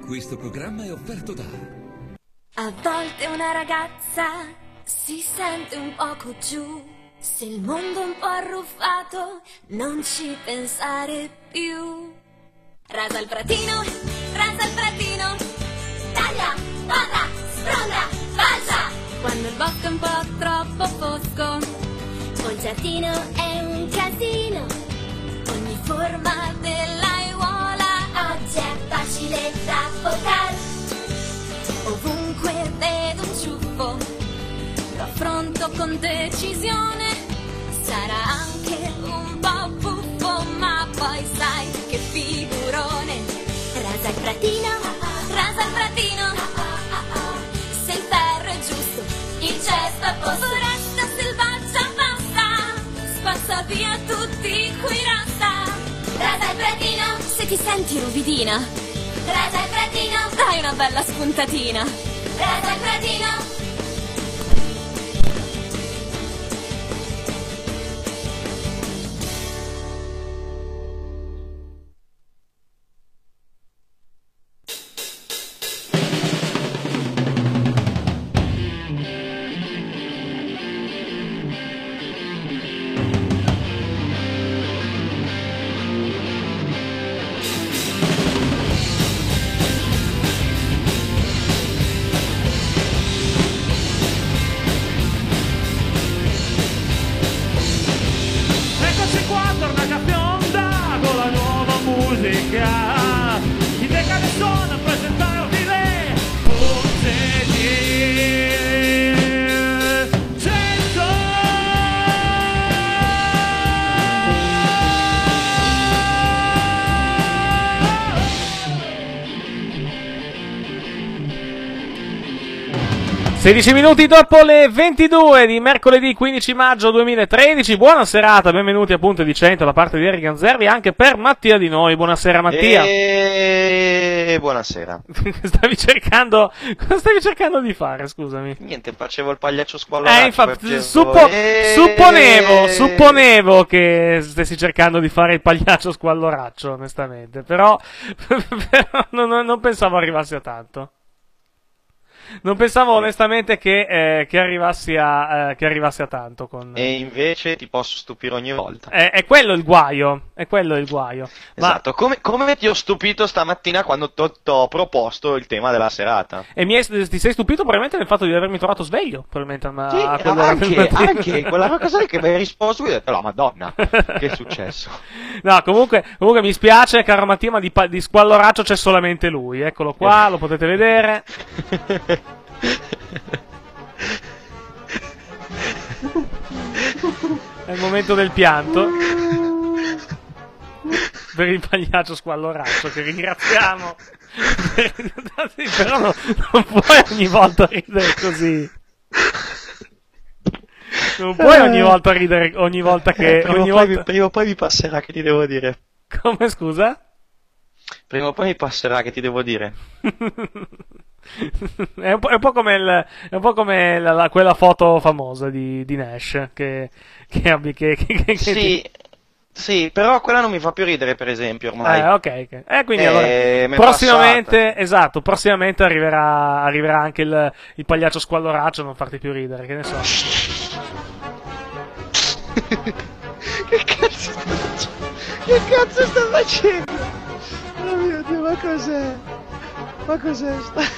Questo programma è offerto da... A volte una ragazza si sente un poco giù. Se il mondo è un po' arruffato, non ci pensare più. Rasa il pratino, taglia, poda, sfronda, falsa. Quando il bosco è un po' troppo fosco, o il giardino è un casino, ogni forma dell'aiuola oggi è facile da poter. Ovunque vedo un ciuffo, lo affronto con decisione. Sarà anche un po' buffo, ma poi sai che figurone. Rasa il pratino, se il ferro è giusto, il cesto a posto. Foresta selvaggia basta, spazza via tutti qui rasta. Rasa il pratino, se ti senti ruvidina, rasa il pratino, dai una bella spuntatina. Rasa il pratino. Sedici minuti dopo le 22 di mercoledì 15 maggio 2013, buona serata, benvenuti a Punto di 100 da parte di Eric Ganzerri, anche per Mattia Di Noi. Buonasera Mattia. Buonasera. Cosa stavi cercando di fare, scusami? Niente, facevo il pagliaccio squallorato. Infatti, supponevo che stessi cercando di fare il pagliaccio squalloraccio, onestamente, però non pensavo arrivassi a tanto. Non pensavo onestamente che arrivassi a tanto con... E invece ti posso stupire ogni volta. È quello il guaio. Esatto, come ti ho stupito stamattina quando t'ho proposto il tema della serata. E ti sei stupito probabilmente nel fatto di avermi trovato sveglio, probabilmente sì, anche quella cosa lì che mi hai risposto, io ho detto, no, madonna, che è successo? No, comunque mi spiace, caro Mattia, ma di squalloraccio c'è solamente lui. Eccolo qua, lo potete vedere. È il momento del pianto per il pagliaccio squalloraccio, che ringraziamo. Però non puoi ogni volta ridere così. Non puoi ogni volta ridere ogni volta che prima o poi mi passerà, che ti devo dire. Come, scusa? Prima o poi mi passerà, che ti devo dire. È un po' come quella foto famosa di Nash che sì, però quella non mi fa più ridere, per esempio, ormai. Ok. Quindi allora prossimamente arriverà anche il pagliaccio squalloraccio a non farti più ridere, che ne so. Che cazzo sta facendo? Oh mio Dio, ma cos'è? Ma cos'è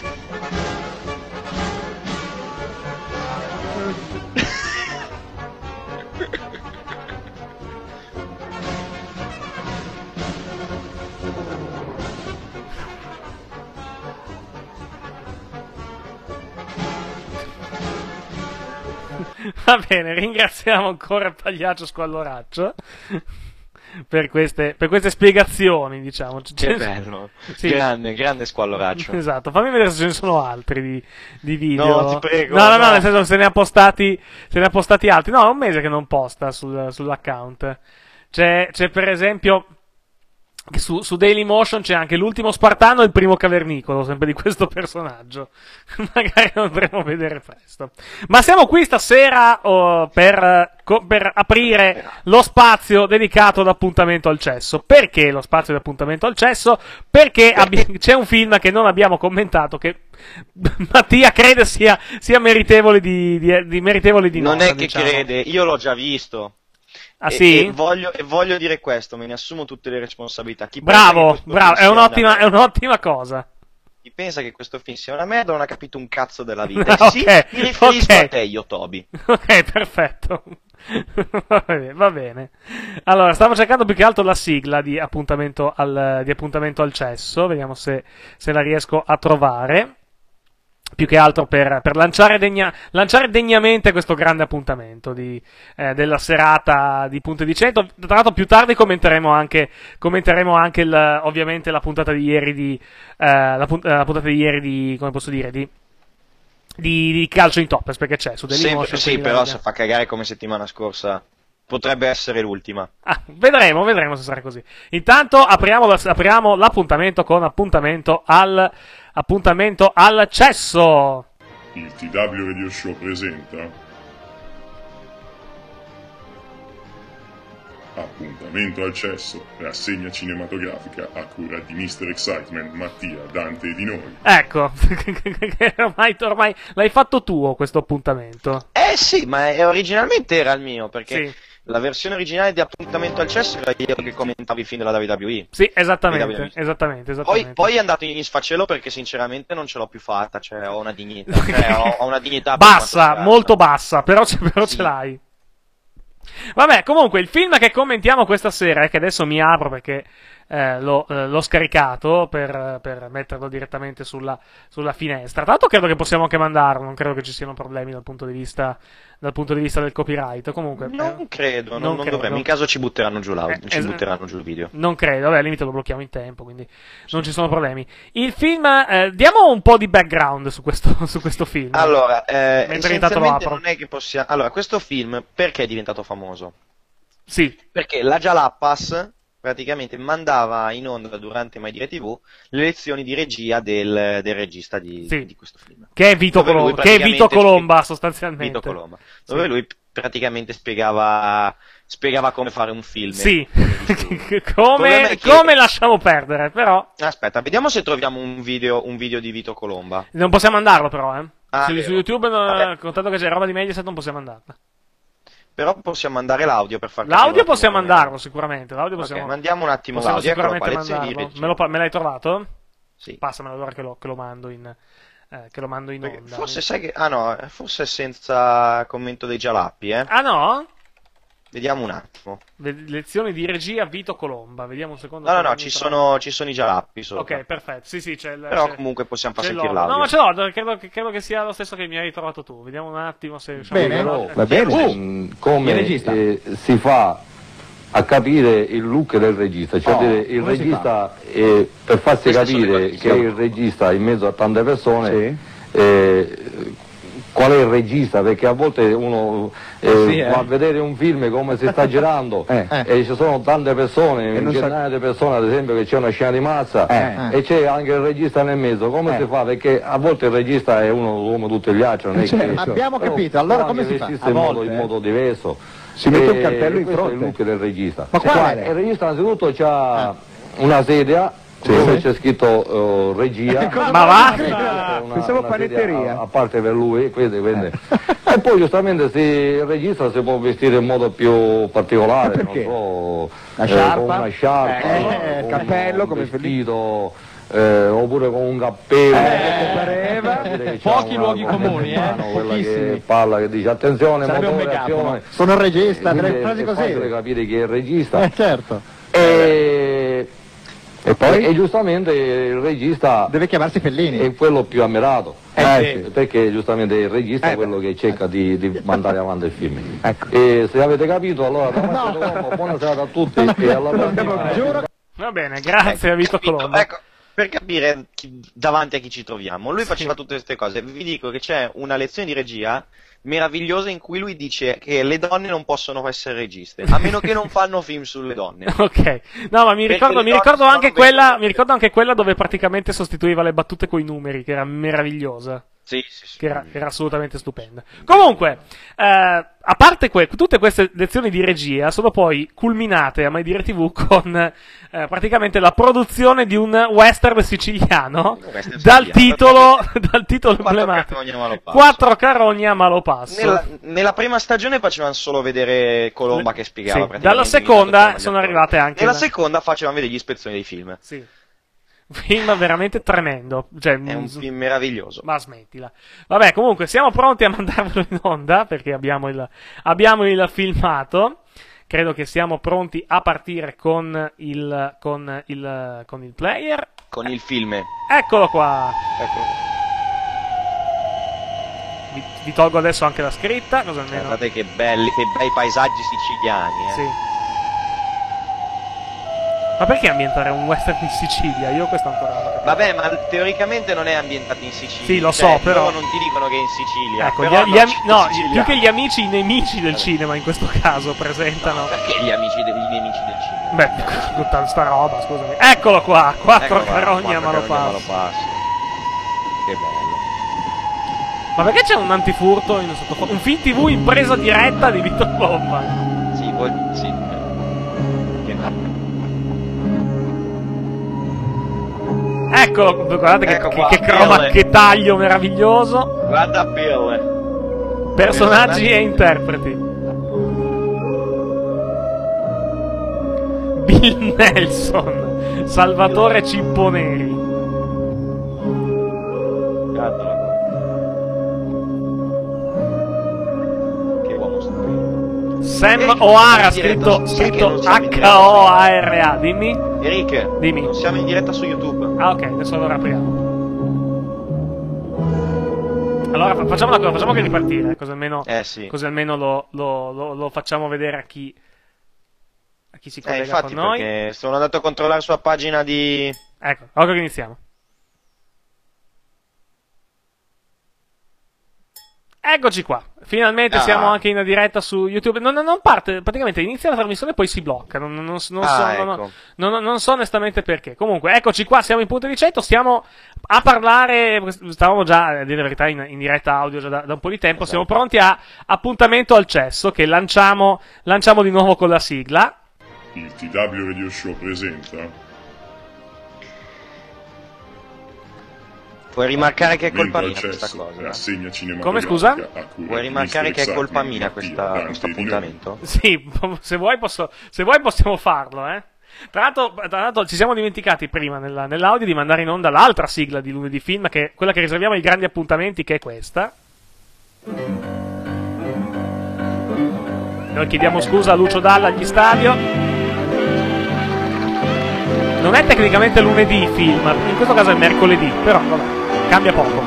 Va bene, ringraziamo ancora il pagliaccio squalloraccio per queste spiegazioni, diciamo. Che bello, sì. Grande squalloraccio. Esatto, fammi vedere se ce ne sono altri di video. No, ti prego. No, nel senso, se ne ha postati altri. No, è un mese che non posta sull'account. C'è per esempio su Dailymotion c'è anche l'ultimo Spartano e il primo Cavernicolo, sempre di questo personaggio. Magari lo dovremo vedere presto. Ma siamo qui stasera per aprire lo spazio dedicato all'appuntamento al cesso. Perché lo spazio di appuntamento al cesso? Perché c'è un film che non abbiamo commentato che Mattia crede sia meritevole di non nota, è che diciamo. crede, io l'ho già visto. Ah, sì? E voglio dire questo, me ne assumo tutte le responsabilità. Bravo, è un'ottima cosa. Chi pensa che questo film sia una merda non ha capito un cazzo della vita. Ok, Sì, mi riferisco a te, io, Toby. Ok, perfetto. Va bene. Allora, stavo cercando più che altro la sigla di appuntamento al cesso. Vediamo se la riesco a trovare. Più che altro per lanciare degnamente questo grande appuntamento della serata di Punte di Cento. Tra l'altro più tardi commenteremo anche ovviamente la puntata di ieri come posso dire, di calcio in toppers, perché c'è su Dailymotion. Sì, però se fa cagare come settimana scorsa potrebbe essere l'ultima. Vedremo se sarà così. Intanto apriamo l'appuntamento con appuntamento al cesso. Il TW Radio Show presenta Appuntamento al cesso, rassegna cinematografica a cura di Mr. Excitement, Mattia, Dante e di noi. Ecco, ormai l'hai fatto tuo questo appuntamento. Sì, ma originalmente era il mio, perché sì. La versione originale di Appuntamento al cesso era io che commentavo i film della WWE. Sì, esattamente. Poi è andato in sfacelo perché sinceramente non ce l'ho più fatta, cioè ho una dignità, ho una dignità bassa, molto bassa, però sì. Ce l'hai. Vabbè, comunque il film che commentiamo questa sera, che adesso mi apro perché l'ho scaricato per metterlo direttamente sulla finestra. Tra l'altro credo che possiamo anche mandarlo, non credo che ci siano problemi dal punto di vista del copyright. Comunque non credo. Dovremmo, in caso ci butteranno giù butteranno giù il video. Non credo, vabbè, al limite lo blocchiamo in tempo, quindi non ci sono problemi. Il film, diamo un po' di background su questo film. Allora, mentre intanto lo apro. Non è che possiamo. Allora, questo film perché è diventato famoso? Sì. Perché la Jalapas praticamente mandava in onda durante Mai Dire TV le lezioni di regia del regista di questo film. Che è Vito Colomba, sostanzialmente. Vito Colomba, dove lui praticamente spiegava come fare un film. Sì, come lasciamo perdere, però. Aspetta, vediamo se troviamo un video di Vito Colomba. Non possiamo mandarlo però, su YouTube, contato che c'è roba di Mediaset, non possiamo mandarla. Però possiamo mandare l'audio per far l'audio possiamo mandarlo sicuramente. Mandiamo un attimo l'audio. Sicuramente mandarlo. Me l'hai trovato? Sì. Passamelo allora che lo mando in onda. Forse sai che forse senza commento dei Gialappi, Ah no? Vediamo un attimo. Lezioni di regia Vito Colomba. Vediamo un secondo. No, ci sono i Gialappi sopra. Ok, perfetto. Sì, però comunque possiamo far sentire l'audio. No, ma ce l'ho, credo che sia lo stesso che mi hai ritrovato tu. Vediamo un attimo se riusciamo va bene. Come si fa a capire il look del regista, cioè il regista per farsi capire che è il regista in mezzo a tante persone. Qual è il regista? Perché a volte uno va a vedere un film come si sta girando e ci sono tante persone, centinaia di persone, ad esempio, che c'è una scena di massa e c'è anche il regista nel mezzo. Come si fa? Perché a volte il regista è uno come tutti gli altri. Non è che, abbiamo capito, allora come si fa? In modo diverso. Si mette un cartello in fronte. Questo è il look del regista. Ma quale? Il regista innanzitutto ha una sedia dove c'è scritto regia, ma basta! Pensavo panetteria. A parte per lui, quindi. E poi giustamente il regista si può vestire in modo più particolare, perché? Non so, una sciarpa, con una sciarpa, il cappello, come vestito, oppure con un cappello. Pochi luoghi comuni, quella che parla, che dice attenzione, motore, azione. Sono il regista, delle frasi è così. facile capire chi è il regista. Certo. E poi? E giustamente il regista deve chiamarsi Fellini. È quello più ammirato. Sì. Perché giustamente il regista è quello che cerca di mandare avanti il film. Ecco. E se avete capito, allora buona serata a tutti e alla prossima. Va bene, grazie a Vito Colomba. Ecco, per capire davanti a chi ci troviamo. Lui faceva tutte queste cose. Vi dico che c'è una lezione di regia meravigliosa in cui lui dice che le donne non possono essere registe, a meno che non fanno film sulle donne. Ok, no, ma mi ricordo anche quella dove praticamente sostituiva le battute coi numeri, che era meravigliosa. Sì. Che era assolutamente stupenda. Comunque, a parte tutte queste lezioni di regia sono poi culminate a Mai Dire TV con praticamente la produzione di un western siciliano dal titolo emblematico Quattro carogne a Malopasso. Nella prima stagione facevano solo vedere Colomba che spiegava. Dalla seconda sono arrivate anche. Nella seconda facevano vedere gli ispezioni dei film. Sì. Film veramente tremendo, cioè, è un film meraviglioso. Ma smettila. Vabbè, comunque siamo pronti a mandarvelo in onda perché abbiamo il filmato. Credo che siamo pronti a partire con il player. Con il film. Eccolo qua. Vi tolgo adesso anche la scritta, cosa almeno. Guardate che bei paesaggi siciliani, Sì. Ma perché ambientare un western in Sicilia? Io questo ancora non ho capito. Vabbè, ma teoricamente non è ambientato in Sicilia. Sì, lo so, però non ti dicono che è in Sicilia. Ecco, però più che gli amici, i nemici del cinema in questo caso presentano. No, perché i nemici del cinema? Beh, tutta sta roba, scusami. Eccolo qua, Quattro carogne a Malopasso. Che bello. Ma perché c'è un antifurto in sottofondo? Un film TV in presa diretta di Vito Colomba. Sì. Eccolo, guardate che croma, che taglio meraviglioso. Guarda Bill. Personaggi e interpreti. Bill Nelson, Salvatore Cipponeri. Che uomo stupendo. Sam O'Hara, scritto H-O-A-R-A, dimmi. Eric, dimmi. Non siamo in diretta su YouTube. Ah, ok, adesso allora apriamo. Allora facciamo una cosa, facciamo che ripartire, così almeno lo facciamo vedere a chi si collega infatti, con noi. Perché sono andato a controllare la sua pagina di... Ecco, ora che iniziamo. Eccoci qua, finalmente siamo anche in diretta su YouTube. Non parte, praticamente inizia la trasmissione e poi si blocca. Non so onestamente perché. Comunque, eccoci qua, siamo in punto di 100. Stiamo a parlare. Stavamo già, a dire la verità, in diretta audio già da un po' di tempo. Siamo pronti a Appuntamento al Cesso, che lanciamo di nuovo con la sigla. Il TW Radio Show presenta. Puoi rimarcare che è colpa mia questa cosa. Come, scusa? Vuoi rimarcare che è colpa mia questo appuntamento? Sì, se vuoi possiamo farlo, Tra l'altro ci siamo dimenticati prima nell'audio di mandare in onda l'altra sigla di Lunedì Film, che è quella che riserviamo ai grandi appuntamenti, che è questa. Noi chiediamo scusa a Lucio Dalla agli Stadio. Non è tecnicamente lunedì film, in questo caso è mercoledì, però vabbè. Cambia poco.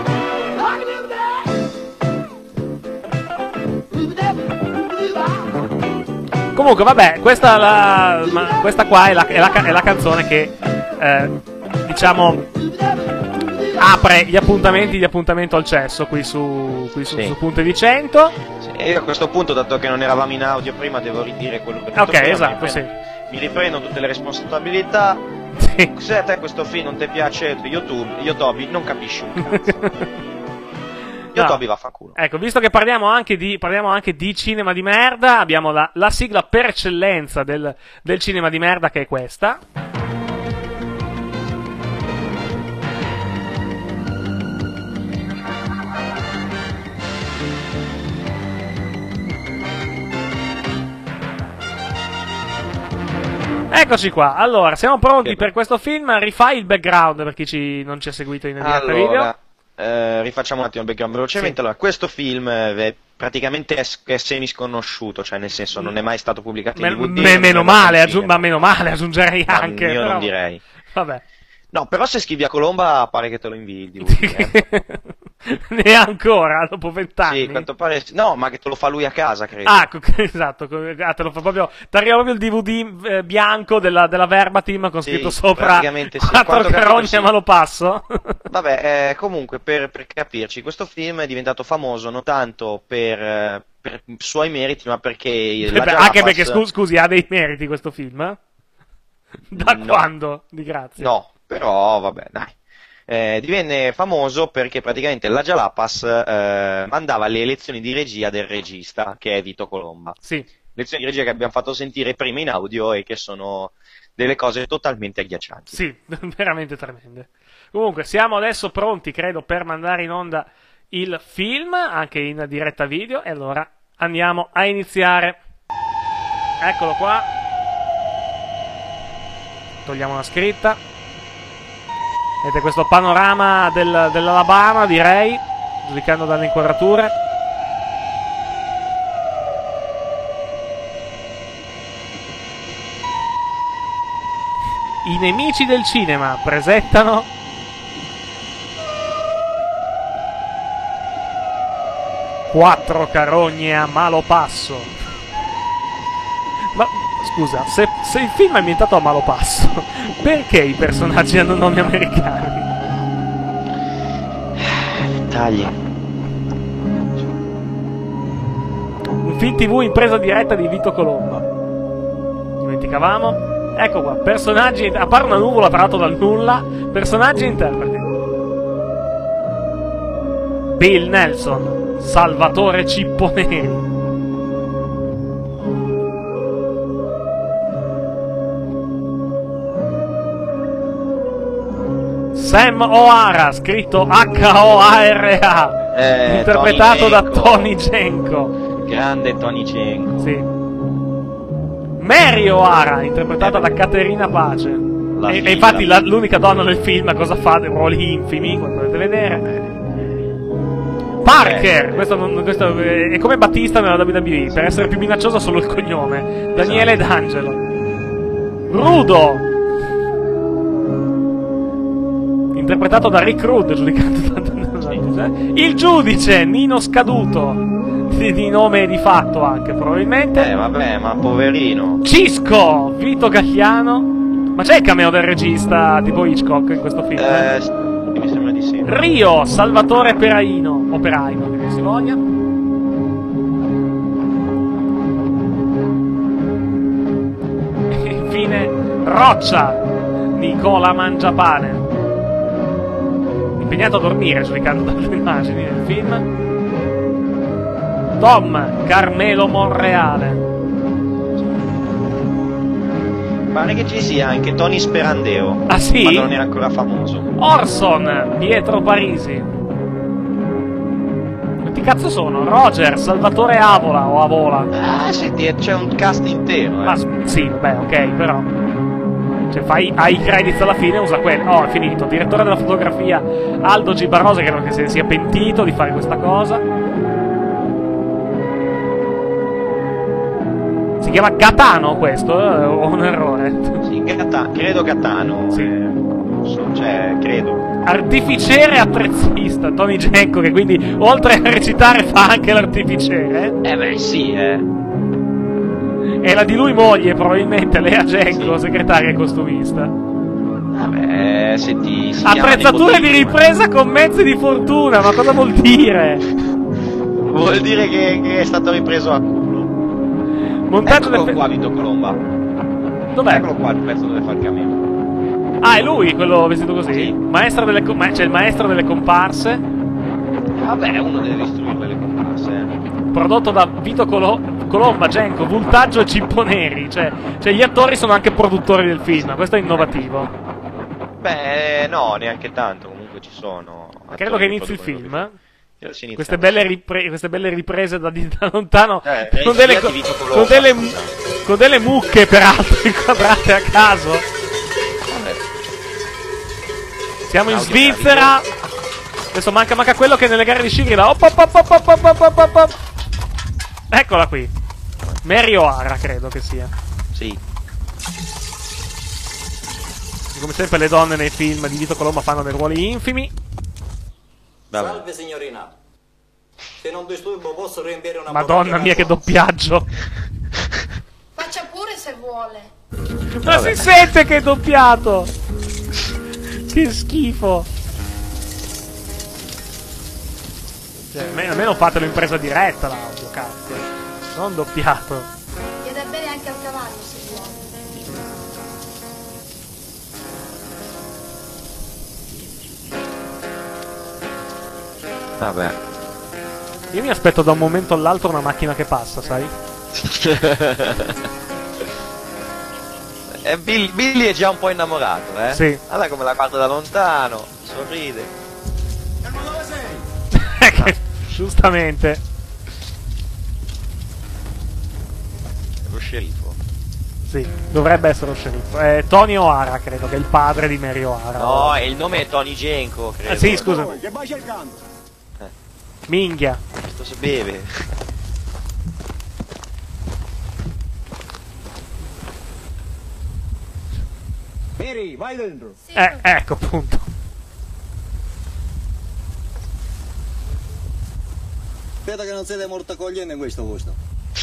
Comunque vabbè, questa qua è la canzone che diciamo apre gli appuntamenti di Appuntamento al Cesso qui su Punte di 100. E io a questo punto, dato che non eravamo in audio prima, devo ridire quello che ho detto. Ok, esatto, sì. Mi riprendo tutte le responsabilità. Sì. Se a te questo film non ti piace, Yotobi non capisci un cazzo. Yotobi va fa culo. Ecco, visto che parliamo anche di cinema di merda, abbiamo la sigla per eccellenza del cinema di merda, che è questa. Eccoci qua, allora, siamo pronti per questo film. Rifai il background per chi non ci ha seguito in diretta video. Rifacciamo un attimo il background velocemente. Sì. Allora, questo film praticamente è semi-sconosciuto, cioè nel senso non è mai stato pubblicato in DVD. Meno male, aggiungerei anche. Io però... non direi. Vabbè. No, però se scrivi a Colomba pare che te lo invii il DVD. Ne ha ancora, dopo 20 anni? Sì, quanto pare. No, ma che te lo fa lui a casa, credo. Ah, esatto, te lo fa proprio. Ti arriva proprio il DVD bianco della Verbatim con scritto sopra praticamente sì. 4 Quanto carogne sì. a malo passo. Vabbè, comunque, per capirci, questo film è diventato famoso non tanto per suoi meriti, ma perché Anche perché, scusi, ha dei meriti questo film? Da No. quando? Di grazia. No, però, vabbè, dai. Divenne famoso perché praticamente la Jalapas mandava le lezioni di regia del regista, che è Vito Colomba. Sì. Lezioni di regia che abbiamo fatto sentire prima in audio e che sono delle cose totalmente agghiaccianti. Sì, veramente tremende. Comunque, siamo adesso pronti, credo, per mandare in onda il film, anche in diretta video, e allora andiamo a iniziare. Eccolo qua. Togliamo la scritta. Vedete questo panorama dell'Alabama, direi, giudicando dalle inquadrature. I nemici del cinema presentano Quattro carogne a malo passo. Ma scusa, se il film è ambientato a malo passo, perché i personaggi hanno nomi americani? Tagli. Un film TV in presa diretta di Vito Colomba. Dimenticavamo. Ecco qua, personaggi, a parte una nuvola tratto dal nulla, personaggi e interpreti. Bill Nelson, Salvatore Cipponeri. Sam O'Hara, scritto H-O-A-R-A, interpretato da Tony Genco. Grande Tony Genco. Sì. Mary O'Hara, interpretata da Caterina Pace. E infatti l'unica donna del film cosa fa? Dei ruoli infimi, quando dovete vedere. Parker, questo è come Battista nella WWE, per essere più minaccioso solo il cognome. Daniele D'Angelo. Rudo, interpretato da Rick Rude, giudicato da il giudice Nino Scaduto, di nome e di fatto anche probabilmente. Vabbè, ma poverino. Cisco, Vito Gagliano. Ma c'è il cameo del regista tipo Hitchcock in questo film? Mi sembra di sì. Rio, Salvatore Peraino, o Peraino, che si voglia. E infine Roccia, Nicola Mangiapane, impegnato a dormire giudicando dalle immagini del film. Tom, Carmelo Monreale. Pare che ci sia anche Tony Sperandeo. Ah sì? Ma non è ancora famoso. Orson, Pietro Parisi. Quanti cazzo sono? Roger, Salvatore Avola o Avola. Ah, senti, c'è un cast intero. Ma sì, vabbè, ok, però. Cioè, hai i credits alla fine, usa quelli. Oh, è finito. Direttore della fotografia Aldo G. Barroso, che credo che si sia pentito di fare questa cosa. Si chiama Gatano questo? O un errore? Sì, credo Gatano. Sì. Non so, cioè, credo. Artificiere attrezzista, Tony Genco, che quindi oltre a recitare fa anche l'artificiere. Beh, sì, E la di lui moglie, probabilmente, Lea Genco, sì, segretaria e costumista. Vabbè, senti. Attrezzature di ripresa con mezzi di fortuna, ma cosa vuol dire? Vuol dire che è stato ripreso a culo. Montaggio Eccolo qua, Vito Colomba. Dov'è? Eccolo qua il pezzo dove fa il cameo. Ah, è lui quello vestito così? Sì. Maestro delle c'è il maestro delle comparse. Vabbè, uno deve distruirle le comparse. Prodotto da Vito Colomba, Genco, Vultaggio e Cipponeri. Cioè, gli attori sono anche produttori del film. Questo è innovativo. Beh, no, neanche tanto. Comunque ci sono. Credo che inizi il film. Sì, queste belle riprese da lontano. Con delle mucche peraltro inquadrate a caso. Siamo in Svizzera. Adesso manca quello che nelle gare di sci grida. Eccola qui. Mary O'Hara credo che sia. Sì. Come sempre le donne nei film di Vito Colomba fanno dei ruoli infimi. Vabbè. Salve signorina. Se non disturbo posso riempire una Madonna mia, che doppiaggio. Faccia pure se vuole. Ma si sente che è doppiato. Che schifo. Cioè, almeno fatelo in presa diretta l'audio, cazzo. Non doppiato. Gli dà bene anche al cavallo se vuole. Vabbè. Io mi aspetto da un momento all'altro una macchina che passa, sai? Billy è già un po' innamorato, eh? Sì. Guarda come la guarda da lontano, sorride. Giustamente. È lo sceriffo. Sì, dovrebbe essere lo sceriffo. È Tony O'Hara, credo, che è il padre di Mary O'Hara. No, e il nome è Tony Genko, credo. Sì, scusa. Che vai cercando? Minchia. Questo si beve. Mary, vai dentro. Ecco, appunto. Vedo che non siete molto accoglienti in questo posto.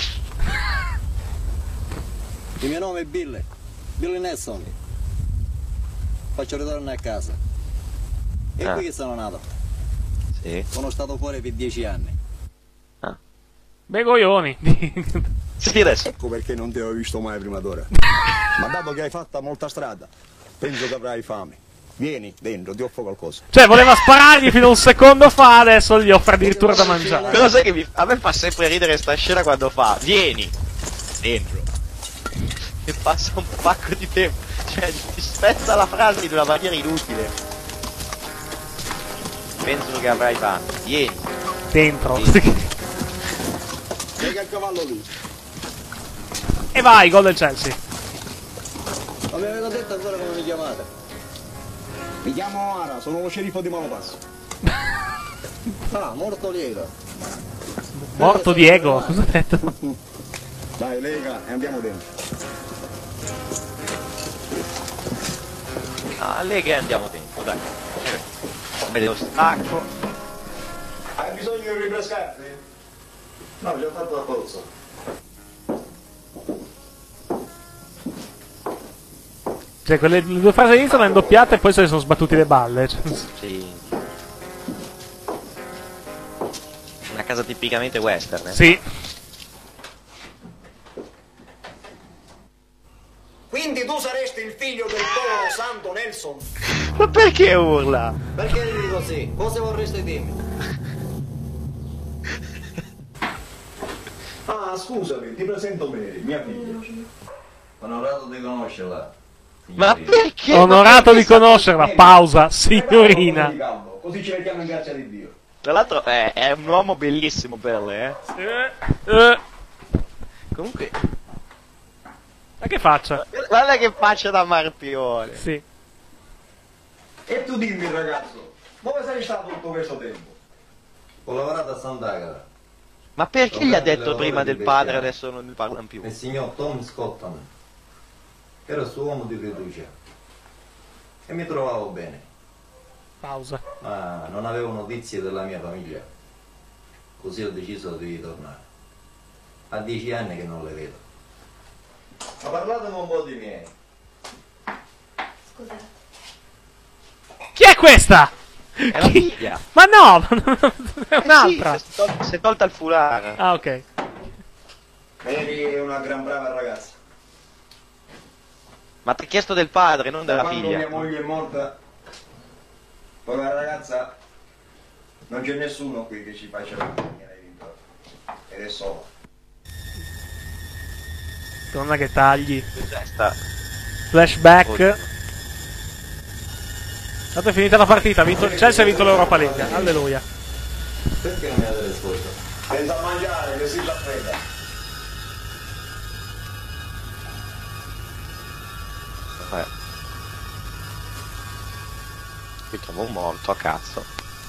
Il mio nome è Billy Nelson. Faccio ritorno a casa. E qui che sono nato. Sì. Sono stato fuori per 10 anni. Begoioni. Sì, adesso. Ecco perché non ti avevo visto mai prima d'ora. Ma dato che hai fatto molta strada, penso che avrai fame. Vieni dentro, ti offro qualcosa. Cioè, voleva sparargli fino a un secondo fa, adesso gli offre addirittura da mangiare. Però sai che a me fa sempre ridere sta scena quando fa vieni dentro e passa un pacco di tempo, cioè ti spezza la frase in una maniera inutile. Penso che avrai fame, vieni Dentro. Lega il cavallo lì. E vai, gol del Chelsea. Ma mi avete detto ancora come mi chiamate? Mi chiamo Ara, sono lo sceriffo di Malopasso. Ah, morto lieto. Morto Diego, cosa ha detto? Dai, lega e andiamo dentro. lei che andiamo dentro, dai. Vede lo stacco. Hai bisogno di rifrescarti? No, ci ho fatto la pozza. Cioè, quelle le due frasi all'inizio l'hanno doppiate e poi se ne sono sbattuti le balle. Cioè. Sì. Una casa tipicamente western, eh? Sì. Quindi tu saresti il figlio del povero Santo Nelson? Ma perché urla? Perché ridi così? Cosa vorresti dirmi? Ah, scusami, ti presento Mary, mia figlia. Onorato di conoscerla. Ma perché? Onorato di conoscerla. Pausa, signorina. Così ci mettiamo in grazia di Dio. Tra l'altro è un uomo bellissimo per lei, Comunque, Ma che faccia? guarda che faccia da marpione. Sì. E tu dimmi, ragazzo, dove sei stato tutto questo tempo? Ho lavorato a Sant'Agata. Ma perché gli ha detto Lavoro prima di del padre, bestiame. adesso non ne parlano più? Il signor Tom Scotton. Era suo uomo di fiducia. E mi trovavo bene. Pausa. Ma non avevo notizie della mia famiglia. Così ho deciso di tornare. A 10 anni che non le vedo. Ma parlatemi un po' di miei. Scusate. Chi è questa? È la figlia. Ma no, è un'altra. Sì, si è tolta il foulard. Ah, ok. Mary è una gran brava ragazza. Ma ti ha chiesto del padre, non Da della quando figlia. mia moglie è morta, poi la ragazza, non c'è nessuno qui che ci faccia la compagnia nei dintorni. Ed è solo. Donna che tagli. Sta. Flashback. Tanto è finita la partita, ha vinto, Chelsea ha vinto l'Europa League. Alleluia. Perché non mi avete risposto? Senza mangiare, che si raffredda. Qui trovo un morto a cazzo.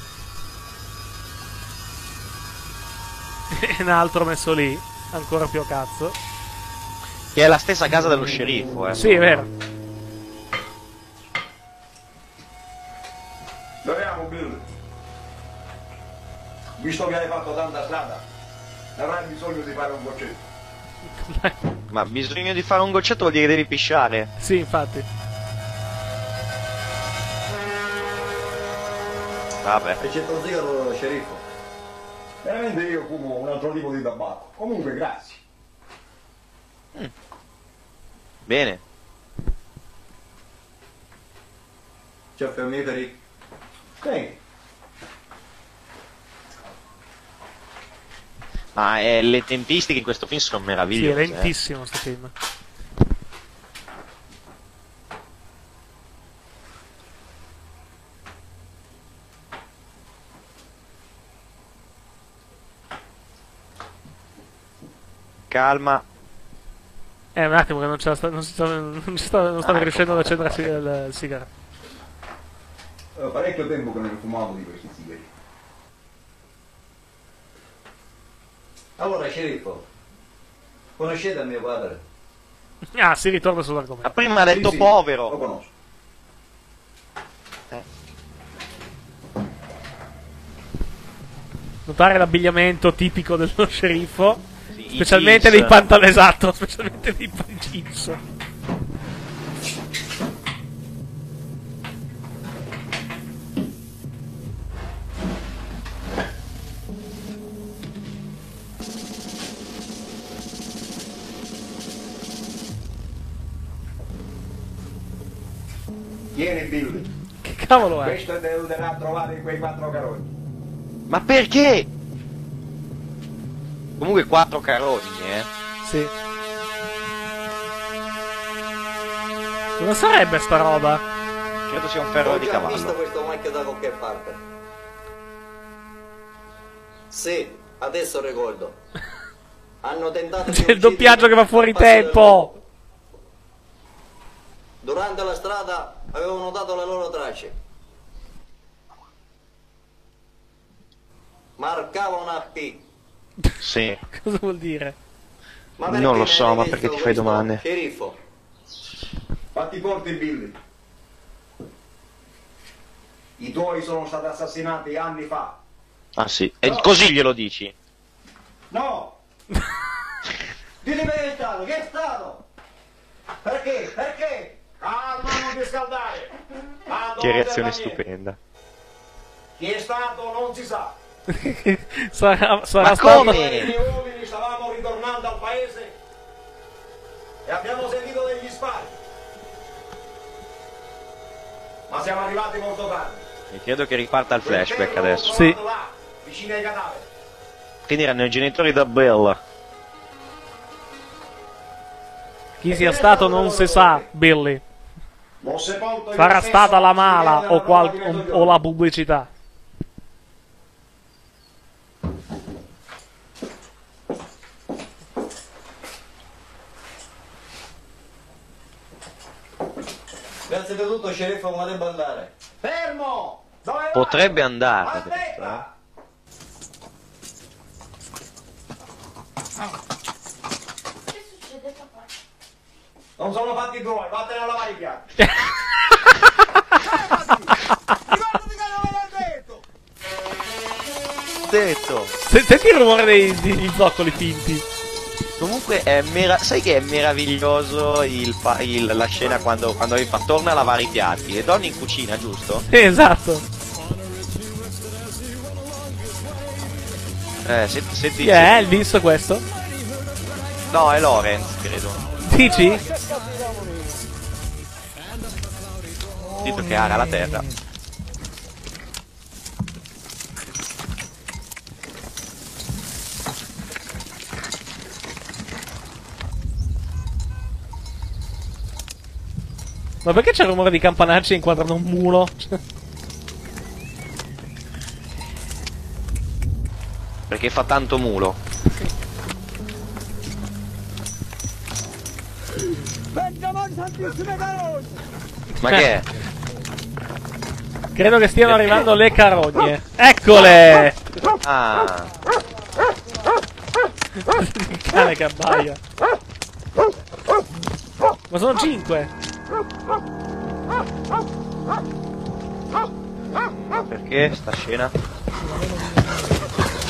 E un altro messo lì. Ancora più a cazzo. Che è la stessa casa dello sceriffo, eh. Sì, è vero. Dove andiamo, Bill? visto che hai fatto tanta strada, avrai bisogno di fare un goccetto. Ma bisogno di fare un goccetto vuol dire che devi pisciare. Sì, infatti. Vabbè. Eccetto il sigaro, sceriffo. Veramente io fumo un altro tipo di tabacco. Comunque, grazie. Bene. C'è fiammiferi? Sì. Ma le tempistiche in questo film sono Sì, meravigliose. è lentissimo sto film. Calma. Un attimo che non stavo riuscendo ad accendere il sigaro. Parecchio tempo che non fumavo di questi sigari. Allora, sceriffo, conoscete mio padre? Ah, si ritorna sull'argomento. Ma prima ha detto Sì, povero. lo conosco. Notare l'abbigliamento tipico dello sceriffo, Sì, specialmente i dei jeans. pantaloni, esatto, specialmente dei jeans. Tieni Billy. Che cavolo è? Questo te lo darà a trovare in quei 4 carogni. Ma perché? Comunque 4 carogni, Sì. Cosa sarebbe sta roba? Credo sia un ferro Ho di già visto cavallo. questo macchio da qualche parte. Sì, adesso ricordo. Hanno tentato di C'è il uccidermi doppiaggio che va fuori al passo del tempo. lobo. Durante la strada avevo notato le loro tracce. Marcava una P. Sì. Cosa vuol dire? Ma Non lo so, me ne ma hai perché visto ti fai questo, domande? Sceriffo, Fatti forti Billy. I tuoi sono stati assassinati anni fa. Ah sì. E così glielo dici. No! Di diventato, che è stato? Perché? Perché? Calma, non ti scaldare. Vado Che reazione per la mia. stupenda. Chi è stato non si sa. sarà Ma stato... come? I miei uomini stavamo ritornando al paese e abbiamo sentito degli spari. Ma siamo arrivati molto tardi. E credo che riparta il Quel flashback ferro l'ho adesso. Sì. trovato là, vicino ai cadaveri. Quindi erano i genitori da Bella. Chi sia stato non si sa, Billy. L'ho sepolto io Sarà stesso stata la al cimitero mala della o, Nuova di Mezzogiorno. o la pubblicità. grazie di tutto, sceriffo, come devo andare? Fermo! Dove vai? Potrebbe andare. Aspetta! Che succede, papà? Non sono fatti tuoi, vattene a lavare i piatti. Detto. Senti il rumore degli zoccoli finti. Comunque sai che è meraviglioso la scena quando fa torna a lavare i piatti. Le donne in cucina, giusto? Esatto. Senti. Chi è Elvis questo? No, è Lorenz, credo. Dici? Dito che ara la terra. Ma perché c'è il rumore di campanacci inquadrando un mulo? Perché fa tanto mulo. Ma che è? Credo che stiano arrivando le carogne. Eccole! Ah, Il cane che abbaia. Ma sono 5. perché sta scena?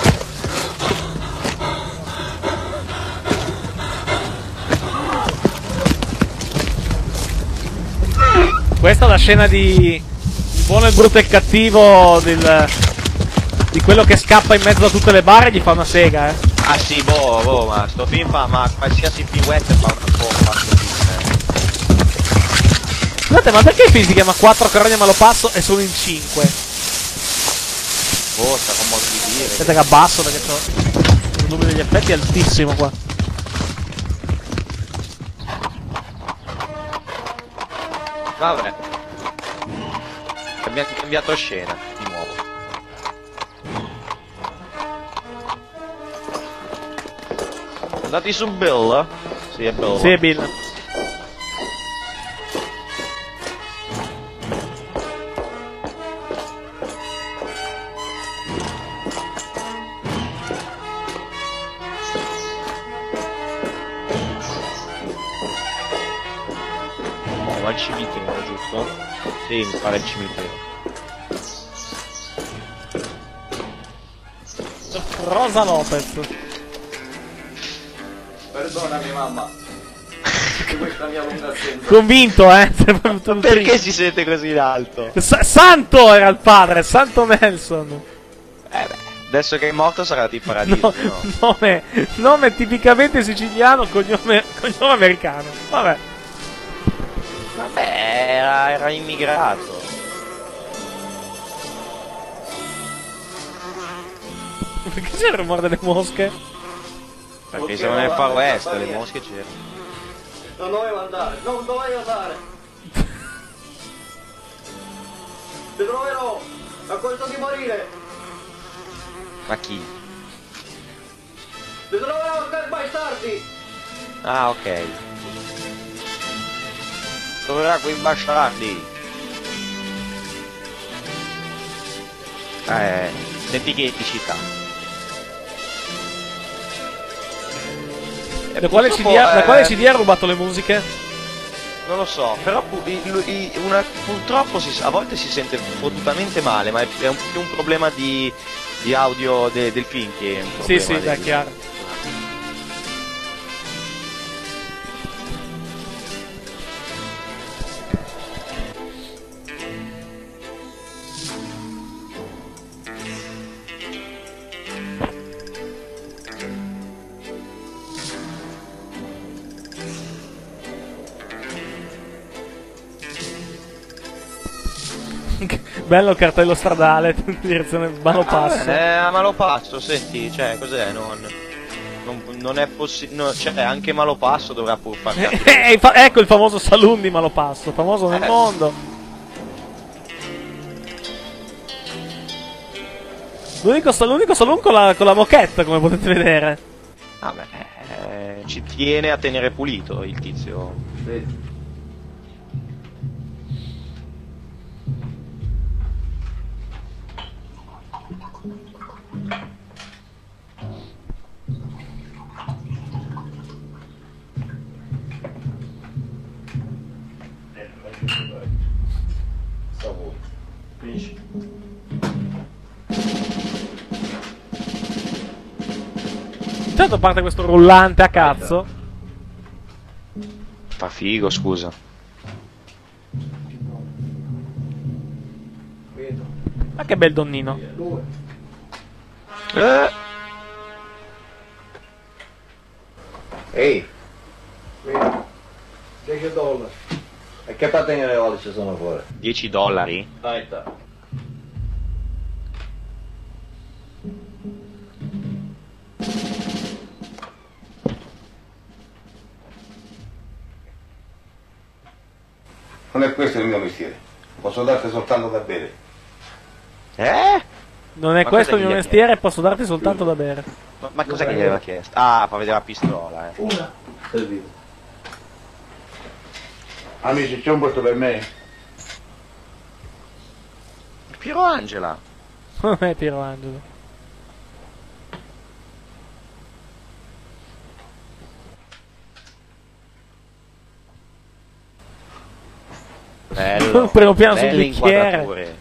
Questa è la scena di Il buono, il brutto e il cattivo di quello che scappa in mezzo a tutte le barre, gli fa una sega, eh. Ah sì, boh, ma sto film fa, ma qualsiasi film western fa una bomba, sto film. Scusate, ma perché il film si chiama 4 carogna ma lo passo e sono in 5? Boh, sta con modo di dire. Aspetta che abbasso perché c'ho il numero degli effetti è altissimo qua. Vabbè. Abbiamo cambiato scena, di nuovo. Andati su Bill? Sì, è Bill. Sì, è Bill. Va al cimitero, giusto? Sì, mi pare il cimitero. Rosa Lopez. Perdonami mamma. Di questa mia lunga assenza. Convinto, eh? Perché si sente così in alto? Santo era il padre, Santo Nelson. Beh, adesso che è morto sarà di paradiso, no? Nome tipicamente siciliano, cognome americano. Vabbè. Vabbè, era immigrato. Perché c'è il rumore delle mosche? Perché siamo nel Far West, le mosche c'erano. Non dovevo andare, non dovevo andare. Ti troverò a questo di morire. Ma chi? Ti troverò per bastardi. Ah, ok. Troverà quei bastardi. Senti che eticità. Da quale CD ha rubato le musiche? Non lo so, però purtroppo a volte si sente fottutamente male, ma è più un problema di audio del film che un problema Sì, è chiaro. Bello il cartello stradale, direzione Malopasso. A Malopasso, senti, cioè, cos'è? Non è possibile, cioè, anche Malopasso dovrà pur far capire. Ecco il famoso saloon di Malopasso, famoso nel mondo. L'unico saloon con la moquette, come potete vedere. Vabbè, ci tiene a tenere pulito il tizio. Sì. Intanto parte questo rullante a cazzo. Fa figo, scusa. Ma che bel donnino. Ehi, $10. E che patine le ci sono fuori? $10? Aspetta. Non è questo il mio mestiere, posso darti soltanto da bere. Non è questo il mio mestiere, posso darti soltanto da bere. Ma cos'è che gli aveva chiesto? Ah, fa vedere la pistola, Una. Servito. Amici, c'è un posto per me? Piero Angela. Non è Piero Angelo. Bello. Primo piano sul belle bicchiere. inquadrature.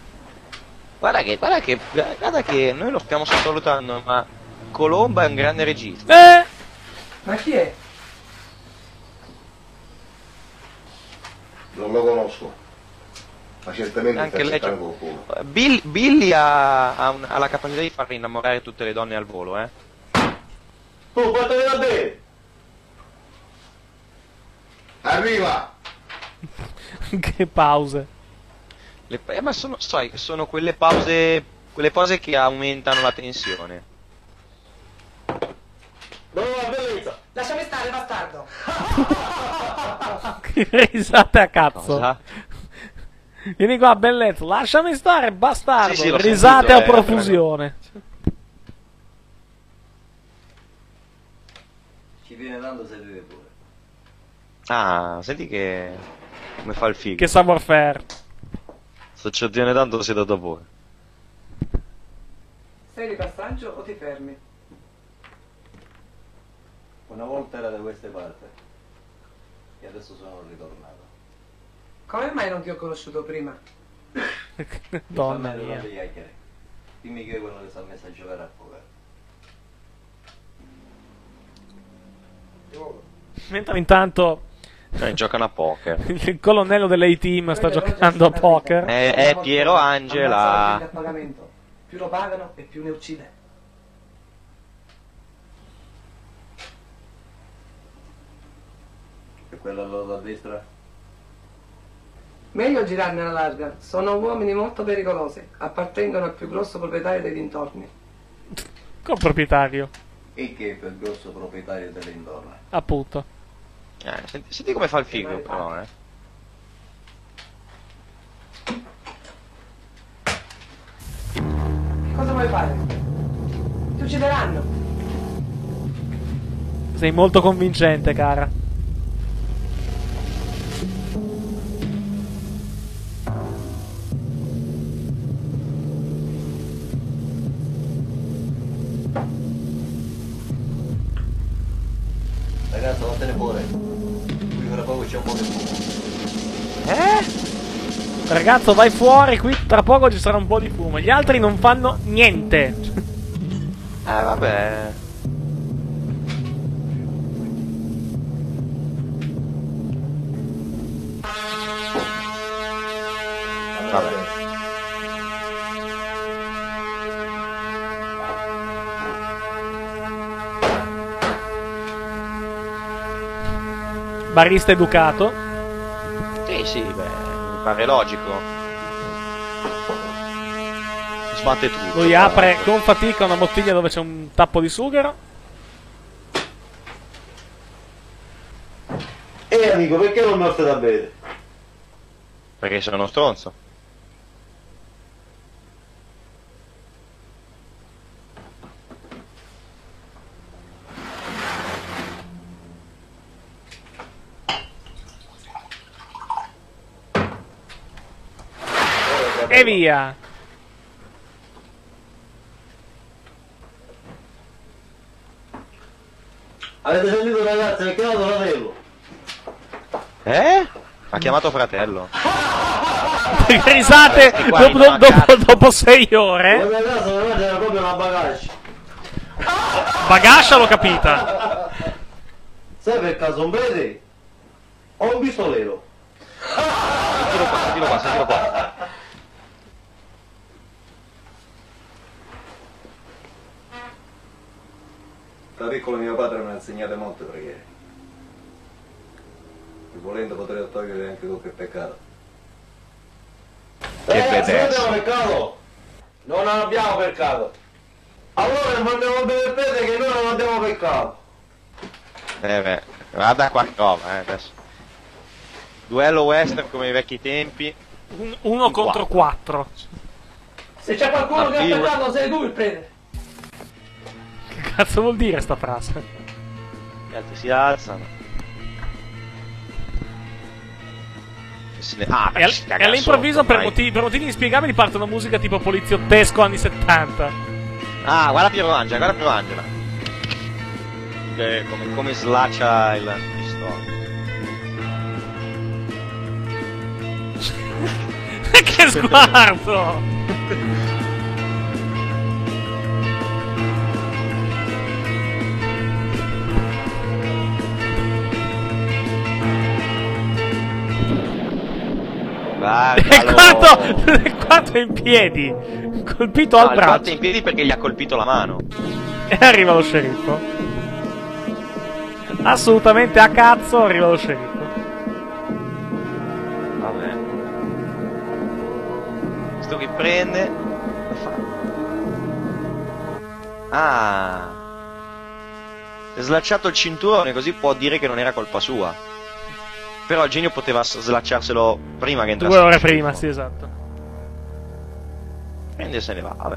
Guarda che noi lo stiamo sottovalutando, ma Colomba è un grande regista. Ma chi è? Non lo conosco. Ma certamente Anche sta lei cercando qualcuno. Billy ha la capacità di far innamorare tutte le donne al volo, Tu, portami da bere! Arriva! Che pause. Ma sono quelle pause che aumentano la tensione. Dove va bellezza? Lasciami stare, bastardo! Che risate a cazzo. Cosa? Vieni qua, bellezza, lasciami stare, bastardo. Sì, l'ho Risate sentito, a profusione. Ci viene dando sedere pure. Ah, senti che... come fa il figo. Che savoir faire. Se ci tiene tanto si dà pure. Sei di passaggio o ti fermi? Una volta era da queste parti e adesso sono ritornato. Come mai non ti ho conosciuto prima? Donna Non mia. ti chiacchiere. Dimmi che è quello che si è messo a giocare a poker. Mentre intanto Giocano a poker. il colonnello dell'A-Team sta giocando a poker. È Piero Angela. A pagamento. Più lo pagano e più ne uccide. E quello allora a destra? Meglio girarne alla larga. Sono uomini molto pericolosi. Appartengono al più grosso proprietario dei dintorni. Col proprietario, E che è il grosso proprietario delle intorno? appunto. Senti come fa il figo, però, Cosa vuoi fare? Ti uccideranno. Sei molto convincente, cara. Ragazzo, vattene fuori. Qui fra poco c'è un po' di fumo. Ragazzo, vai fuori, qui tra poco ci sarà un po' di fumo. Gli altri non fanno niente. Vabbè. Vabbè. Barista educato. Sì, beh, mi pare logico. Sbatte tutto. Lui apre con fatica una bottiglia dove c'è un tappo di sughero. Amico, perché non mi offre da bere? Perché sono uno stronzo. E via. Avete sentito ragazzi, è chiamato fratello. Ha chiamato fratello. Risate dopo 6 ore. La mia casa veramente era proprio una bagaglia. Bagascia l'ho capita. Sai per caso un prete? O un pistolero? Sentilo qua. Da piccolo mio padre mi ha insegnato molte preghiere. E volendo potrei togliere anche qualche peccato. Ragazzi, non abbiamo peccato! Non abbiamo peccato! Allora non andiamo a bere prete che noi non abbiamo peccato! Beh, guarda qua roba, adesso. Duello western come i vecchi tempi. 1 contro 4. Se c'è qualcuno che ha Dio. peccato, sei tu il prete. Che cazzo vuol dire sta frase? Gli altri si alzano. E all'improvviso per motivi inspiegabili parte una musica tipo poliziottesco anni 70. Guarda Piero Angela. Che come slaccia il pistone. Che sguardo! Quanto è in piedi, colpito al braccio. Quanto è in piedi perché gli ha colpito la mano. E arriva lo sceriffo. Assolutamente a cazzo arriva lo sceriffo. Vabbè. Sto che prende. Lo fa. Ah. Si è slacciato il cinturone, così può dire che non era colpa sua. Però il genio poteva slacciarselo prima che entrasse. 2 ore prima, sì, esatto. Prende e se ne va, vabbè.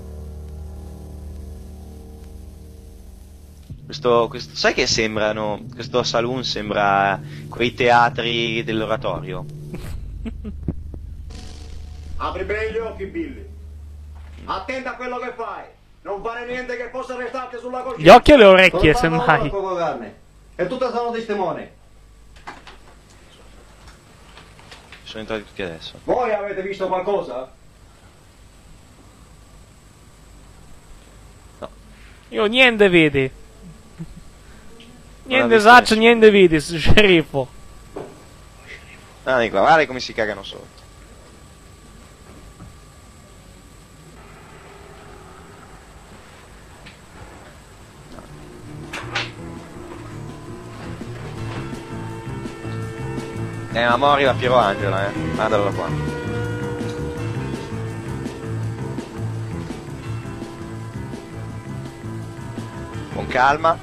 Questo, sai che sembrano? Questo saloon sembra quei teatri dell'oratorio. Apri bene gli occhi, Billy. Attenta a quello che fai. Non fare niente che possa restarti sulla coscienza. Gli occhi e le orecchie, semmai. E tutte sono testimoni. Sono entrati tutti adesso. Voi avete visto qualcosa? No. Io niente vedi. Niente visto saccio, niente vedi, sceriffo. Ah, di qua, guarda come si cagano sotto. Ma mo arriva Piero Angela, guardalo qua. Con calma.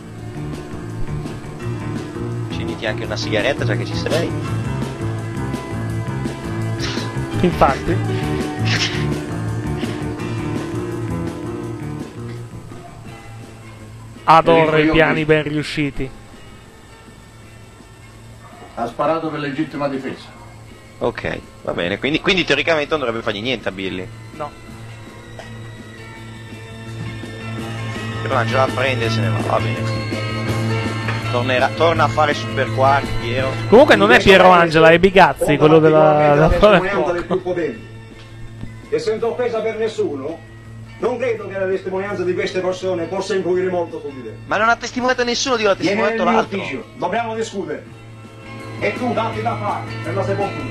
Ci inizi anche una sigaretta già che ci sei. Infatti. Adoro i piani ben riusciti. Ha sparato per legittima difesa. Ok, va bene, quindi teoricamente non dovrebbe fargli niente a Billy. No. Però Angela prende e se ne va bene. Torna a fare super quarti, Piero. Comunque non è Piero Angela, è Bigazzi, quello della testimonianza dei più potenti. E senza offesa per nessuno, non credo che la testimonianza di queste persone possa influire molto su di te. Ma non ha testimoniato nessuno, Dio, l'ha testimoniato l'altro. Dobbiamo discutere. E tu datti da fare per la sepoltura.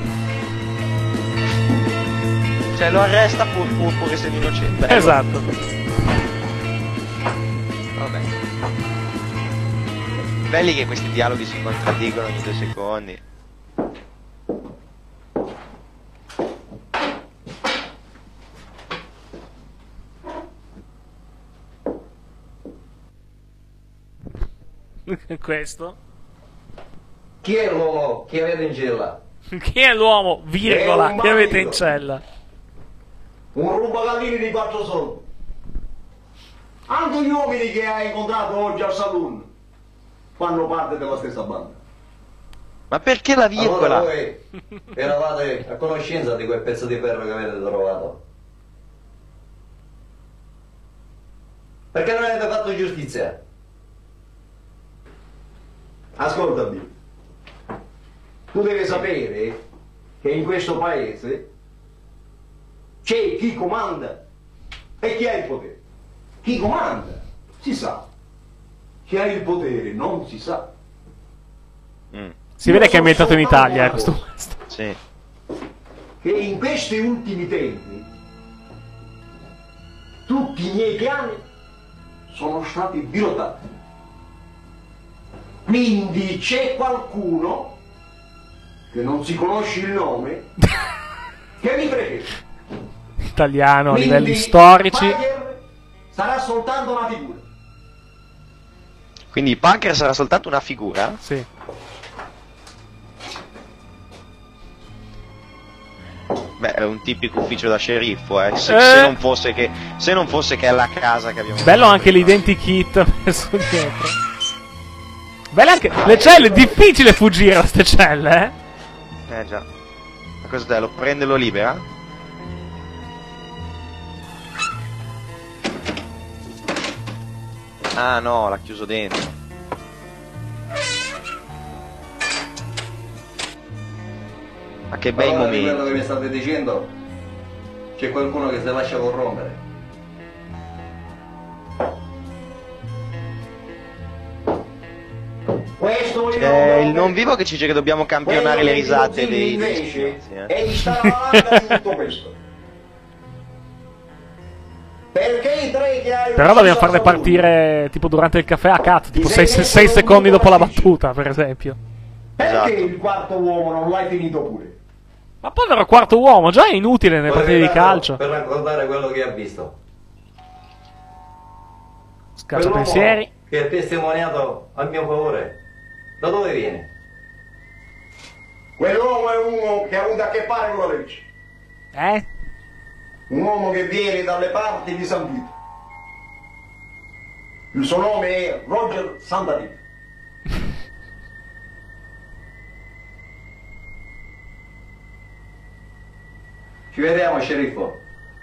Cioè lo arresta pur essendo innocente. Esatto. Vabbè. Belli che questi dialoghi si contraddicono ogni 2 secondi. Questo. Chi è l'uomo che avete in cella? Chi è l'uomo, virgola, che avete in cella? Un rubagalini di 4 soldi. Anche gli uomini che hai incontrato oggi al saloon fanno parte della stessa banda. Ma perché la virgola? Allora voi eravate a conoscenza di quel pezzo di ferro che avete trovato? Perché non avete fatto giustizia? Ascolta, Dio. Tu devi sapere che in questo paese c'è chi comanda e chi ha il potere. Chi comanda si sa, chi ha il potere non si sa. Si vede che è ambientato in Italia, questo. Sì. Che in questi ultimi tempi tutti i miei piani sono stati dirottati. Quindi c'è qualcuno che non si conosce il nome che mi prende. Italiano a Quindi, livelli storici. Parker sarà soltanto una figura. Quindi Parker sarà soltanto una figura? Sì. Beh, è un tipico ufficio da sceriffo, se non fosse che è la casa che abbiamo. Bello anche l'identikit messo dietro. Belle anche le celle, è difficile fuggire da ste celle, già. Ma cosa te, lo prende e lo libera? Ah no, l'ha chiuso dentro. Ma che bei allora, momenti. Di quello che mi state dicendo, c'è qualcuno che si lascia corrompere. Questo il non vivo che ci dice che dobbiamo campionare le risate dei invece è di stare avanti di tutto questo. Perché i tre che hai Però dobbiamo farle partire tipo durante il caffè a cazzo, tipo 6 secondi dopo la battuta, per esempio. Perché il quarto uomo non l'hai finito pure? Ma povero quarto uomo, già è inutile nelle partite di calcio. Per raccontare quello che ha visto. Scaccia pensieri. Che ha testimoniato a mio favore. Da dove viene? Quell'uomo è uno che ha avuto a che fare con la legge. Un uomo che viene dalle parti di San Vito. Il suo nome è Roger Santadito. Ci vediamo, sceriffo.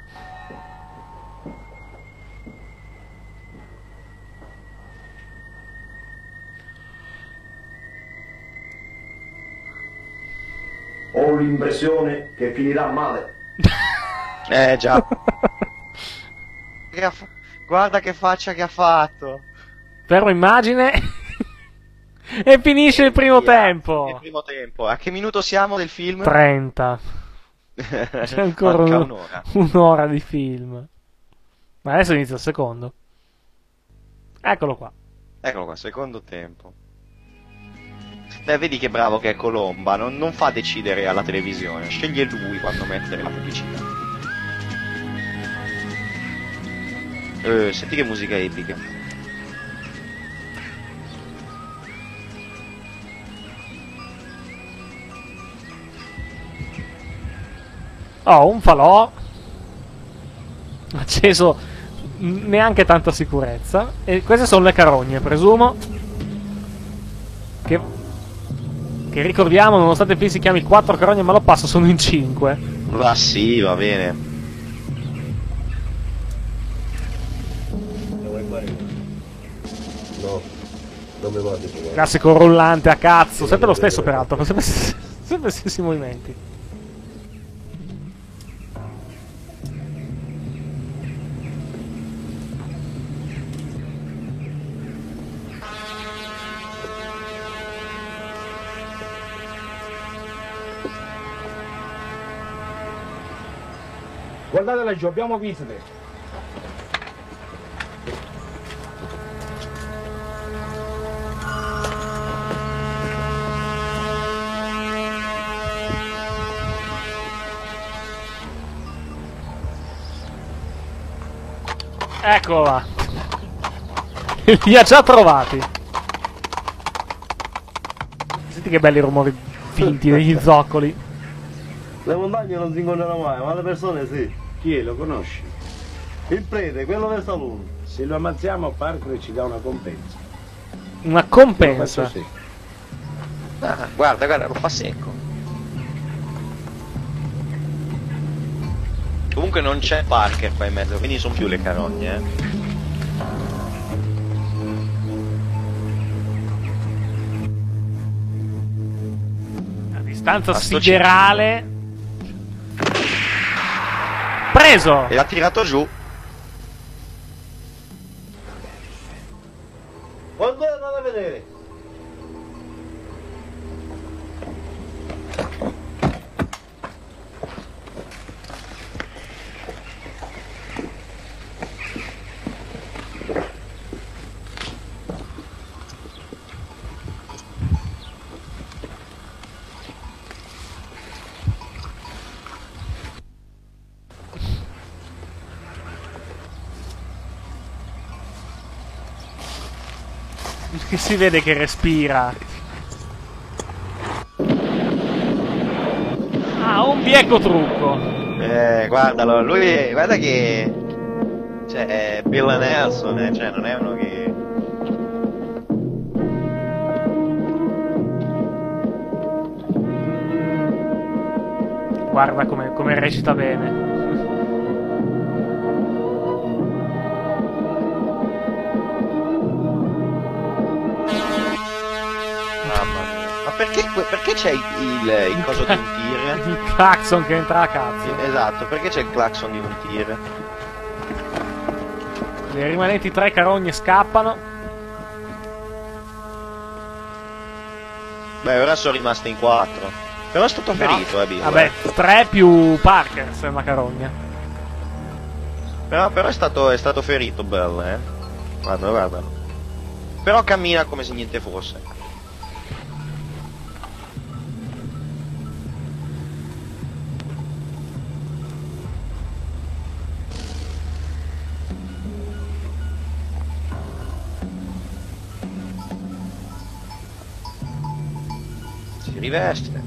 Ho l'impressione che finirà male. Già. Guarda che faccia che ha fatto. Fermo immagine. E finisce il primo tempo. Il primo tempo. A che minuto siamo del film? 30. C'è ancora un'ora di film. Ma adesso inizia il secondo. Eccolo qua. Eccolo qua, secondo tempo. Vedi che bravo che è Colomba, non fa decidere alla televisione, sceglie lui quando mettere la pubblicità. Senti che musica epica. Oh, un falò acceso, neanche tanta sicurezza. E queste sono le carogne, presumo. Che ricordiamo, nonostante il film si chiami 4 carogne ma lo passo, sono in 5. Va sì, va bene. No, non mi guardi più. Classico rullante a cazzo, sempre lo stesso peraltro, sempre gli stessi movimenti. Guardate laggiù, abbiamo visite. Eccola. Li ha già trovati. Senti che belli rumori finti degli zoccoli. Le montagne non si incontrano mai, ma le persone sì. Chi è? Lo conosci? Il prete, quello del saloon. Se lo ammazziamo Parker ci dà una compensa. Una compensa? Sì. Ah, guarda, lo fa secco. Comunque non c'è Parker qua in mezzo, quindi sono più le carogne, A distanza siderale. Preso! E l'ha tirato giù. Quando andate a vedere? Che si vede che respira. Ah, un bieco trucco. Guardalo, lui, guarda che... Cioè, è Bill Nelson, cioè, non è uno che... Guarda come recita bene. Ma perché c'è il coso di un tir? Il clacson che entra a cazzo. Esatto, perché c'è il clacson di un tir? Le rimanenti 3 carogne scappano. Beh, ora sono rimaste in 4. Però è stato ferito, Bill. Vabbè, 3 più Parker, se è una carogna. Però è stato ferito, Bell, Guardalo. Però cammina come se niente fosse. Si riveste.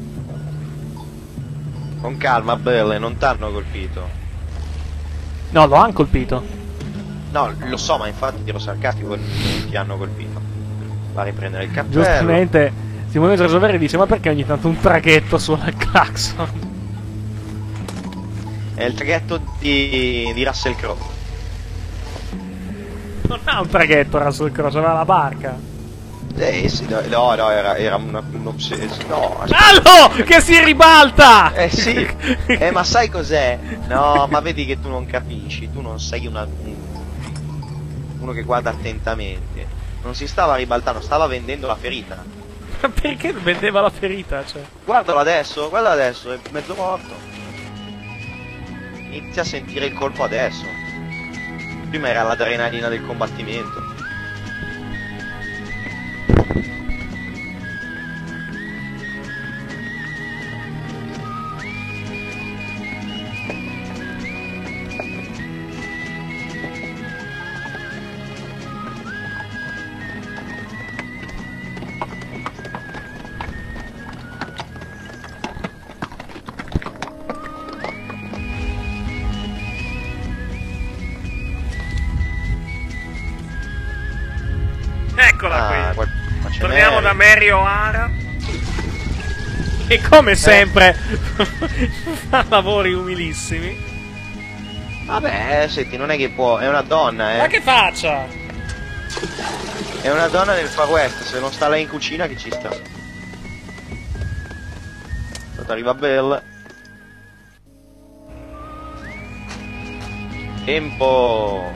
Con calma, Bell, non t'hanno colpito. No, lo hanno colpito. No, lo so, ma infatti ero sarcastico, ti hanno colpito. Va a riprendere il cappello. Giustamente Simone Giorgioveri dice: ma perché ogni tanto un traghetto suona il clacson? È il traghetto di Russell Crowe. Non ha un traghetto Russell Crowe, c'aveva la barca. Sì, no, era un'ossessione. No, Allo! Che si ribalta! Sì, ma sai cos'è? No, ma vedi che tu non capisci, tu non sei uno che guarda attentamente. Non si stava ribaltando, stava vendendo la ferita. Ma perché vendeva la ferita? Cioè? Guardalo adesso, è mezzo morto. Inizia a sentire il colpo adesso. Prima era l'adrenalina del combattimento. Eccola qui. Torniamo da Mary O'Hara. E come sempre fa lavori umilissimi. Vabbè, senti, non è che può, è una donna, Ma che faccia? È una donna del Far West, se non sta lei in cucina chi ci sta? Arriva Bell. Tempo.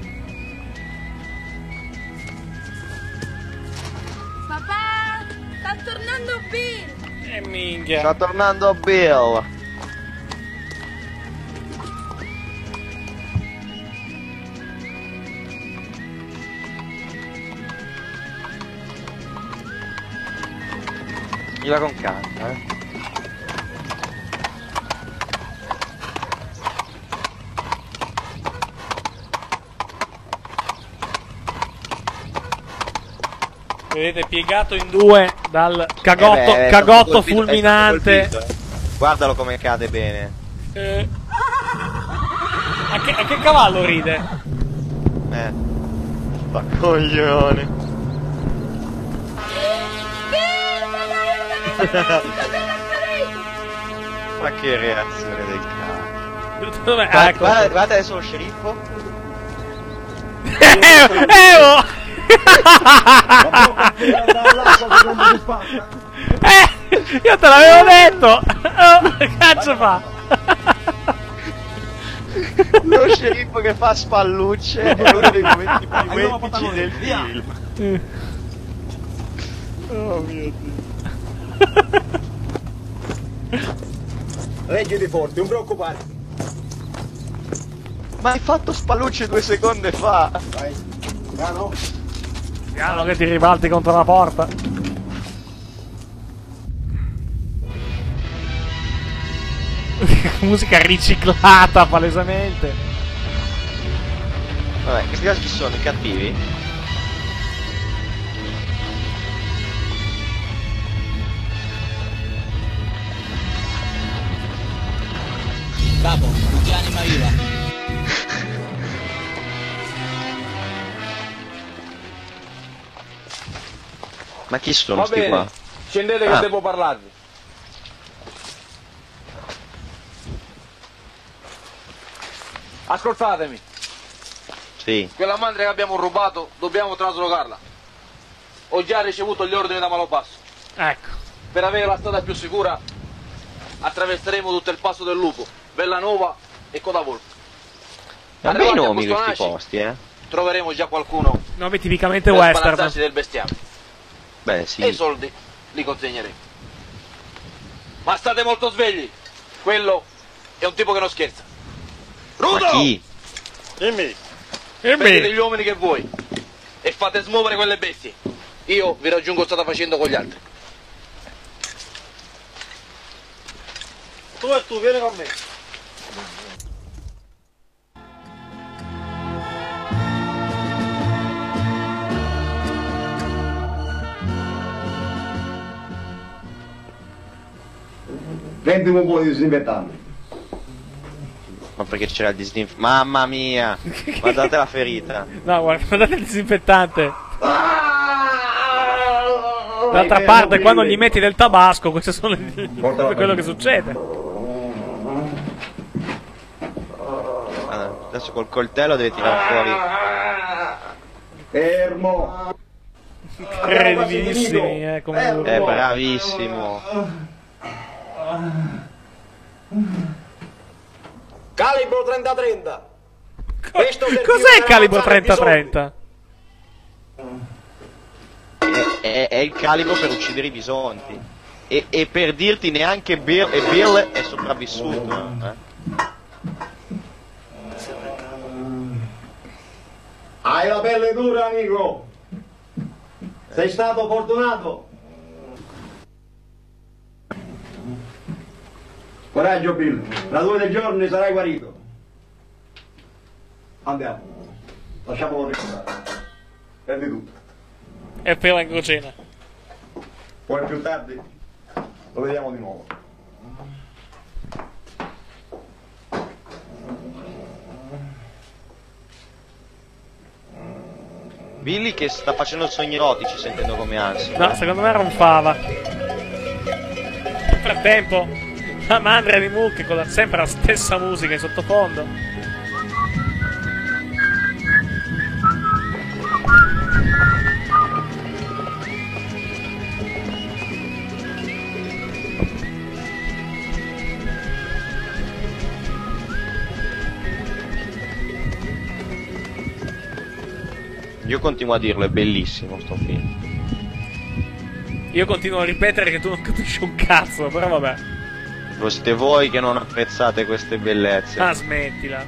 Papà, sta tornando Bill. Minchia. Sta tornando Bill. Gliela con calma, Vedete, piegato in due dal cagotto fulminante. Guardalo come cade bene. A che cavallo ride? Ma coglione. Ma che reazione del cazzo. Dov'è? Guarda adesso lo sceriffo. Io te l'avevo detto. Che cazzo fa? Lo sceriffo che fa spallucce è uno dei momenti più epici del film. Oh mio Dio. Reggiti forte, non preoccupare. Ma hai fatto spallucce 2 secondi fa. Vai, piano. Piano che ti ribalti contro la porta. Musica riciclata palesemente. Vabbè, questi qua chi sono? I cattivi? Capo, tutti anima viva. Ma chi sono Va sti bene, qua? scendete che devo parlarvi. Ascoltatemi. Sì. Quella mandria che abbiamo rubato dobbiamo traslocarla. Ho già ricevuto gli ordini da Malopasso. Ecco. Per avere la strada più sicura attraverseremo tutto il passo del Lupo, Bellanova e Codavolpe. Ma bei nomi questi posti, Troveremo già qualcuno nomi tipicamente per western. sbarazzarsi del bestiame. Beh, sì. E i soldi li consegneremo. Ma state molto svegli, quello è un tipo che non scherza. Rudo! Ma chi? Dimmi. Prendete gli uomini che vuoi e fate smuovere quelle bestie. Io vi raggiungo strada facendo con gli altri. Tu, vieni con me. Prendi un po' di disinfettante. Ma perché c'era il disinfettante? Mamma mia! Guardate la ferita. No, guardate il disinfettante. D'altra parte, quando gli metti del tabasco, questo sono quello che succede. Allora, adesso col coltello deve tirare fuori. Fermo! Credibilissimi, come lui. È bravissimo. Calibro 30-30. Cos'è il calibro 30-30? È il calibro per uccidere i bisonti. E per dirti neanche Bill è sopravvissuto. Hai la pelle dura, amico. Sei stato fortunato. Coraggio, Bill. Tra 2 o 3 giorni sarai guarito. Andiamo. Lasciamolo riposare. Perdi tutto. E poi in cucina. Poi più tardi lo vediamo di nuovo. Billy che sta facendo sogni erotici sentendo come ansia. No, secondo me ronfava. Nel frattempo, la Mandria di mucche con sempre la stessa musica in sottofondo. Io continuo a dirlo, è bellissimo sto film. Io continuo a ripetere che tu non capisci un cazzo, però vabbè. Lo siete voi che non apprezzate queste bellezze. Ah, smettila.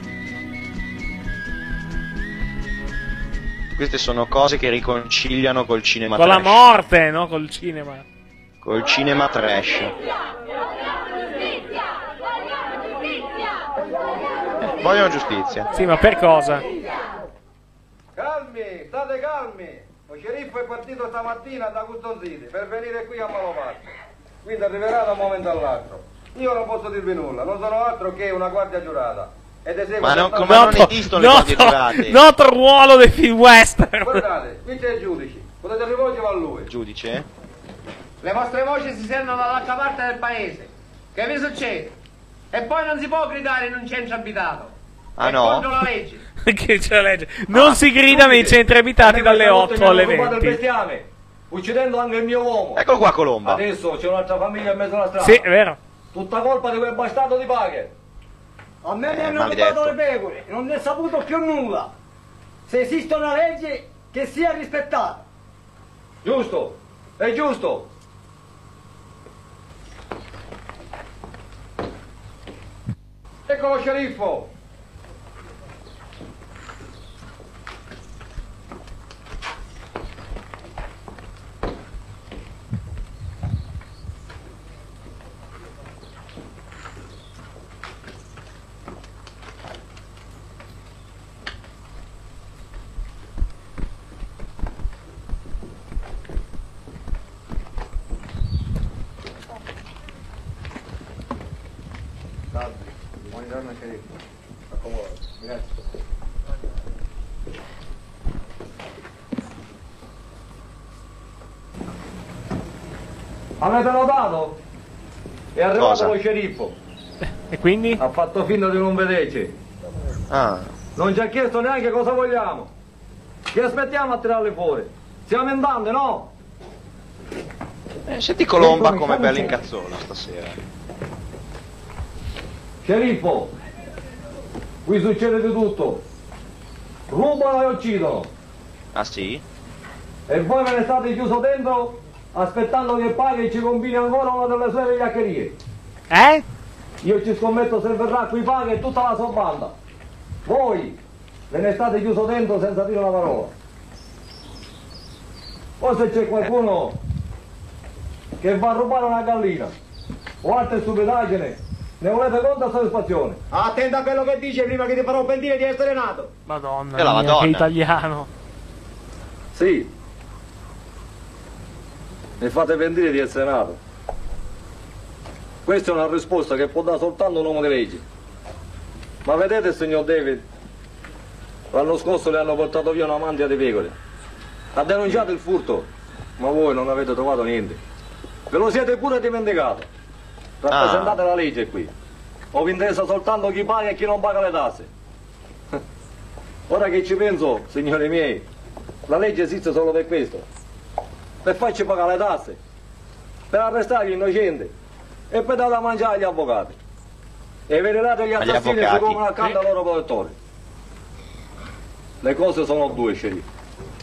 Queste sono cose che riconciliano col cinema Con trash. la morte, no? Col cinema. Col cinema trash. Vogliono giustizia. Sì, ma per cosa? Calmi, state calmi. Lo sceriffo è partito stamattina da Custon City per venire qui a Malomarte. Quindi arriverà da un momento all'altro. Io non posso dirvi nulla, non sono altro che una guardia giurata. Ed eseguo Ma non esistono le guardie giurate. Noto ruolo dei film western. Guardate, qui c'è il giudice. Potete rivolgervi a lui. Giudice? Le vostre voci si sentono dall'altra parte del paese. Che vi succede? E poi non si può gridare in un centro abitato. Ah è no? contro la legge. Che c'è la legge? Non si grida nei centri abitati dalle 8 alle 20. Uccidendo anche il mio uomo. Eccolo qua Colomba. Adesso c'è un'altra famiglia in mezzo alla strada. Sì, è vero. Tutta colpa di quel bastardo di Paghe. A me mi hanno maledetto. rubato le pecore, non ne ho saputo più nulla. Se esiste una legge, che sia rispettata. Giusto, è giusto. Ecco lo sceriffo. Buongiorno sceriffo. Accomodo. Grazie. Avete notato? È arrivato Cosa? lo sceriffo. E quindi? Ha fatto finta di non vederci. Ah. Non ci ha chiesto neanche cosa vogliamo. Che aspettiamo a tirarli fuori? Siamo in bande, no? Senti Colomba come bello incazzola stasera. Sceriffo, qui succede di tutto. Rubano e uccidono. Ah sì? E voi ve ne state chiuso dentro aspettando che paghi e ci combini ancora una delle sue vigliaccherie. Io ci scommetto se verrà qui paga e tutta la sua banda. Voi ve ne state chiuso dentro senza dire una parola. O se c'è qualcuno che va a rubare una gallina o altre stupidaggini, ne volete conto a soddisfazione. Attenta a quello che dice prima che ti farò pentire di essere nato. Madonna È la mia, Madonna. che italiano. Sì. Mi fate pentire di essere nato. Questa è una risposta che può dare soltanto un uomo di legge. Ma vedete, signor David, l'anno scorso le hanno portato via una mantia di pecore. Ha denunciato il furto, ma voi non avete trovato niente. Ve lo siete pure dimenticato. Rappresentate la legge qui. O vi interessa soltanto chi paga e chi non paga le tasse. Ora che ci penso, signori miei, la legge esiste solo per questo. Per farci pagare le tasse, per arrestare gli innocenti e per dare da mangiare agli avvocati. E venerate gli assassini si trovano accanto ai loro protettori. Le cose sono due, sceriffo.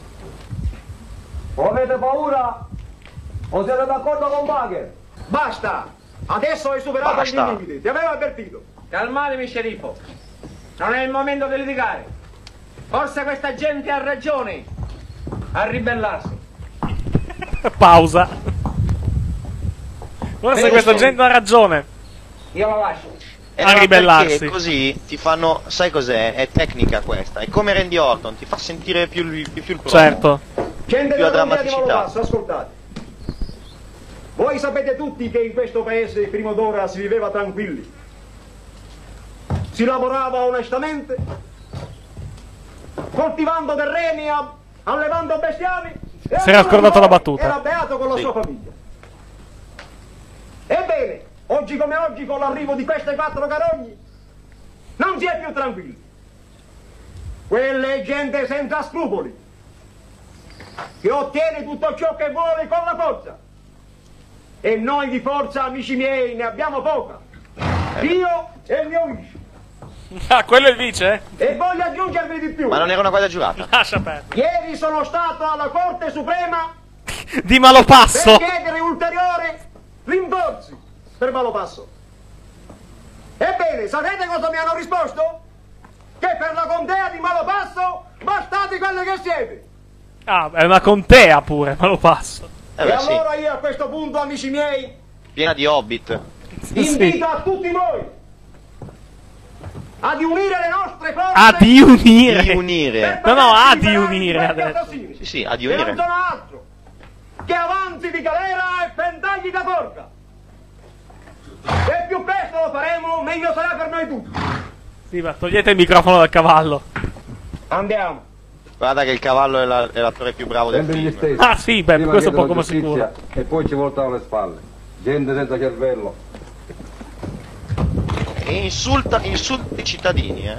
O avete paura o siete d'accordo con Bagher? Basta! Adesso hai superato il limite, ti avevo avvertito. Calmatevi, sceriffo. Non è il momento di litigare. Forse questa gente ha ragione a ribellarsi. Pausa. Forse questa gente ha ragione. Io lo lascio. A ribellarsi. Perché così ti fanno, sai cos'è? È tecnica questa. È come Randy Orton, ti fa sentire più il promo. Certo. Gente più la della contea di drammaticità. Malobasso, ascoltate. Voi sapete tutti che in questo paese prima d'ora si viveva tranquilli. Si lavorava onestamente, coltivando terreni, allevando bestiami. Si era scordato la battuta. Era beato con la sua famiglia. Ebbene, oggi come oggi, con l'arrivo di queste 4 carogne, non si è più tranquilli. Quella è gente senza scrupoli, che ottiene tutto ciò che vuole con la forza. E noi di forza, amici miei, ne abbiamo poca. Io e il mio vice. Ah, quello è il vice? E voglio aggiungervi di più. Ma non era una guardia giurata? Lascia perdere. Ieri sono stato alla Corte Suprema Di Malopasso. per chiedere ulteriori rimborsi per Malopasso. Ebbene, sapete cosa mi hanno risposto? Che per la contea di Malopasso bastate quelli che siete. Ah, è una contea pure, Malopasso. E allora io a questo punto, amici miei, Piena di hobbit. invito a tutti voi ad unire le nostre forze. A di unire. Di unire. No, no, a di unire adesso. Sì, sì, a di Che non unire. sono altro che avanzi di galera e pentagli da forca. E più presto lo faremo, meglio sarà per noi tutti. Sì, ma togliete il microfono dal cavallo. Andiamo. Guarda che il cavallo è l'attore più bravo del Sempre gli film. stessi. Ah sì, beh, Prima questo è poco chiedono ma giustizia sicuro. E poi ci voltano le spalle. Gente senza cervello. E insulta i cittadini,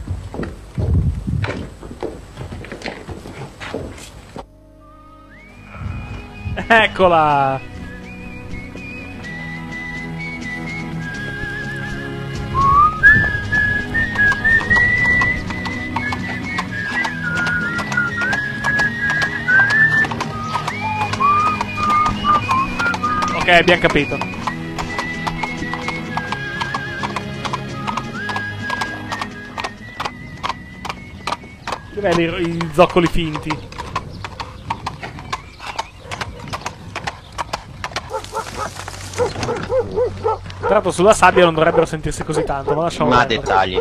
Eccola. Ok, abbiamo capito. Che belli i zoccoli finti. Tra l'altro sulla sabbia non dovrebbero sentirsi così tanto, ma lasciamo Ma perdere. dettagli.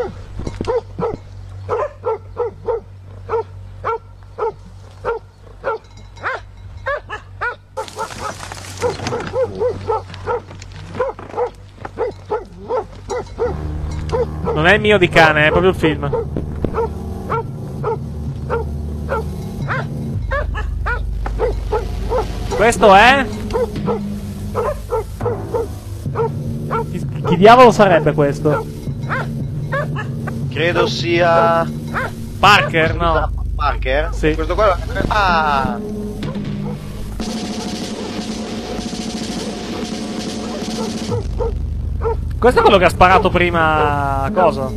Non è il mio di cane, è proprio il film. Questo è? Chi diavolo sarebbe questo? Credo sia... Parker, no? Parker? Sì. Questo qua... Ah! Questo è quello che ha sparato prima a coso.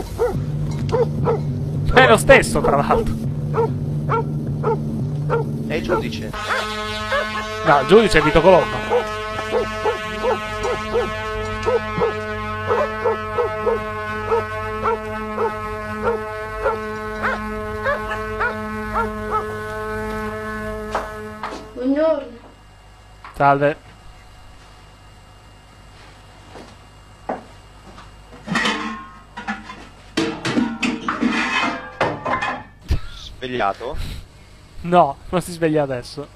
È lo stesso, tra l'altro. È il giudice. No, il giudice è Vito Colombo. Buongiorno. Salve. Svegliato? No, non si sveglia adesso.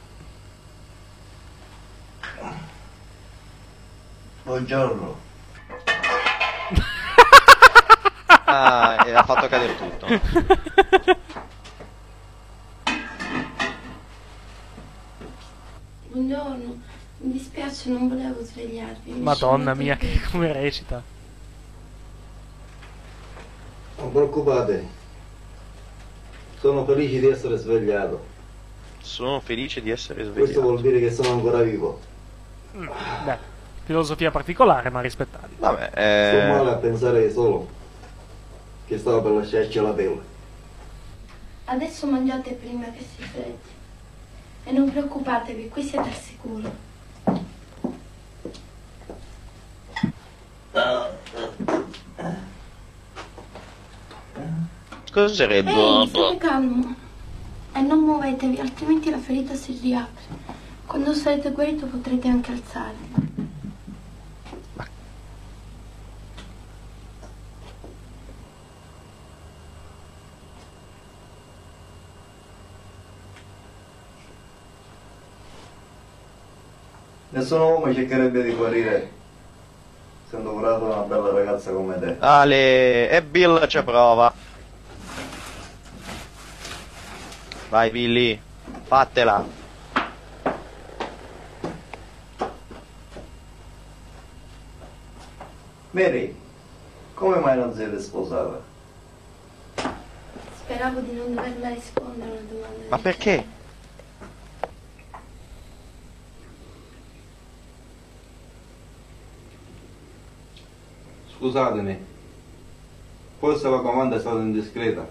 Buongiorno. Ah, e ha fatto cadere tutto. Buongiorno, mi dispiace, non volevo svegliarvi. Madonna mia, come recita. Non preoccupate, sono felice di essere svegliato. Sono felice di essere svegliato. Questo vuol dire che sono ancora vivo. Beh, filosofia particolare ma rispettabile. Vabbè, Sto male a pensare solo che stavo per lasciarci la pelle. Adesso mangiate prima che si freddi. E non preoccupatevi, qui siete al sicuro. Cosa sarebbe? Ehi, state calmo. E non muovetevi, altrimenti la ferita si riapre. Quando sarete guarito potrete anche alzarvi. Nessun uomo cercherebbe di guarire essendo curato da una bella ragazza come te. Ale, e Bill ci prova. Vai Billy, fatela. Mary, come mai non siete sposata? Speravo di non doverla rispondere a una domanda. Ma perché? Scusatemi, forse la comanda è stata indiscreta.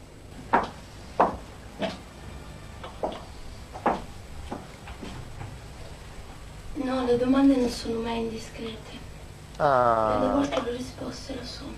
No, le domande non sono mai indiscrete. Ah. Le volte le risposte lo sono.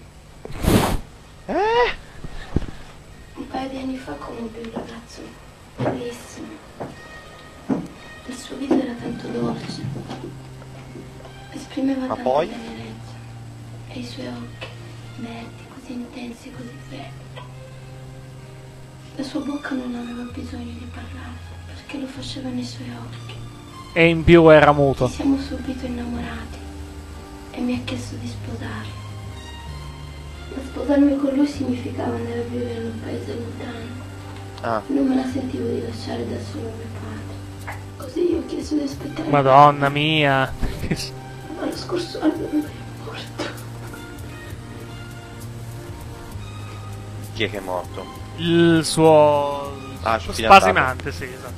Un paio di anni fa conobbi un ragazzo bellissimo. Il suo viso era tanto dolce. Esprimeva tanta poi? tenerezza. E i suoi occhi, verdi, così intensi, così verdi. La sua bocca non aveva bisogno di parlare, perché lo faceva nei suoi occhi. E in più era muto. Ci siamo subito innamorati e mi ha chiesto di sposarlo. Ma sposarmi con lui significava andare a vivere in un paese lontano. Non me la sentivo di lasciare da solo mio padre. Così io ho chiesto di aspettare. Madonna mia. Ma lo scorso anno lui è morto. Chi è che è morto? Il suo... Ah, il suo fidanzato. Spasimante, sì, esatto.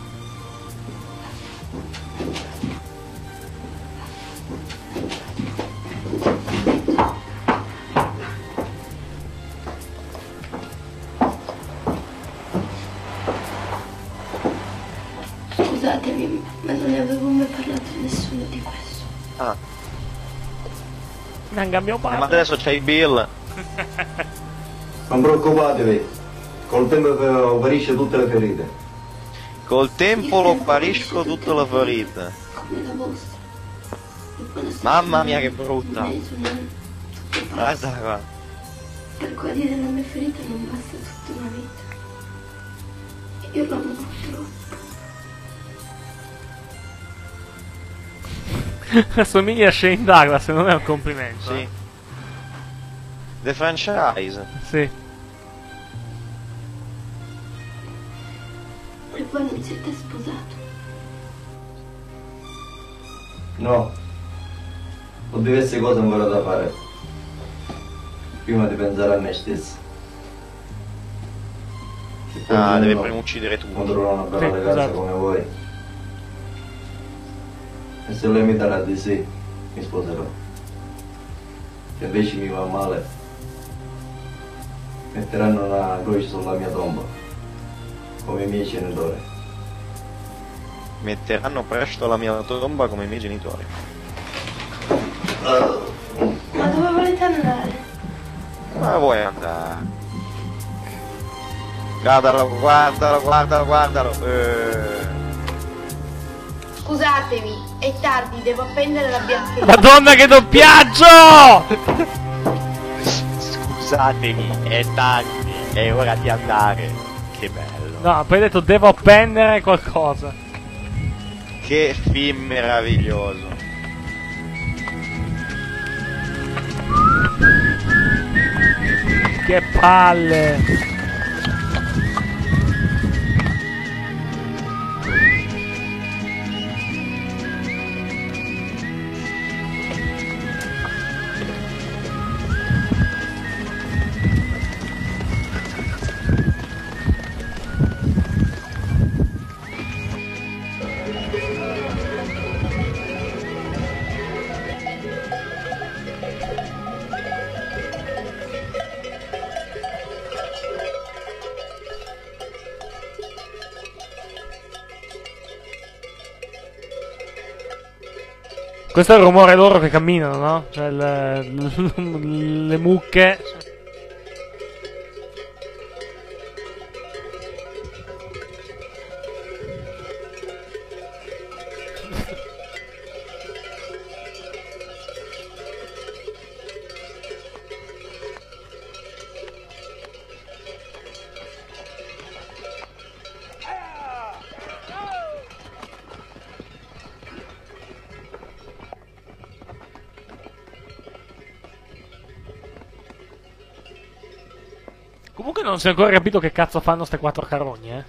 Scusatemi, ma non ne avevo mai parlato a nessuno di questo. Ah. Neanche a mio padre. Ma adesso c'hai Bill. Non preoccupatevi, col tempo guarisce tutte le ferite. Col tempo lo parisco tutte le ferite. Come la vostra. Mamma mia che brutta. Guarda qua. Per guarire la mia ferita non basta tutta una vita. Io l'amo troppo. Assomiglia a Shane Douglas, non è un complimento. Sì. The Franchise. Sì. E voi non siete sposato? No, ho diverse cose ancora da fare. Prima di pensare a me stesso. Ah, deve prima uccidere tutti. Quando trovo una bella ragazza come voi. E se lei mi darà di sì, mi sposerò. Se invece mi va male, metteranno una croce sulla mia tomba, come i miei genitori. Metteranno presto la mia tomba come i miei genitori. Ma dove volete andare? Ma vuoi andare? Guardalo. Scusatemi, è tardi, devo appendere la bianchetta. Madonna che doppiaggio! Scusatemi, è tardi, è ora di andare. Che bello. No, poi hai detto devo appendere qualcosa. Che film meraviglioso. Che palle. Questo è il rumore loro che camminano, no? Cioè le mucche. Comunque non si è ancora capito che cazzo fanno ste 4 carogne,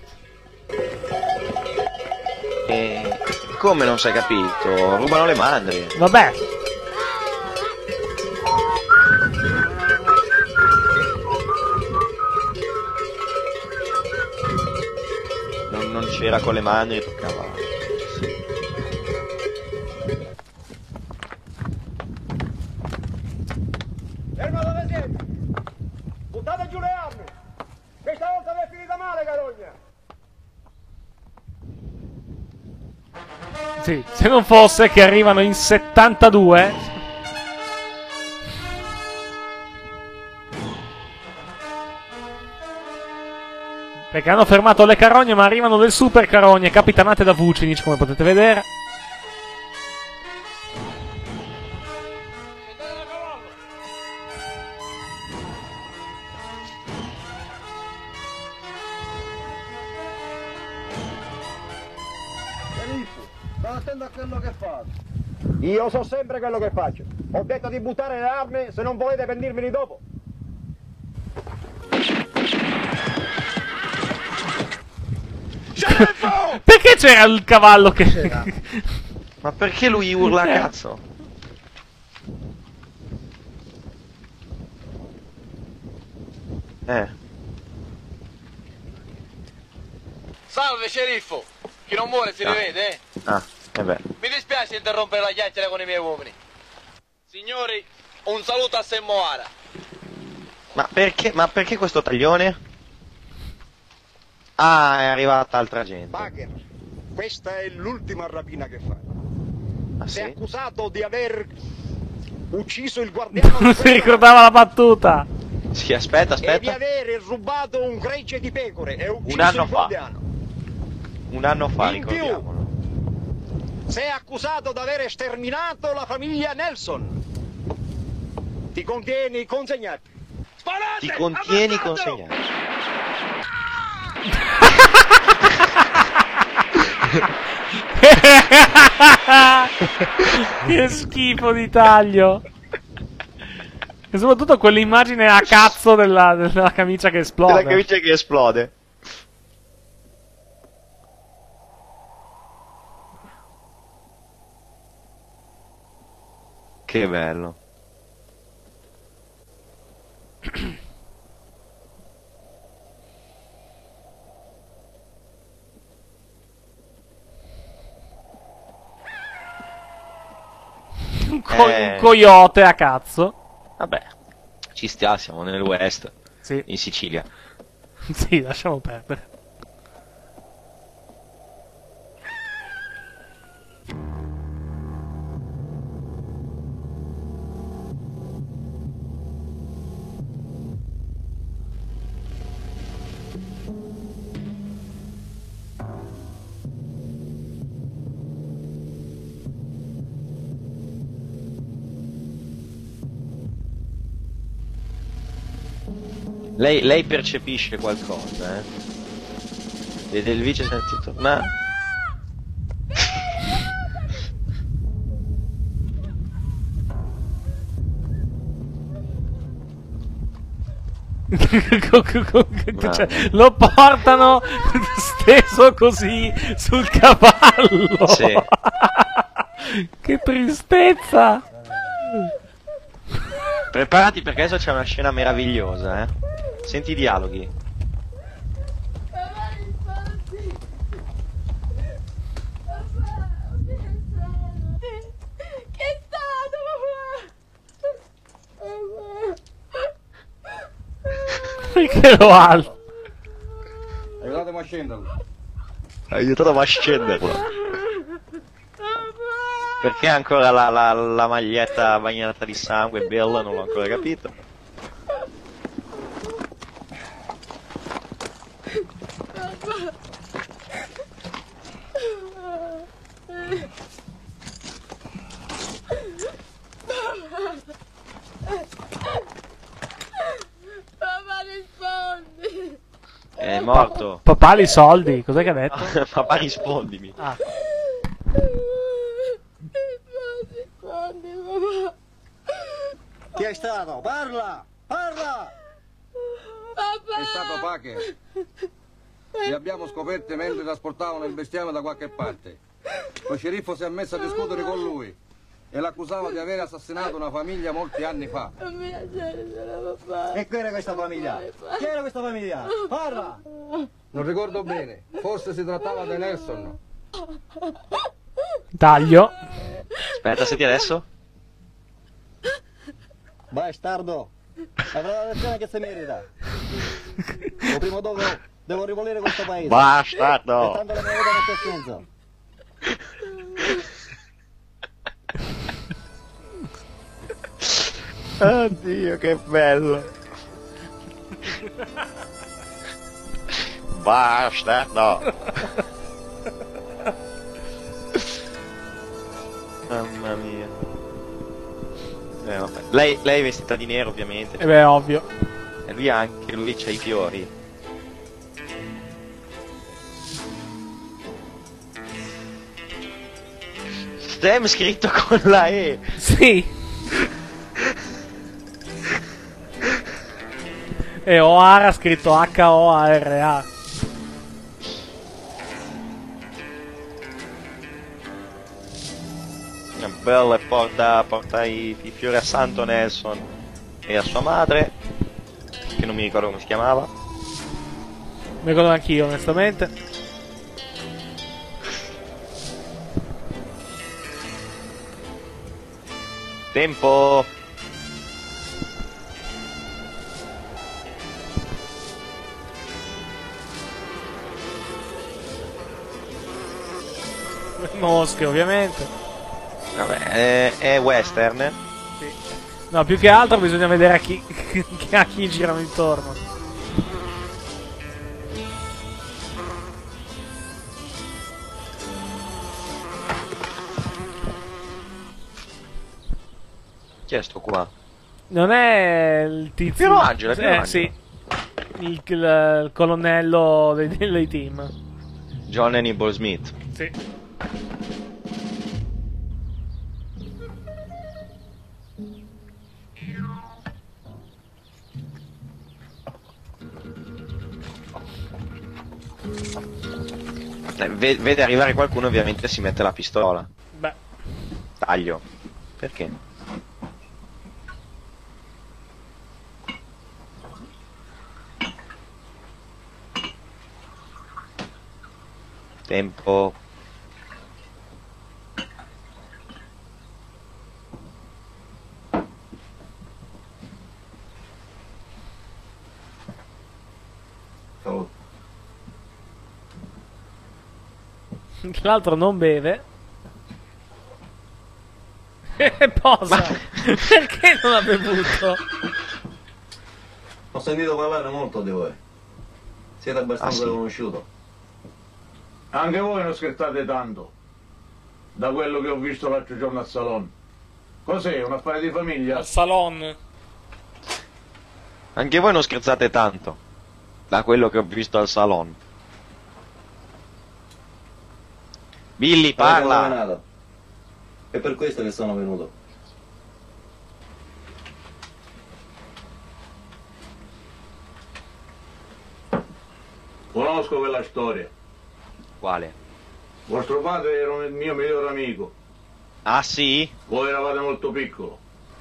Come non si è capito? Rubano le mandrie. Vabbè. Non c'era con le mandrie, toccava. Ferma dove siete! Buttate giù le armi! Questa volta vi è finita male, carogna! Sì, se non fosse che arrivano in 72. Perché hanno fermato le carogne, ma arrivano le super carogne capitanate da Vucinic, come potete vedere. Sta attento a quello che fate. Io so sempre quello che faccio. Ho detto di buttare le armi se non volete pendirvene dopo. Perché c'era il cavallo che... Ma perché lui urla a cazzo? Salve sceriffo! Chi non muore si rivede, eh? Ah, beh. Mi dispiace interrompere la chiacchiera con i miei uomini. Signori, un saluto a Semmoara. Ma perché questo taglione? Ah, è arrivata altra gente. Baker, questa è l'ultima rapina che fa. Ah, Sei sì? accusato di aver ucciso il guardiano Non si ricordava la battuta. Sì, aspetta. e di aver rubato un gregge di pecore e ucciso Un anno il fa. guardiano. Un anno fa, In più, ricordiamolo. sei accusato di aver sterminato la famiglia Nelson. Ti contieni consegnato. Ti contieni consegnato. Che schifo di taglio. E soprattutto quell'immagine a cazzo della camicia che esplode. Della camicia che esplode. Che bello. Un coyote a cazzo. Vabbè, ci sta, siamo nel West. Sì. In Sicilia. Sì, lasciamo perdere. Lei percepisce qualcosa, eh? Vede il vice senza tornare. Cioè, lo portano steso così sul cavallo. Sì. Che tristezza. Preparati perché adesso c'è una scena meravigliosa, eh. Senti i dialoghi. Che è stato, Perché lo alza? Aiutatemi a scenderlo. Aiutatemi a scenderlo. Perché ancora la maglietta bagnata di sangue bella, non l'ho ancora capito. Papà, rispondi. È morto. Papà li soldi, cos'è che ha detto? Papà rispondimi. Ah. Rispondi, papà. Chi è stato? Parla! Parla! Papà. È stato Pache. Li abbiamo scoperti mentre trasportavano il bestiame da qualche parte. Lo sceriffo si è messo a discutere con lui e l'accusava di aver assassinato una famiglia molti anni fa. Non mi lasciare, papà. E chi era questa famiglia? Chi era questa famiglia? Parla! Non ricordo bene, forse si trattava di Nelson. Taglio. Aspetta, senti adesso. Bastardo! Avrà la lezione che si merita. O prima o dopo devo rivolere questo paese. Bastardo! E tanto la mia vita non c'è senso. Oddio, che bello! Bastardo! Mamma mia. Vabbè. Lei è vestita di nero, ovviamente. E beh, ovvio. E lui anche, lui c'ha i fiori. Stem scritto con la E. Sì. E O'Hara scritto H-O-A-R-A. Bella, e porta i fiori a Santo Nelson e a sua madre, che non mi ricordo come si chiamava. Mi ricordo anch'io, onestamente. Tempo! Mosche, ovviamente. Vabbè, è western. Sì. No, più che altro bisogna vedere a chi girano intorno. Chi è sto qua? Non è il tizio. Piero Angela, Piero Angela. Sì. Il colonnello dei team. John Hannibal Smith. Sì. Vede arrivare qualcuno, ovviamente si mette la pistola. Beh. Taglio. Perché? Tempo. L'altro non beve. E posa. Perché non ha bevuto? Ho sentito parlare molto di voi. Siete abbastanza conosciuto. Anche voi non scherzate tanto. Da quello che ho visto l'altro giorno al salon. Cos'è? Un affare di famiglia? Al salon. Anche voi non scherzate tanto, da quello che ho visto al salon. Billy, parla! È per questo che sono venuto. Conosco quella storia. Quale? Vostro padre era il mio migliore amico. Ah sì? Voi eravate molto piccolo.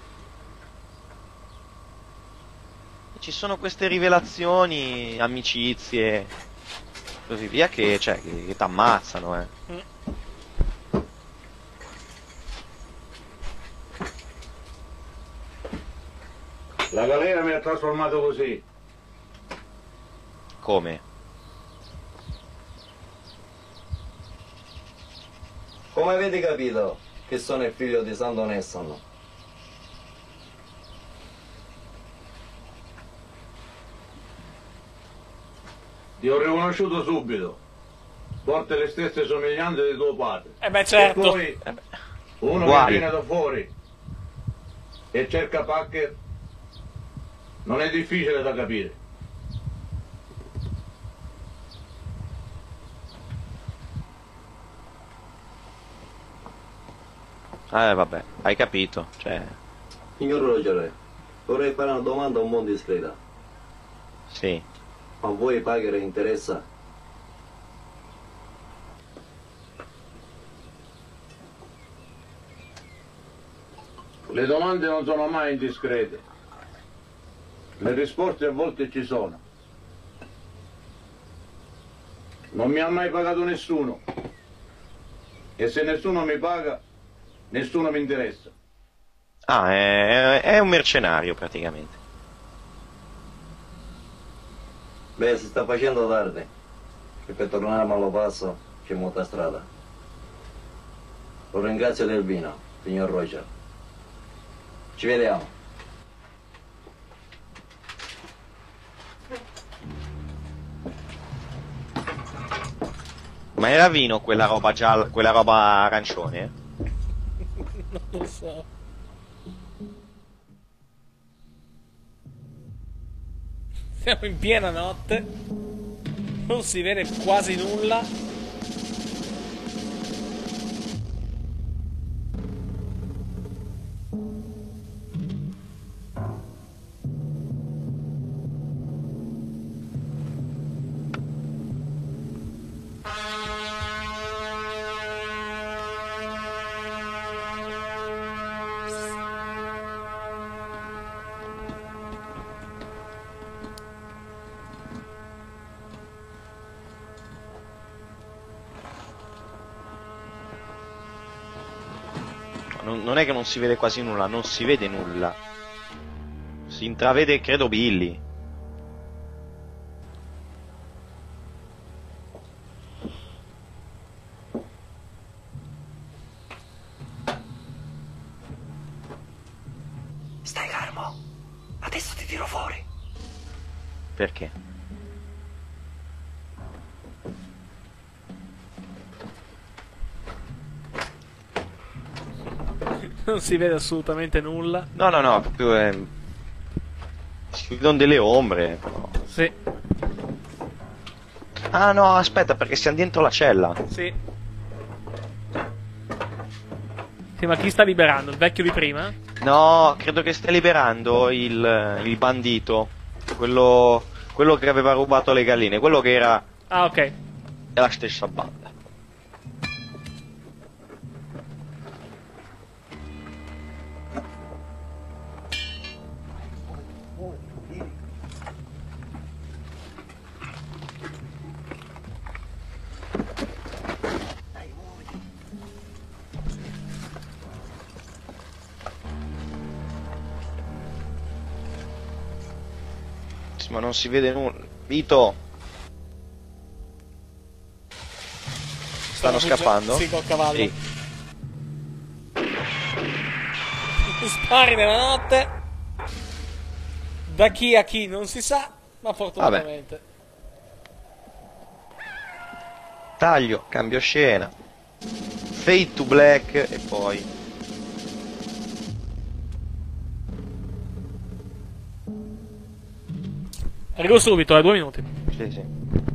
Ci sono queste rivelazioni, amicizie, così via che t'ammazzano, La galera mi ha trasformato così. Come? Come avete capito che sono il figlio di Santo Nesson? Ti ho riconosciuto subito. Porta le stesse somiglianze di tuo padre. Beh, certo. E poi uno Uguali. che viene da fuori e cerca Packer non è difficile da capire. Vabbè, hai capito, cioè... Signor Roger, vorrei fare una domanda un po' discreta. Sì. A voi Packer interessa? Le domande non sono mai indiscrete. Le risposte a volte ci sono. Non mi ha mai pagato nessuno. E se nessuno mi paga, nessuno mi interessa. Ah, è un mercenario praticamente. Beh, si sta facendo tardi. E per tornare a Malopasso c'è molta strada. Lo ringrazio del vino, signor Roger. Ci vediamo. Ma era vino quella roba gialla, quella roba arancione? Non lo so. Siamo in piena notte. Non si vede quasi nulla. Non è che non si vede quasi nulla, non si vede nulla. Si intravede, credo, Billy. Stai calmo. Adesso ti tiro fuori. Perché? Non si vede assolutamente nulla. No, proprio si vedono delle ombre, però. Sì. Ah no, aspetta, perché siamo dentro la cella. Sì. Sì, ma chi sta liberando? Il vecchio di prima? No, credo che stia liberando il bandito. Quello che aveva rubato le galline. Quello che era... Ah, ok. della stessa banda. Ma non si vede nulla. Vito, stanno scappando? Sì, col cavallo. Sì. Spari nella notte. Da chi a chi non si sa, ma fortunatamente. Taglio, cambio scena. Fade to black e poi... Arrivo subito, 2 minuti. Sì, sì.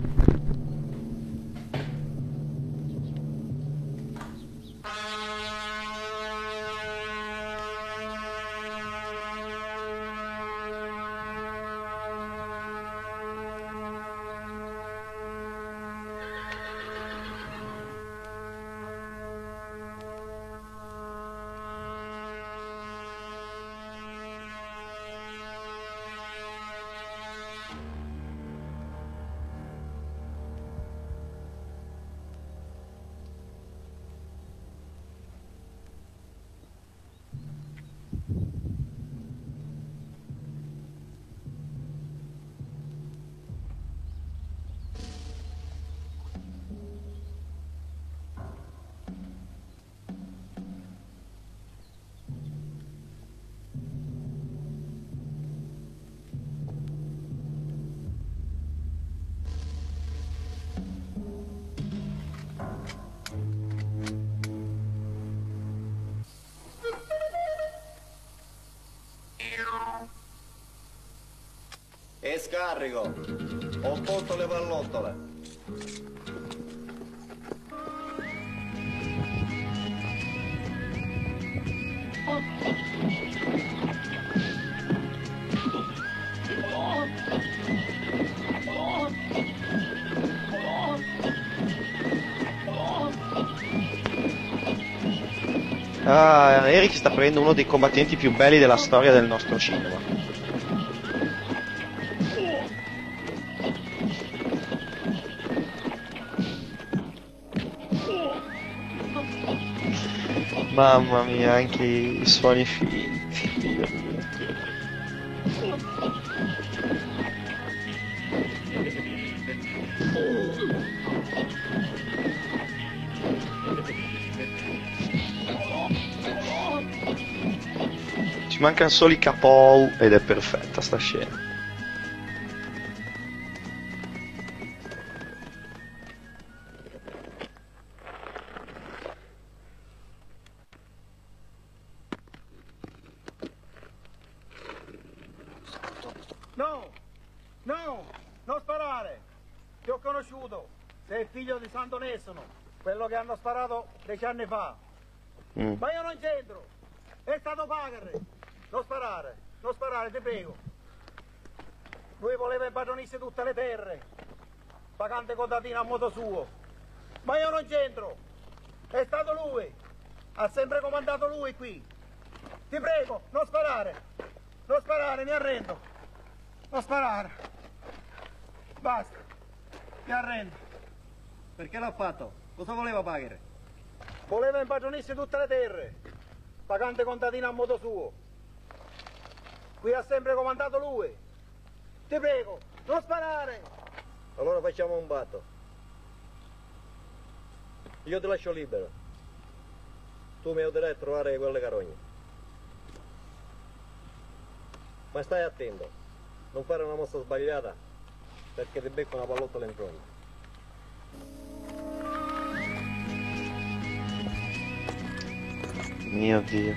E scarico, ho posto le pallottole. Ah, Eric sta prendendo uno dei combattenti più belli della storia del nostro cinema. Mamma mia, anche i suoni finti. Ci mancano solo i capo ed è perfetta sta scena. No, no, non sparare. Ti ho conosciuto. Sei figlio di Sant'Onestono, quello che hanno sparato 10 anni fa. Ma io non c'entro. È stato Pagare. Non sparare, ti prego. Lui voleva impadronirsi tutte le terre, pagante contadino a modo suo. Ma io non c'entro. È stato lui. Ha sempre comandato lui qui. Ti prego, non sparare. Non sparare, mi arrendo. Non sparare. Basta. Mi arrendo. Perché l'ha fatto? Cosa voleva Pagare? Voleva impadronirsi tutte le terre, pagante contadino a modo suo. Qui ha sempre comandato lui. Ti prego, non sparare. Allora facciamo un patto. Io ti lascio libero. Tu mi aiuterai a trovare quelle carogne. Ma stai attento, non fare una mossa sbagliata, perché ti becco una pallottola in fronte. Mio Dio.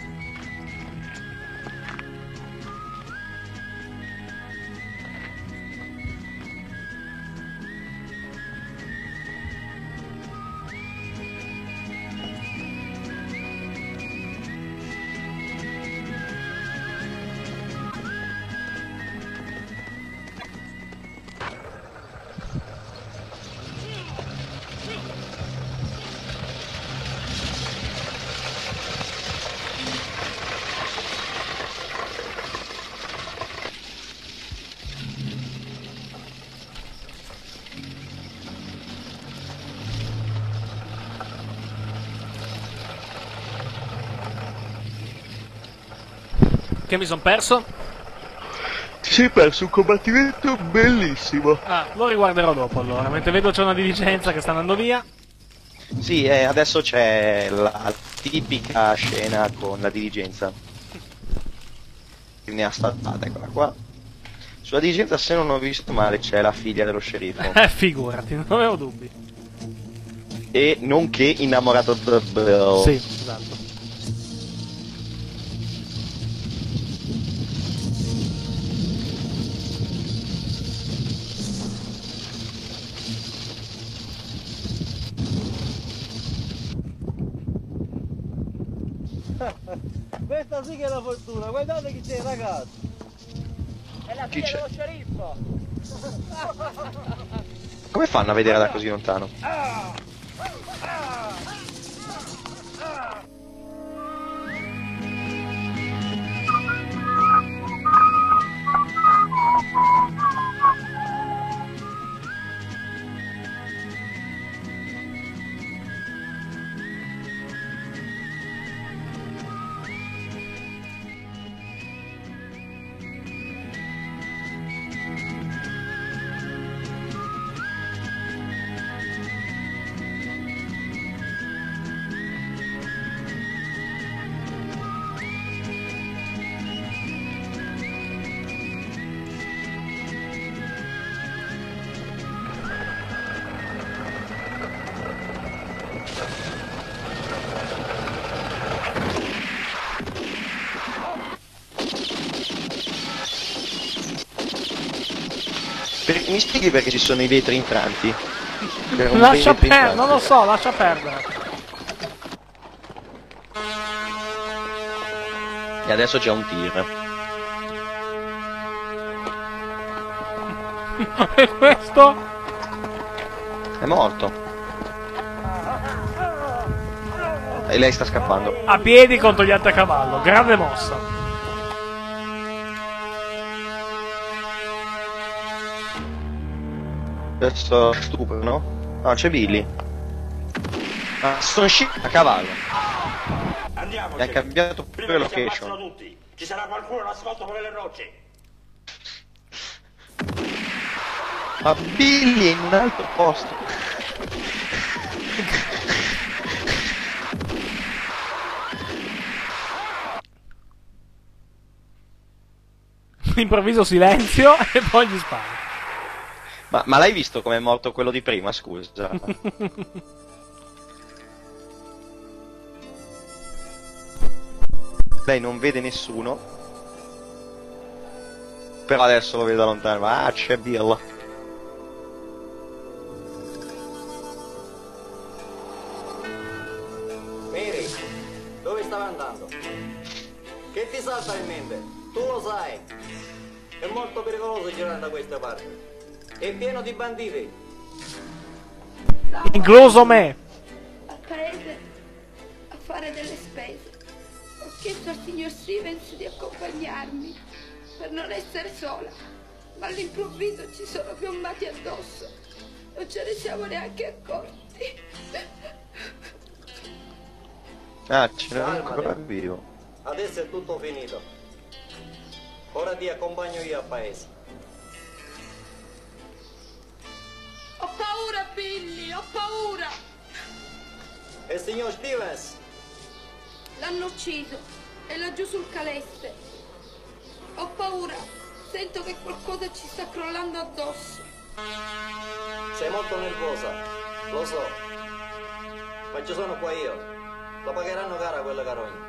Che mi son perso? Ti sei perso un combattimento bellissimo. Ah, lo riguarderò dopo allora, mentre vedo c'è una diligenza che sta andando via. Sì, adesso c'è la tipica scena con la diligenza. Linea statale, eccola qua. Sulla diligenza, se non ho visto male, c'è la figlia dello sceriffo. Figurati, non avevo dubbi. E nonché innamorato da... Sì, esatto. Questa sì che è la fortuna, guardate chi c'è ragazzi. È la figlia dello sceriffo. Come fanno a vedere da così lontano? Mi spieghi perché ci sono i vetri infranti? Lascia perdere, non lo so, lascia perdere. E adesso c'è un tir. E questo? È morto. E lei sta scappando. A piedi contro gli altri a cavallo, grande mossa. Adesso stupro, no? No, c'è Billy. Ah, sono usciti a cavallo. Andiamo. E ha cambiato pure location. Tutti. Ci sarà qualcuno nascosto con le rocce. Ma Billy è in un altro posto. Improvviso silenzio e poi gli spara. Ma l'hai visto come è morto quello di prima, scusa? Lei non vede nessuno. Però adesso lo vedo da lontano. Ah, c'è Bill. Mary, dove stava andando? Che ti salta in mente? Tu lo sai. È molto pericoloso girare da queste parti. È pieno di banditi. Incluso me. Al paese a fare delle spese. Ho chiesto al signor Stevens di accompagnarmi per non essere sola, ma all'improvviso ci sono piombati addosso. Non ce ne siamo neanche accorti. Ah, ce n'è ancora vivo. Adesso è tutto finito. Ora ti accompagno io al paese. Ho paura, Billy, ho paura. E il signor Stevens? L'hanno ucciso. È laggiù sul caleste. Ho paura. Sento che qualcosa ci sta crollando addosso. Sei molto nervosa, lo so. Ma ci sono qua io. La pagheranno cara quella carogna.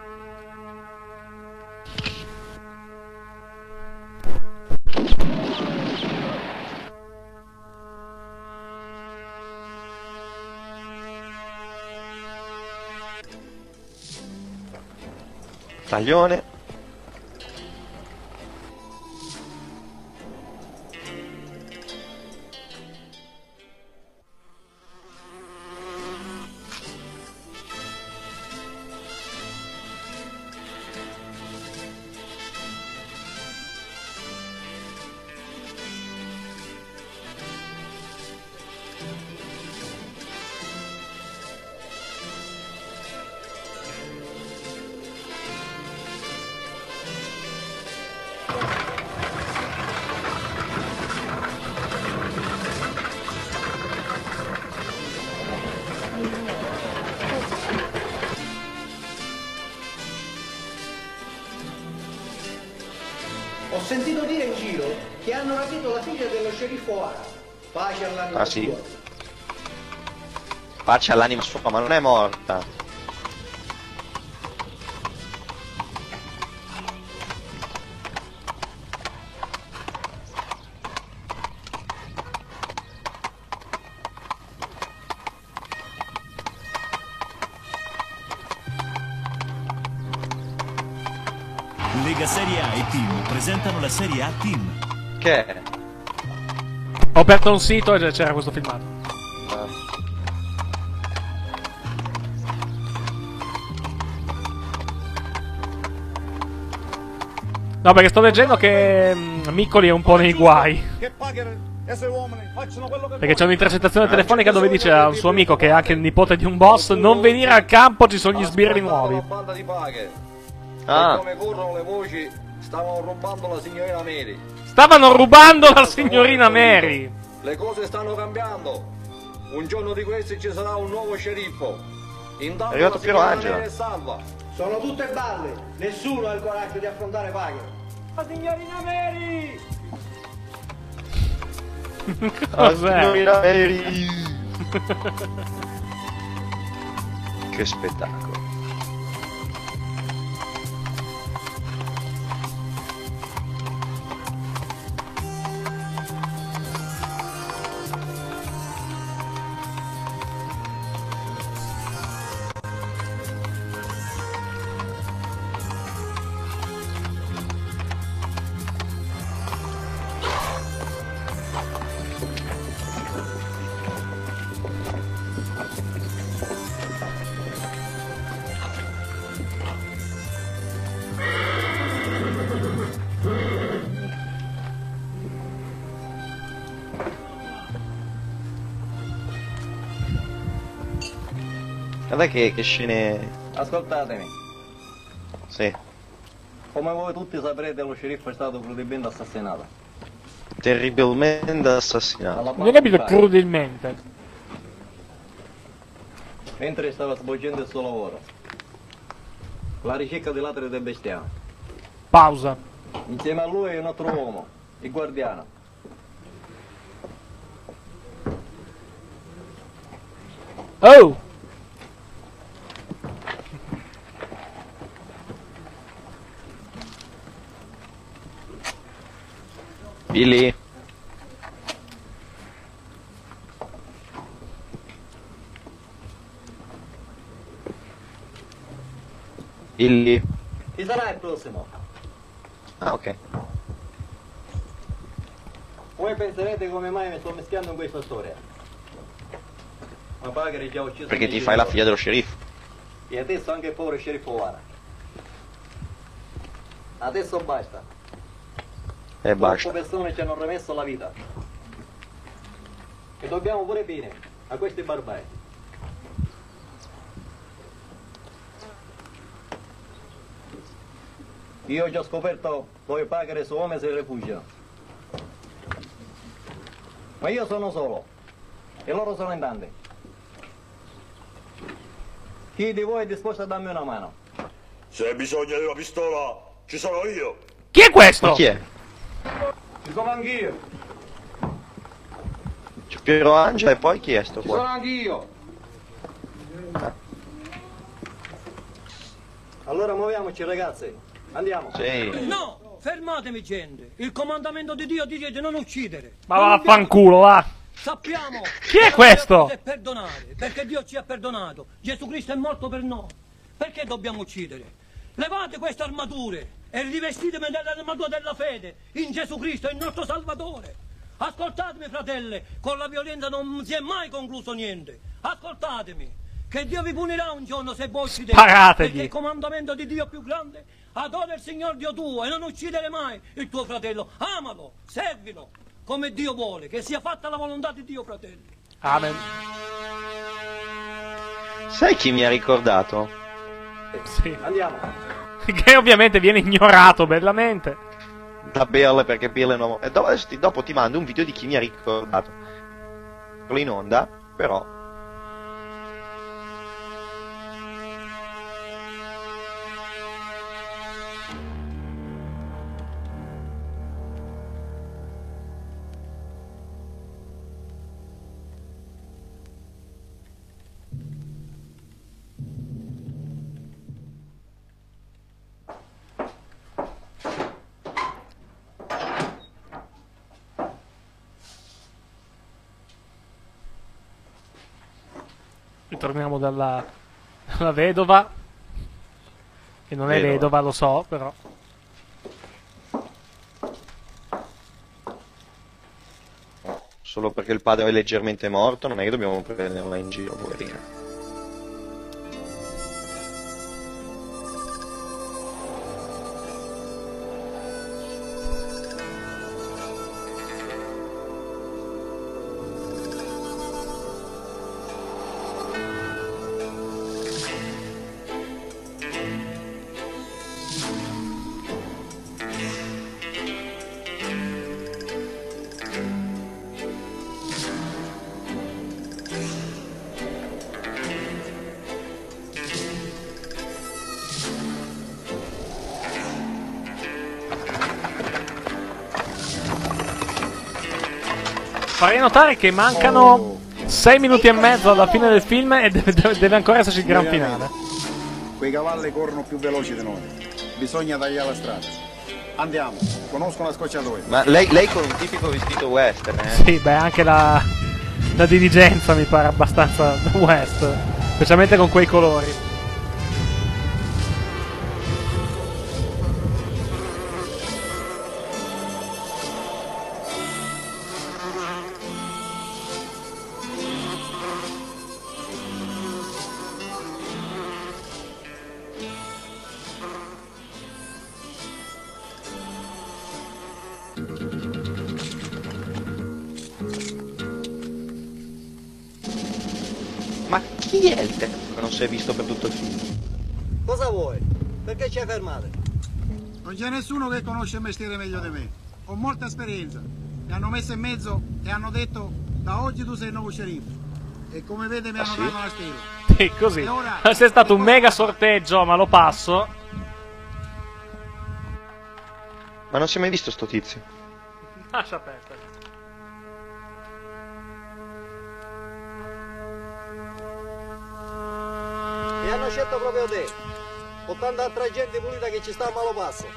Taglione. Ho sentito dire in giro che hanno rapito la figlia dello sceriffo Ara. Pace all'anima Ah, sì? sua. Pace all'anima sua, ma non è morta. Lega Serie A e Team presentano la Serie A Team. Che è? Ho aperto un sito e c'era questo filmato. No, perché sto leggendo che Miccoli è un po' nei guai. Perché c'è un'intercettazione telefonica dove dice a un suo amico, che è anche il nipote di un boss, non venire al campo, ci sono gli sbirri nuovi. Ah. Come corrono le voci, stavano rubando la signorina Mary. Stavano rubando la signorina Mary. Le cose stanno cambiando. Un giorno di questi ci sarà un nuovo sceriffo. Intanto è arrivato la Piero signora Angela. Mary è salva. Sono tutte balle. Nessuno ha il coraggio di affrontare Paghe. La signorina Mary! Cos'è? Signorina Mary. Che spettacolo. Guarda che scene... Ascoltatemi. Sì. Come voi tutti saprete, lo sceriffo è stato crudelmente assassinato. Terribilmente assassinato. Non ho capito crudelmente. Mentre stava svolgendo il suo lavoro. La ricerca di ladri del bestiame. Pausa. Insieme a lui un altro uomo, il guardiano. Oh! Billy. Billy. Chi sarà il prossimo? Ah, ok. Voi penserete come mai mi sto mischiando in questa storia. Ma Pagare già ucciso. Perché ti fai la figlia dello sceriffo. E adesso anche il povero sceriffo Vara. Adesso basta. E basta. Troppe persone ci hanno rimesso la vita. E dobbiamo pure bene a questi barbari. Io ho già scoperto dove Pagare suo uomo si rifugiano. Ma io sono solo. E loro sono in tanti. Chi di voi è disposto a darmi una mano? Se hai bisogno di una pistola, ci sono io. Chi è questo? Ma chi è? Ci sono anch'io. C'è Piero Angela e poi chi è sto Ci sono qua? anch'io. Allora muoviamoci ragazzi. Andiamo. Sì. No, fermatemi gente. Il comandamento di Dio dice di non uccidere. Ma vaffanculo, va. Sappiamo. Chi è questo? È perdonare, perché Dio ci ha perdonato. Gesù Cristo è morto per noi. Perché dobbiamo uccidere? Levate queste armature e rivestitevi dell'armatura della fede in Gesù Cristo, il nostro Salvatore. Ascoltatemi, fratelli, con la violenza non si è mai concluso niente. Ascoltatemi, che Dio vi punirà un giorno se voi uccidete. Sparategli. Perché il comandamento di Dio più grande: adora il Signore Dio tuo e non uccidere mai il tuo fratello. Amalo, servilo, come Dio vuole, che sia fatta la volontà di Dio, fratelli. Amen. Sai chi mi ha ricordato? Sì. Andiamo. Che ovviamente viene ignorato bellamente. Da Bill, perché Bill è nuovo. E dopo ti mando un video di chi mi ha ricordato. Quello in onda, però. Ritorniamo dalla vedova. Che non è vedova, lo so, però. solo perché il padre è leggermente morto, non è che dobbiamo prenderla in giro, poverina. Farei notare che mancano 6 minuti e mezzo alla fine del film e deve ancora esserci il gran finale. Quei cavalli corrono più veloci di noi. Bisogna tagliare la strada. Andiamo, conosco la scocciatoia. Ma lei con un tipico vestito western, eh? Sì, beh, anche la diligenza mi pare abbastanza da west, specialmente con quei colori. Ma chi è il terzo che non si è visto per tutto il film? Cosa vuoi? Perché ci hai fermato? Non c'è nessuno che conosce il mestiere meglio di me. Ho molta esperienza. Mi hanno messo in mezzo e hanno detto da oggi tu sei il nuovo sceriffo. E come vede mi hanno dato una stella. Sì, così. C'è stato un mega sorteggio, ma lo passo. Ma non si è mai visto sto tizio? Lascia perdere. E hanno scelto proprio te. Con tanta altra gente pulita che ci sta a malo passo.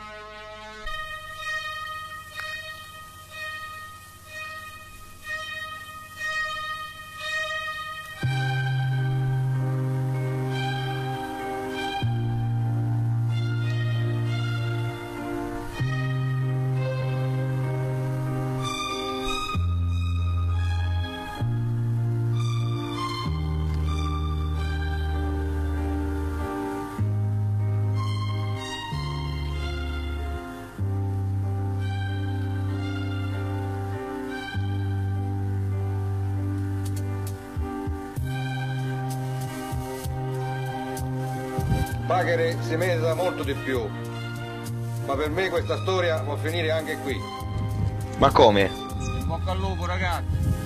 Baghere si merita molto di più, ma per me questa storia può finire anche qui. Ma come? In bocca al lupo, ragazzi.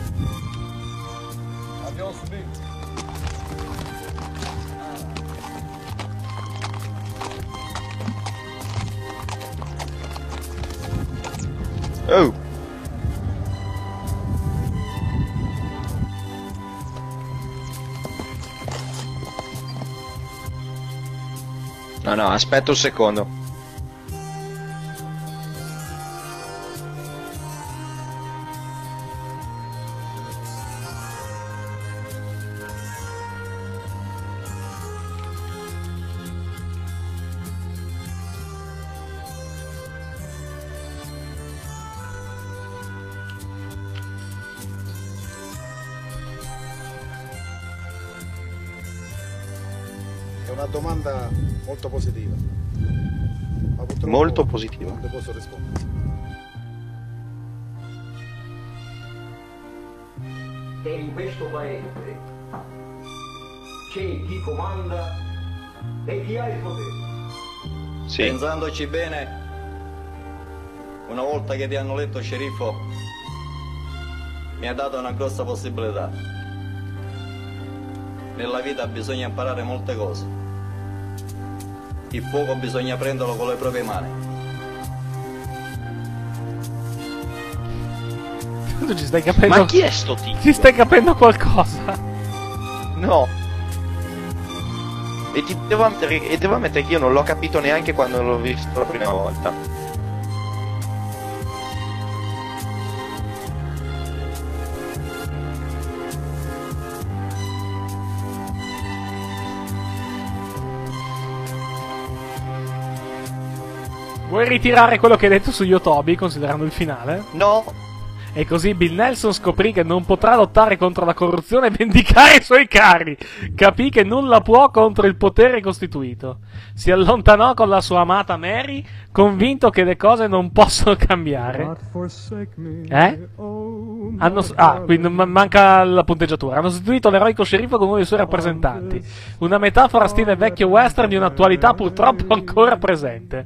Abbiamo subito. Oh! No, aspetta un secondo. È una domanda molto positiva. Ma purtroppo molto positiva. Non ti posso rispondere. Che in questo paese c'è chi comanda e chi ha il potere. Sì. Pensandoci bene, una volta che ti hanno eletto sceriffo, mi ha dato una grossa possibilità. Nella vita bisogna imparare molte cose. Il fuoco bisogna prenderlo con le proprie mani. Tu ci stai capendo. Ma chi è sto tizio? Ci stai capendo qualcosa? No. E ti devo ammettere che io non l'ho capito neanche quando l'ho visto la prima volta. Vuoi ritirare quello che hai detto su Yotobi, considerando il finale? No. E così Bill Nelson scoprì che non potrà lottare contro la corruzione e vendicare i suoi cari. Capì che nulla può contro il potere costituito. Si allontanò con la sua amata Mary, convinto che le cose non possono cambiare. Quindi manca la punteggiatura. Hanno sostituito l'eroico sceriffo con uno dei suoi rappresentanti. Una metafora stile vecchio western di un'attualità purtroppo ancora presente.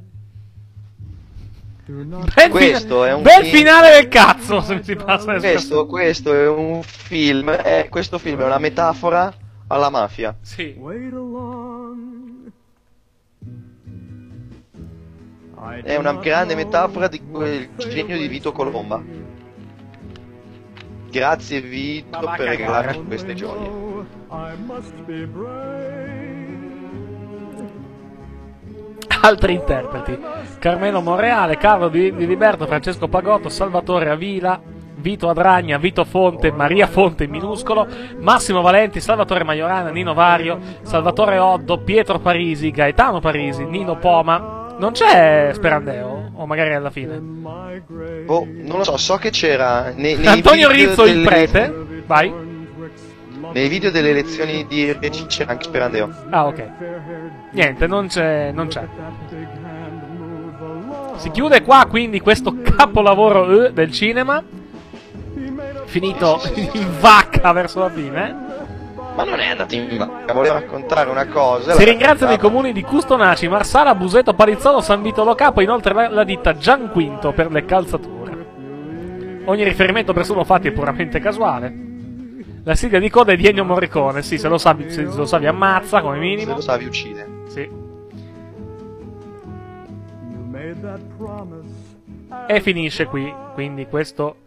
Bel finale del cazzo, se si passa questo è un film. Questo film è una metafora alla mafia. Sì. È una grande metafora di quel genio di Vito Colomba. Grazie Vito per regalarci queste gioie. Altri interpreti: Carmelo Monreale, Carlo Di Liberto, Francesco Pagotto, Salvatore Avila, Vito Adragna, Vito Fonte, Maria Fonte in minuscolo, Massimo Valenti, Salvatore Majorana, Nino Vario, Salvatore Oddo, Pietro Parisi, Gaetano Parisi, Nino Poma. Non c'è Sperandeo? O magari alla fine? Non lo so che c'era Antonio Rizzo il prete. Vai. Nei video delle elezioni di Reci c'era anche Sperandeo. Ah, ok. Niente, non c'è. Si chiude qua quindi questo capolavoro del cinema, finito in vacca verso la fine. Ma non è andato in vacca, volevo raccontare una cosa. Si ringraziano i comuni di Custonaci, Marsala, Buseto, Palizzolo, San Vito Lo Capo, inoltre la ditta Gianquinto per le calzature. Ogni riferimento presumo fatti è puramente casuale. La sigla di coda è di Ennio Morricone. Sì, se lo sa vi ammazza come minimo. Se lo sa vi uccide. Sì. E finisce qui. Quindi questo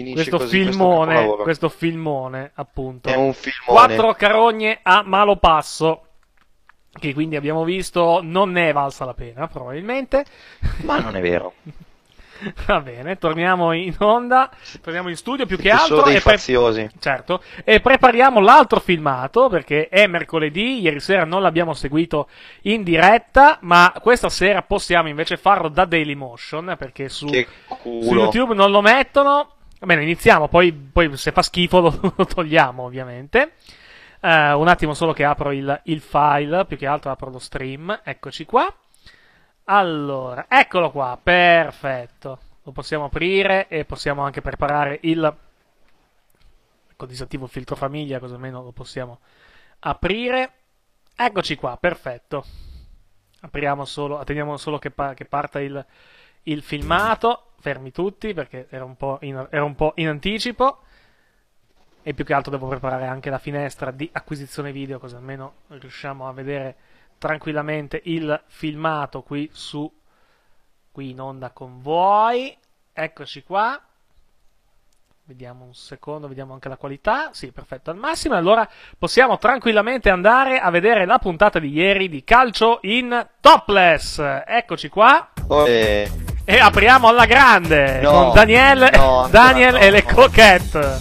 filmone, appunto. È un filmone. 4 carogne a malo passo. Che quindi abbiamo visto non ne è valsa la pena, probabilmente. Ma non è vero. Va bene, torniamo in onda, torniamo in studio più che altro. Sono dei faziosi. Certo, e prepariamo l'altro filmato perché è mercoledì, ieri sera non l'abbiamo seguito in diretta, ma questa sera possiamo invece farlo da Dailymotion perché su YouTube non lo mettono. Va bene, iniziamo, poi se fa schifo lo togliamo ovviamente. Un attimo solo che apro il file, più che altro apro lo stream, eccoci qua. Allora, eccolo qua, perfetto. Lo possiamo aprire e possiamo anche preparare ecco, disattivo il filtro famiglia, così almeno lo possiamo aprire. Eccoci qua, perfetto. Attendiamo solo che parta il filmato. Fermi tutti perché era un po' in anticipo. E più che altro devo preparare anche la finestra di acquisizione video, così almeno riusciamo a vedere tranquillamente il filmato qui in onda con voi. Eccoci qua, vediamo un secondo, vediamo anche la qualità. Sì, perfetto, al massimo. Allora possiamo tranquillamente andare a vedere la puntata di ieri di Calcio in Topless. Eccoci qua. E apriamo alla grande con Daniel e le croquette.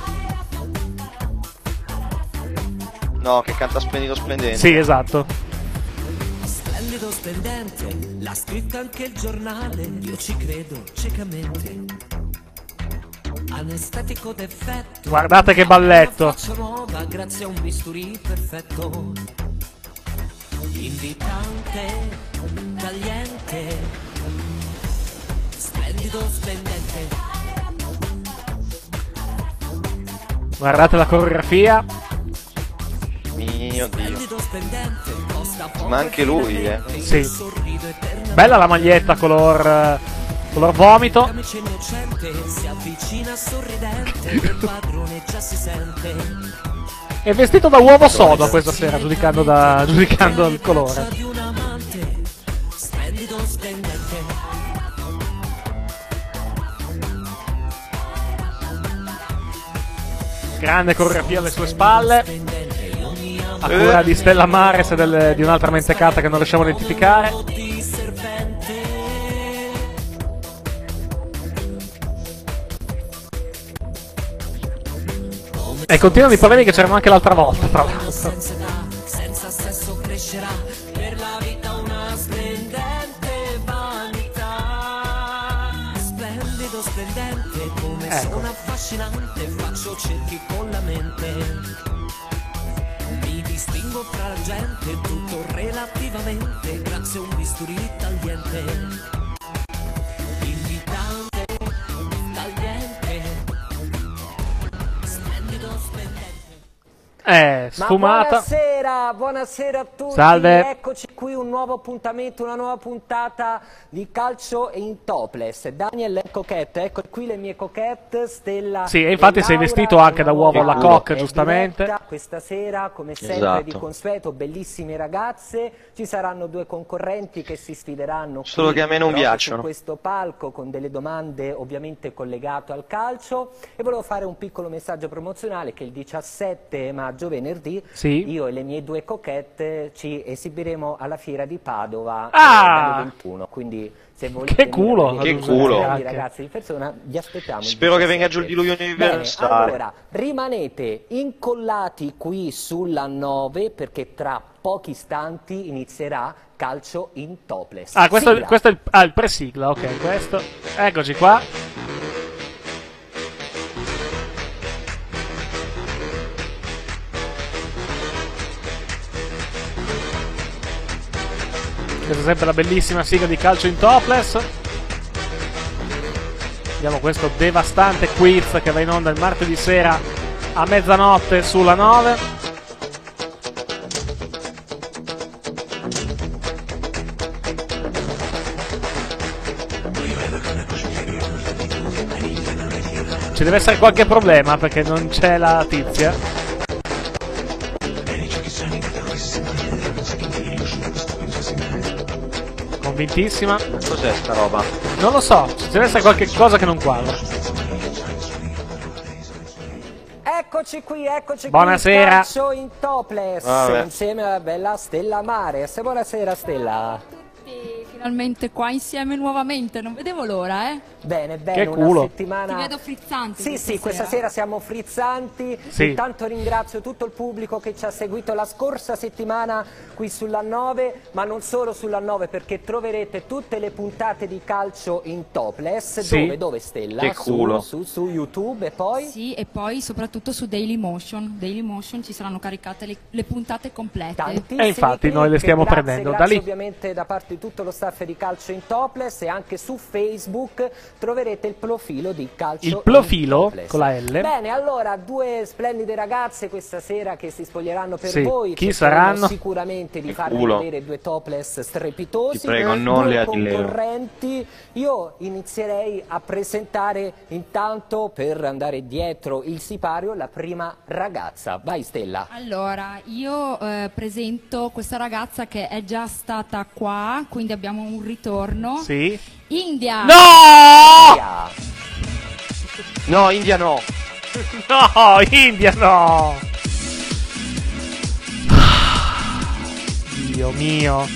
No, che canta splendido splendente. Sì, esatto. Splendido splendente, l'ha scritto anche il giornale, io ci credo ciecamente. Anestetico d'effetto. Guardate che balletto. Faccia nuova grazie a un bisturi perfetto. Invitante, tagliente. Splendido splendente. Guardate la coreografia. Mio Dio. Ma anche lui, Sì. Bella la maglietta color vomito. È vestito da uovo sodo questa sera, giudicando il colore. Grande coreografia alle sue spalle. A cura di Stella Mares e di un'altra mentecata che non riusciamo a identificare. E continuano i problemi che c'erano anche l'altra volta, tra l'altro. Senza sesso crescerà per la vita una splendente vanità. Splendido, splendente come Sono affascinante, faccio cerchi con la mente. Mi distingo fra la gente, tutto relativamente, grazie a un bisturi tagliente. Invitante, tagliente, splendido, splendente. Sfumata. Buonasera a tutti. Salve. Eccoci qui, un nuovo appuntamento, una nuova puntata di calcio in topless. Daniel Coquette, ecco qui le mie coquette, Stella. Sì, e infatti sei vestito anche da uovo alla coque, giustamente. Questa sera, come sempre Esatto. di consueto, bellissime ragazze. Ci saranno due concorrenti che si sfideranno. Solo qui, che a me non proprio piacciono. su questo palco con delle domande ovviamente collegate al calcio. E volevo fare un piccolo messaggio promozionale che il 17 maggio, venerdì, Sì. io e le mie due coquette ci esibiremo alla fiera di Padova Ah! dalle 21, quindi se volete Che culo! venire a vedere Che culo! i ragazzi di persona, vi aspettiamo il Spero che 17. venga giù il diluvio universale. Bene, allora, rimanete incollati qui sulla 9 perché tra pochi istanti inizierà calcio in topless. Ah, questo Sigla. è il pre-sigla, ok, questo. Eccoci qua. Questa è sempre la bellissima sigla di calcio in topless. Vediamo questo devastante quiz che va in onda il martedì sera a mezzanotte sulla 9. Ci deve essere qualche problema perché non c'è la tizia. Convintissima. Cos'è sta roba? Non lo so, ci deve essere qualche cosa che non quadra. Eccoci qui, Buonasera. calcio in topless, Vabbè. insieme alla bella Stella Mares. Buonasera Stella. Finalmente qua insieme nuovamente, non vedevo l'ora, Bene, Che una culo. settimana. Ti vedo frizzante. Sì, questa sera siamo frizzanti. Sì. Intanto ringrazio tutto il pubblico che ci ha seguito la scorsa settimana qui sulla 9, ma non solo sulla 9, perché troverete tutte le puntate di calcio in topless. Sì. Dove Stella? Che culo. Su YouTube e poi? Sì, e poi soprattutto su Dailymotion. Dailymotion ci saranno caricate le puntate complete. Tantissimi E infatti noi le click, stiamo grazie, prendendo da grazie lì. ovviamente da parte di tutto lo staff di calcio in topless, e anche su Facebook troverete il profilo di calcio Il profilo, in topless. con la L. Bene, allora due splendide ragazze questa sera che si spoglieranno per Sì, voi. chi Cercheremo saranno? sicuramente di Che farvi culo. vedere due topless strepitosi. Ti prego, non due le Achilleo. concorrenti. Io inizierei a presentare intanto, per andare dietro il sipario, la prima ragazza. Vai Stella. Allora, io presento questa ragazza che è già stata qua, quindi abbiamo un ritorno. Sì. India! No! No, India no. No, India no! Dio mio.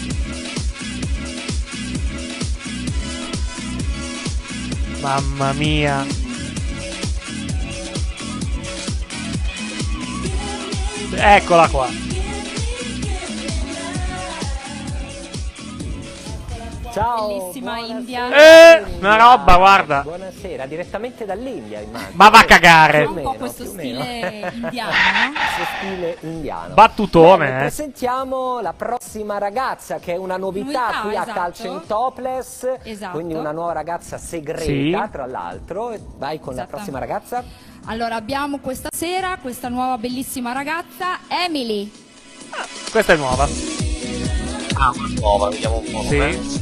Mamma mia. Eccola qua. Ciao. Bellissima India. Una roba, guarda. Buonasera, direttamente dall'India immagino. Ma va a cagare. Ha un po' questo stile indiano, Questo stile indiano. Battutone, Bene, presentiamo la prossima ragazza che è una novità qui a esatto. calcio in topless. Esatto. Quindi una nuova ragazza segreta, Sì. tra l'altro. Vai con la Esattamente. prossima ragazza. Allora, abbiamo questa sera questa nuova bellissima ragazza, Emily. Questa è nuova. Ah, una nuova, vediamo un po'. Sì.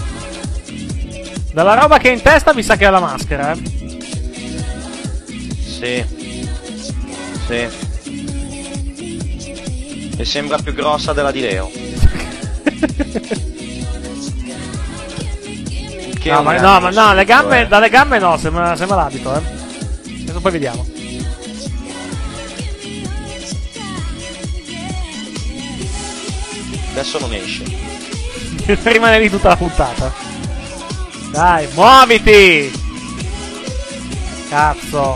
Dalla roba che è in testa mi sa che ha la maschera, eh. Sì. Sì. E sembra più grossa della di Leo. Che No, è un ma grande no, le gambe, insulto, dalle gambe no, sembra l'abito, eh. Adesso poi vediamo. Adesso non esce. Rimane lì tutta la puntata. Dai, muoviti! Cazzo.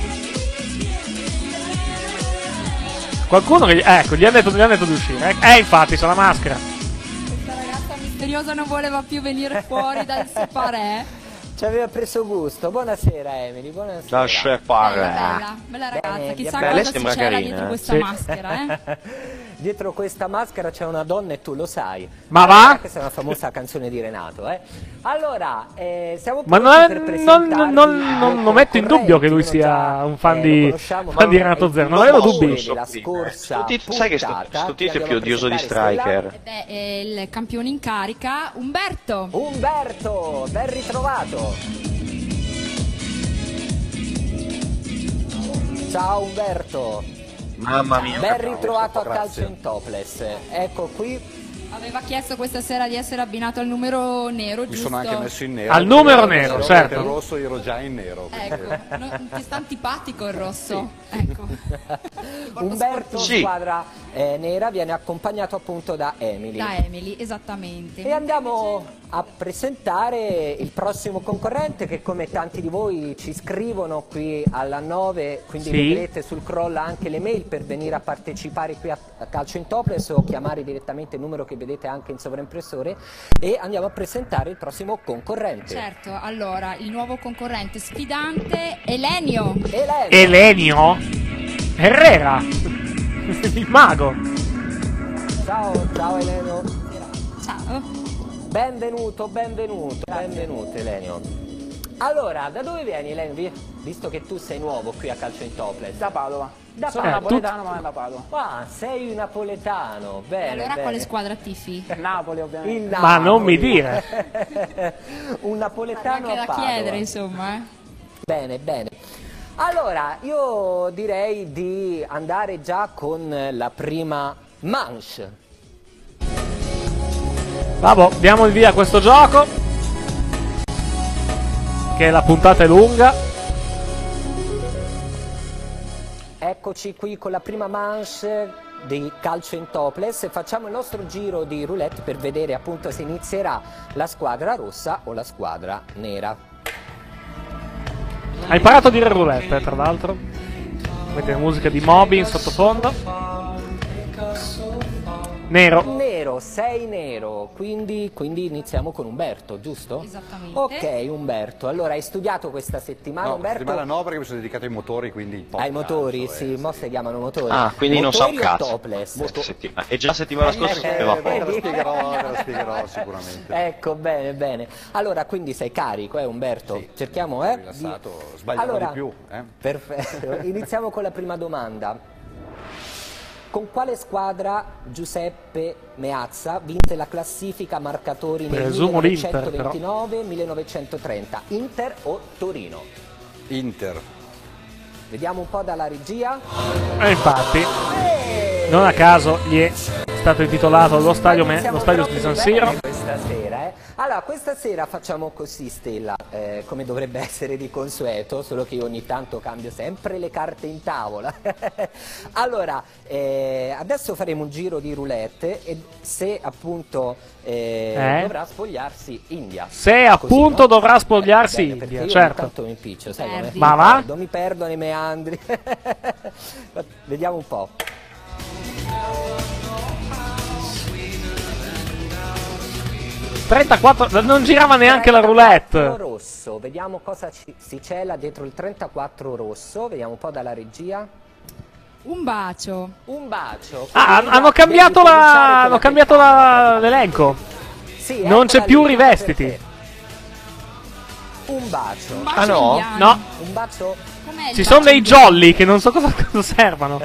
Qualcuno che... Ecco, gli hanno detto di uscire. Infatti, c'ha la maschera. Questa ragazza misteriosa non voleva più venire fuori dal separé. Ci aveva preso gusto. Buonasera Emily, buonasera. Lascia fare. Bella ragazza, chissà Beh, lei cosa sembra ci c'era carina, dietro questa sì. maschera, Dietro questa maschera c'è una donna e tu lo sai. Ma va? Questa è una famosa canzone di Renato, Allora, siamo Ma pronti per presentarvi non metto in dubbio che lui sia un fan di Renato Zero, non avevo dubbi. la scorsa Sai che sto tizio è più odioso di Striker. Ed è il campione in carica, Umberto. Umberto, ben ritrovato. Ciao Umberto. Mamma mia. Ben ritrovato a Calcio in Topless. Ecco qui. Aveva chiesto questa sera di essere abbinato al numero nero, Mi giusto? sono anche messo in nero. Al numero nero, certo. Il rosso io ero già in nero. Ecco, ti sta antipatico il rosso. Ecco. Umberto, Sì. squadra nera, viene accompagnato appunto da Emily. Da Emily, esattamente. E andiamo a presentare il prossimo concorrente che, come tanti di voi ci scrivono qui alla 9, quindi Sì. vedrete sul crawl anche le mail per venire a partecipare qui a Calcio in Topless o chiamare direttamente il numero che vedete anche in sovraimpressore, e andiamo a presentare il prossimo concorrente. Certo, allora, il nuovo concorrente sfidante, Elenio. Elenio? Herrera? Il mago? Ciao Elenio. Ciao. Benvenuto Elenio. Allora, da dove vieni Elenio? Visto che tu sei nuovo qui a Calcio in Topless. Da Padova. Da Sono Padova. napoletano, ma è da Padova. Ah, sei un napoletano, bene. Allora, bene. quale squadra tifi? Napoli, ovviamente. Il Ma Napoli. non mi dire. Un napoletano Anche a da Padova. chiedere, insomma. Bene, bene. Allora, io direi di andare già con la prima manche. Vabbè, diamo il via a questo gioco, che la puntata è lunga. Eccoci qui con la prima manche di Calcio in Topless e facciamo il nostro giro di roulette per vedere appunto se inizierà la squadra rossa o la squadra nera. Hai imparato a dire roulette, tra l'altro. Avete la musica di Moby in sottofondo. Nero. Sei nero, quindi iniziamo con Umberto, giusto? Esattamente. Ok, Umberto, allora hai studiato questa settimana, No, Umberto? settimana no, perché mi sono dedicato ai motori, quindi... Ai motori, sì, mo si chiamano motori. Ah, quindi non sa un Motori o cazzo. topless? Questa settimana. E già la settimana scorsa si sapeva te lo spiegherò sicuramente. Ecco, bene, bene. Allora, quindi sei carico, Umberto? Sì. Cerchiamo, Rilassato, sbaglierò allora, di più. Perfetto, iniziamo con la prima domanda. Con quale squadra Giuseppe Meazza vinse la classifica marcatori nel Presumo l'Inter, 1929-1930? Inter o Torino? Inter. Vediamo un po' dalla regia. E infatti, non a caso gli è stato intitolato lo stadio di San Siro. Questa sera, Allora, questa sera facciamo così, Stella, come dovrebbe essere di consueto, solo che io ogni tanto cambio sempre le carte in tavola. Allora, adesso faremo un giro di roulette e se appunto dovrà spogliarsi India. Se appunto dovrà spogliarsi Bene, perché India, io certo. ogni tanto mi impiccio, sai come? Ma va? Mi perdo nei meandri. Vediamo un po'. 34, non girava neanche la roulette. Rosso, vediamo cosa si cela dietro il 34 rosso, vediamo un po' dalla regia. Un bacio. Un bacio. Ah, hanno cambiato l'elenco. Sì, non c'è eccola più lì, rivestiti. Un bacio. Un bacio Ah, no? indiano. No. Un bacio. Com'è il Ci bacio sono dei indiano? jolly che non so cosa servano.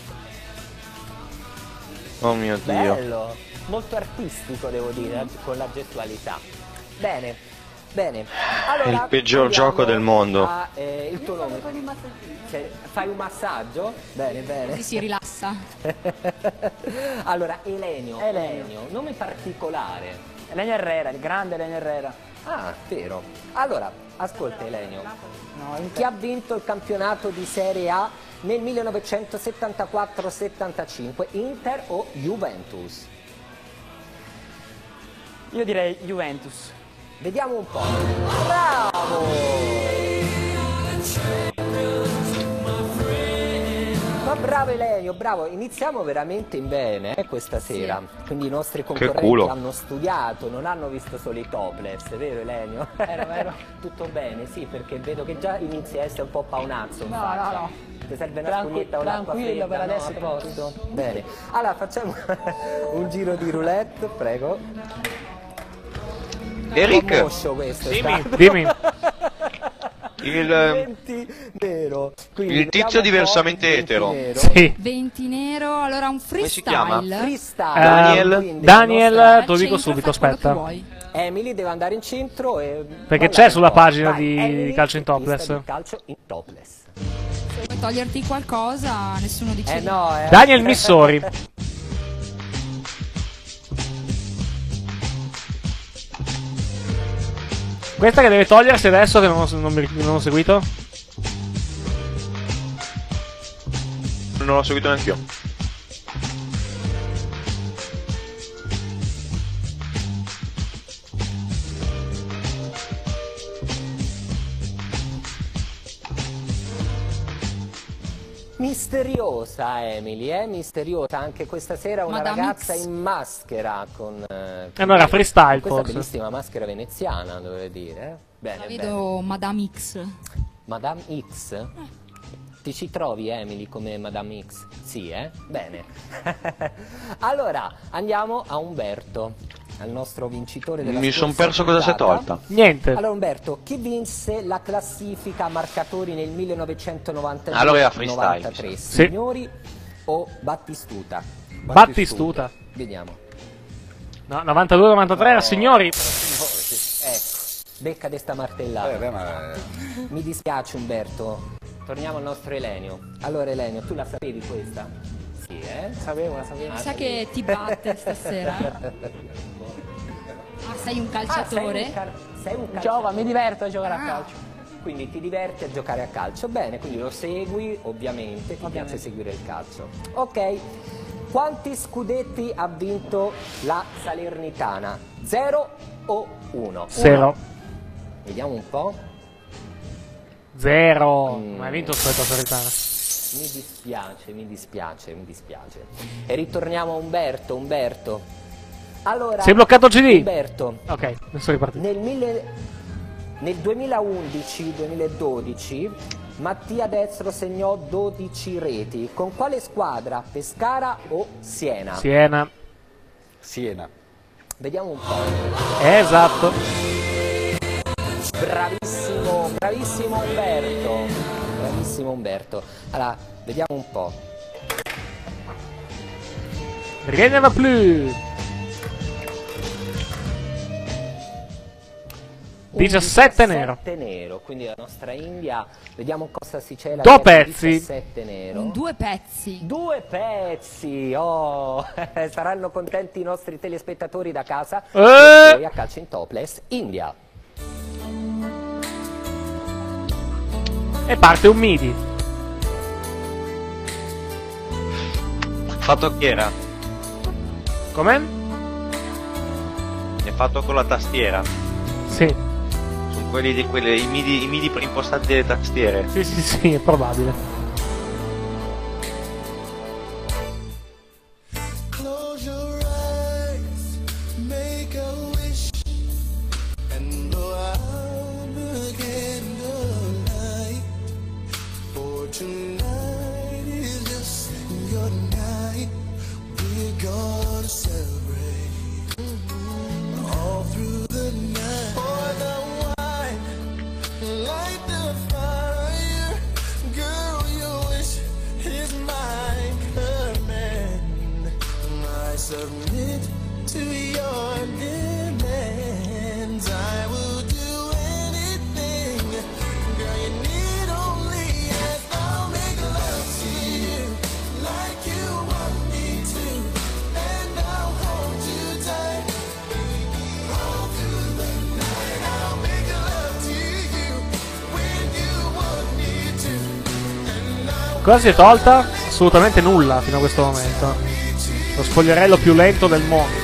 Oh mio Dio. Bello. Molto artistico, devo dire, con la gestualità. Bene, bene. Allora, È il peggior gioco del mondo. Il tuo nome? Fai un massaggio? Bene, bene. Così si rilassa. Allora, Elenio, nome particolare. Elenio Herrera, il grande Elenio Herrera. Ah, vero. Allora, ascolta Elenio. Chi ha vinto il campionato di Serie A nel 1974-75, Inter o Juventus? Io direi Juventus. Vediamo un po'. Bravo! Ma Bravo Elenio, bravo. Iniziamo veramente in bene questa sera. Quindi i nostri concorrenti culo. hanno studiato, non hanno visto solo i topless, vero Elenio? Vero. Tutto bene, sì, perché vedo che già inizi a essere un po' paonazzo. No, no. Ti serve una spugnetta o un'acqua tranquillo, fredda? per No, adesso a posto? Bene. Allora facciamo un giro di roulette, prego. Eric, Un po' moscio questo, dimmi. Il 20 nero. Quindi tizio vediamo un po' diversamente 20 etero. nero. Sì. 20 nero, allora un si chiama? freestyle. Freestyle. Quindi Daniel, la nostra- te lo dico Centro, subito, fai quello che aspetta. vuoi. Emily deve andare in centro e Perché ballare c'è sulla un po'. pagina Vai, di Emily, calcio in pista topless. di calcio in topless. Se vuoi toglierti qualcosa, nessuno dice di No, Daniel Missori. Questa che deve togliersi adesso che non ho seguito? Non l'ho seguito neanche io. Misteriosa Emily, misteriosa anche questa sera una Madame ragazza X. in maschera con Allora, freestyle questa forse. bellissima maschera veneziana, dovrei dire. La Bene, bene. vedo Madame X. Madame X? Ti ci trovi Emily come Madame X? Sì, Bene. Allora, andiamo a Umberto, al nostro vincitore della Mi son scorsa perso cosa si è puntata. tolta. Niente. Allora Umberto, chi vinse la classifica marcatori nel 1992-93? Allora era freestyle. Sì. Signori o Battistuta? Battistuta. Vediamo. No, 92-93 era signori. Ecco, becca di sta martellata. Mi dispiace Umberto. Torniamo al nostro Elenio. Allora Elenio, tu la sapevi questa? Sì, Sapevo. Mi sa che ti batte stasera. Ah, sei un calciatore? Sei un calciatore. Giova, mi diverto a giocare a calcio. Quindi ti diverti a giocare a calcio. Bene, quindi lo segui, ovviamente, ti piace seguire il calcio. Ok. Quanti scudetti ha vinto la Salernitana? 0 o 1? 0. Vediamo un po'. 0. Ma hai vinto scudetto Salernitana. Mi dispiace. E ritorniamo a Umberto. Allora, Sei bloccato il CD? Umberto. Ok, adesso ripartito. Nel 2011-2012 Mattia Destro segnò 12 reti. Con quale squadra? Pescara o Siena? Siena. Vediamo un po'. Esatto. Bravissimo Umberto. Allora, vediamo un po'. Rien ne va plus. 17 nero. 17 nero, quindi la nostra India, vediamo cosa si cela. Due pezzi. 17 nero. In 2 pezzi. 2 pezzi, oh, saranno contenti i nostri telespettatori da casa. E poi a calcio in topless, India. E parte un MIDI. Fatto chi era? Com'è? È fatto con la tastiera. Sì. Sono quelli i MIDI preimpostanti delle tastiere. Sì, è probabile. Close your eyes, make a wish, and blow out the candlelight. For tonight is just your night. We're gonna celebrate all through the night. Pour the wine, light the fire. Girl, your wish is my command. I submit to your demands. I will do anything. Girl, you need only ask. I'll make love to you like you want me to, and I'll hold you tight all through the night. I'll make love to you when you want me to, and I'll Cosa si è tolta? Assolutamente nulla fino a questo momento. Lo spogliarello più lento del mondo.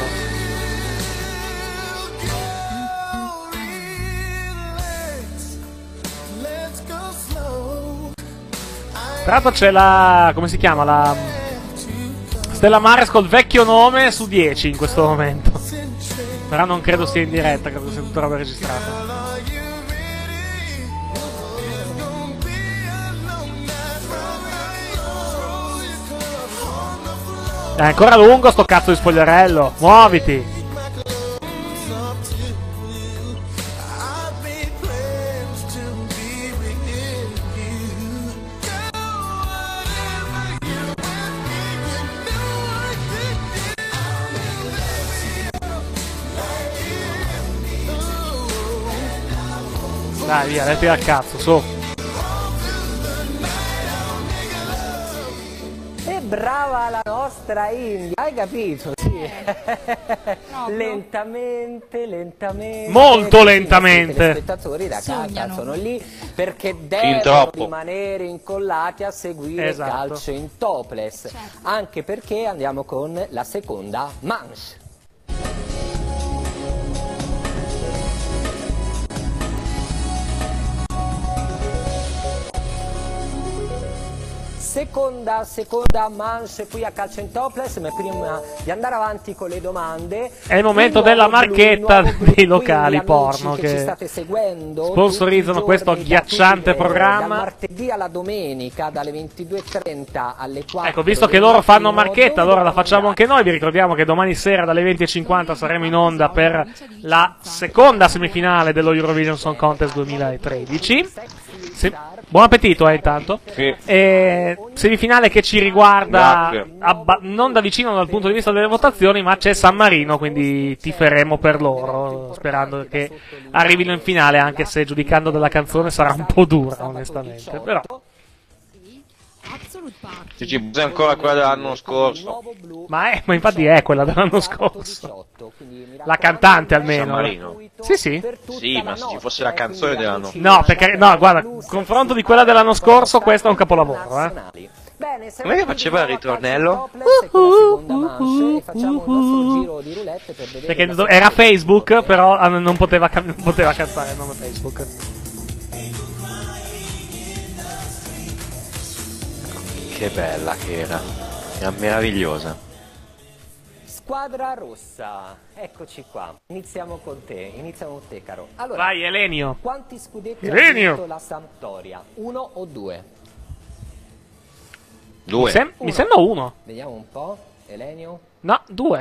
let's go slow. I Tra l'altro c'è la... come si chiama? La Stella Maris col vecchio nome su 10 in questo momento. Però non credo sia in diretta, credo sia tutta roba registrata. È ancora lungo sto cazzo di spogliarello. Muoviti. Dai, via, letti al cazzo, su. E brava la nostra India, hai capito? Sì. Lentamente, lentamente. Molto lentamente. I telespettatori da casa sono lì perché devono troppo. rimanere incollati a seguire il calcio in topless. Anche perché andiamo con la seconda manche. Seconda manche qui a calcio in topless, ma prima di andare avanti con le domande è il momento della marchetta dei locali porno che che ci state seguendo sponsorizzano questo agghiacciante dal programma. martedì alla domenica dalle 22:30 alle 4. Ecco, visto che loro fanno marchetta, allora la facciamo anche noi. Vi ricordiamo che domani sera dalle 20:50 saremo in onda per la seconda semifinale dello Eurovision Song Contest 2013. Buon appetito, intanto. Sì. Semifinale che ci riguarda Grazie. non da vicino dal punto di vista delle votazioni, ma c'è San Marino, quindi tiferemo per loro, sperando che arrivino in finale, anche se giudicando dalla canzone sarà un po' dura, onestamente. Però Ci c'è ancora quella dell'anno scorso. ma infatti è quella dell'anno scorso. La cantante almeno. San Marino. Sì. Sì, ma se ci fosse la canzone dell'anno. No, perché no, guarda, confronto di quella dell'anno scorso, questo è un capolavoro, Come che faceva il ritornello? Perché era Facebook, però non poteva cantare il nome Facebook. Che bella che era meravigliosa. Squadra rossa, eccoci qua. Iniziamo con te, caro. Allora, vai Elenio. Quanti scudetti Elenio. ha vinto la Sampdoria? 1 o 2? 2. Mi sembra 1. Vediamo un po', Elenio. No, 2.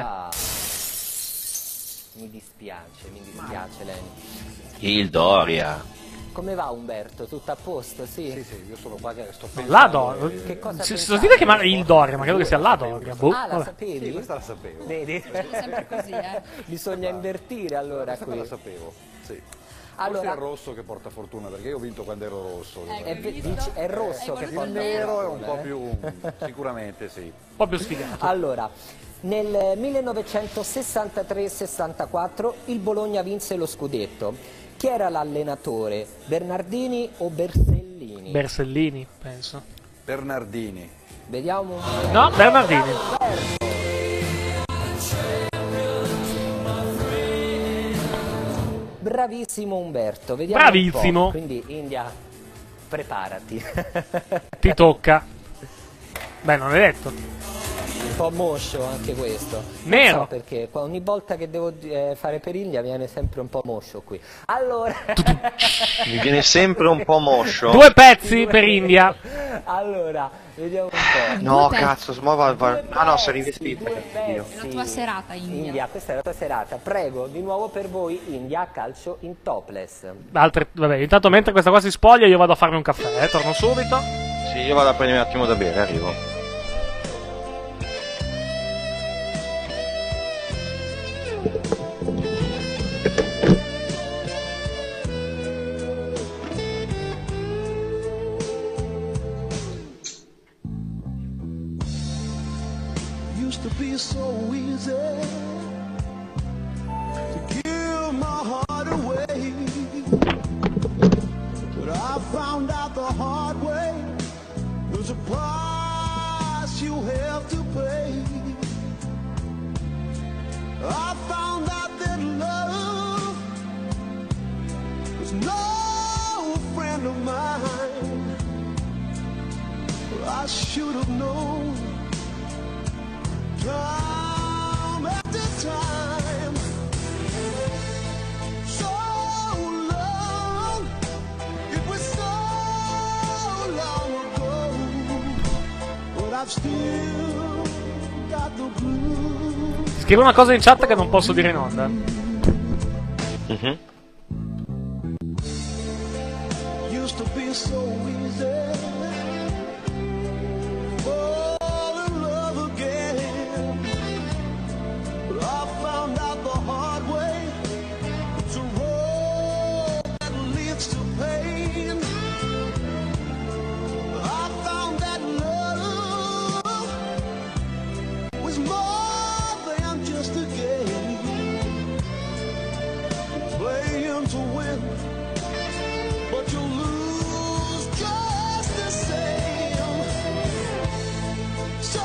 Mi dispiace, Elenio. Il Doria. Come va Umberto? Tutto a posto? Sì, io sono qua che sto pensando. La Doria. Che cosa Si pensate? dite che il Doria, ma credo che sia la Doria. Boh, Ah, la vabbè. sapevi? Sì, questa la sapevo. Vedi? Sempre così, Bisogna invertire allora Questa qui. la sapevo, sì. Allora- Forse è il rosso che porta fortuna, perché io ho vinto quando ero rosso. È il rosso che porta Il nero è un fortuna, po' più... sicuramente sì. Un po' più sfigato. Allora, nel 1963-64 il Bologna vinse lo scudetto. Chi era l'allenatore? Bernardini o Bersellini? Bersellini, penso. Bernardini. Vediamo. No, Bernardini. Bravissimo Umberto, vediamo Bravissimo. un po'. Quindi India, preparati. Ti tocca. Beh, non è detto. Un po' moscio anche questo. Nero. Non so perché ogni volta che devo fare per India viene sempre un po' moscio qui. Allora. Mi viene sempre un po' moscio. 2 pezzi per India. Allora, vediamo un po'. No, cazzo, ah no, sei rivestita. È la tua serata, India. India, questa è la tua serata. Prego, di nuovo per voi India calcio in topless. Vabbè, intanto mentre questa qua si spoglia io vado a farmi un caffè, torno subito. Sì, io vado a prendere un attimo da bere, arrivo. Used to be so easy to give my heart away, but I found out the hard way. There's a price you have to pay. I found out that love was no friend of mine. I should have known. Time after time, so long. It was so long ago, but I've still got the blues. Scrivo una cosa in chat che non posso dire in onda. Used to be so easy. Fall in love again. But I found out the hard way. It's a road that leads to pain. I found that love was more than just a game. Playing to win, but you lose just the same. So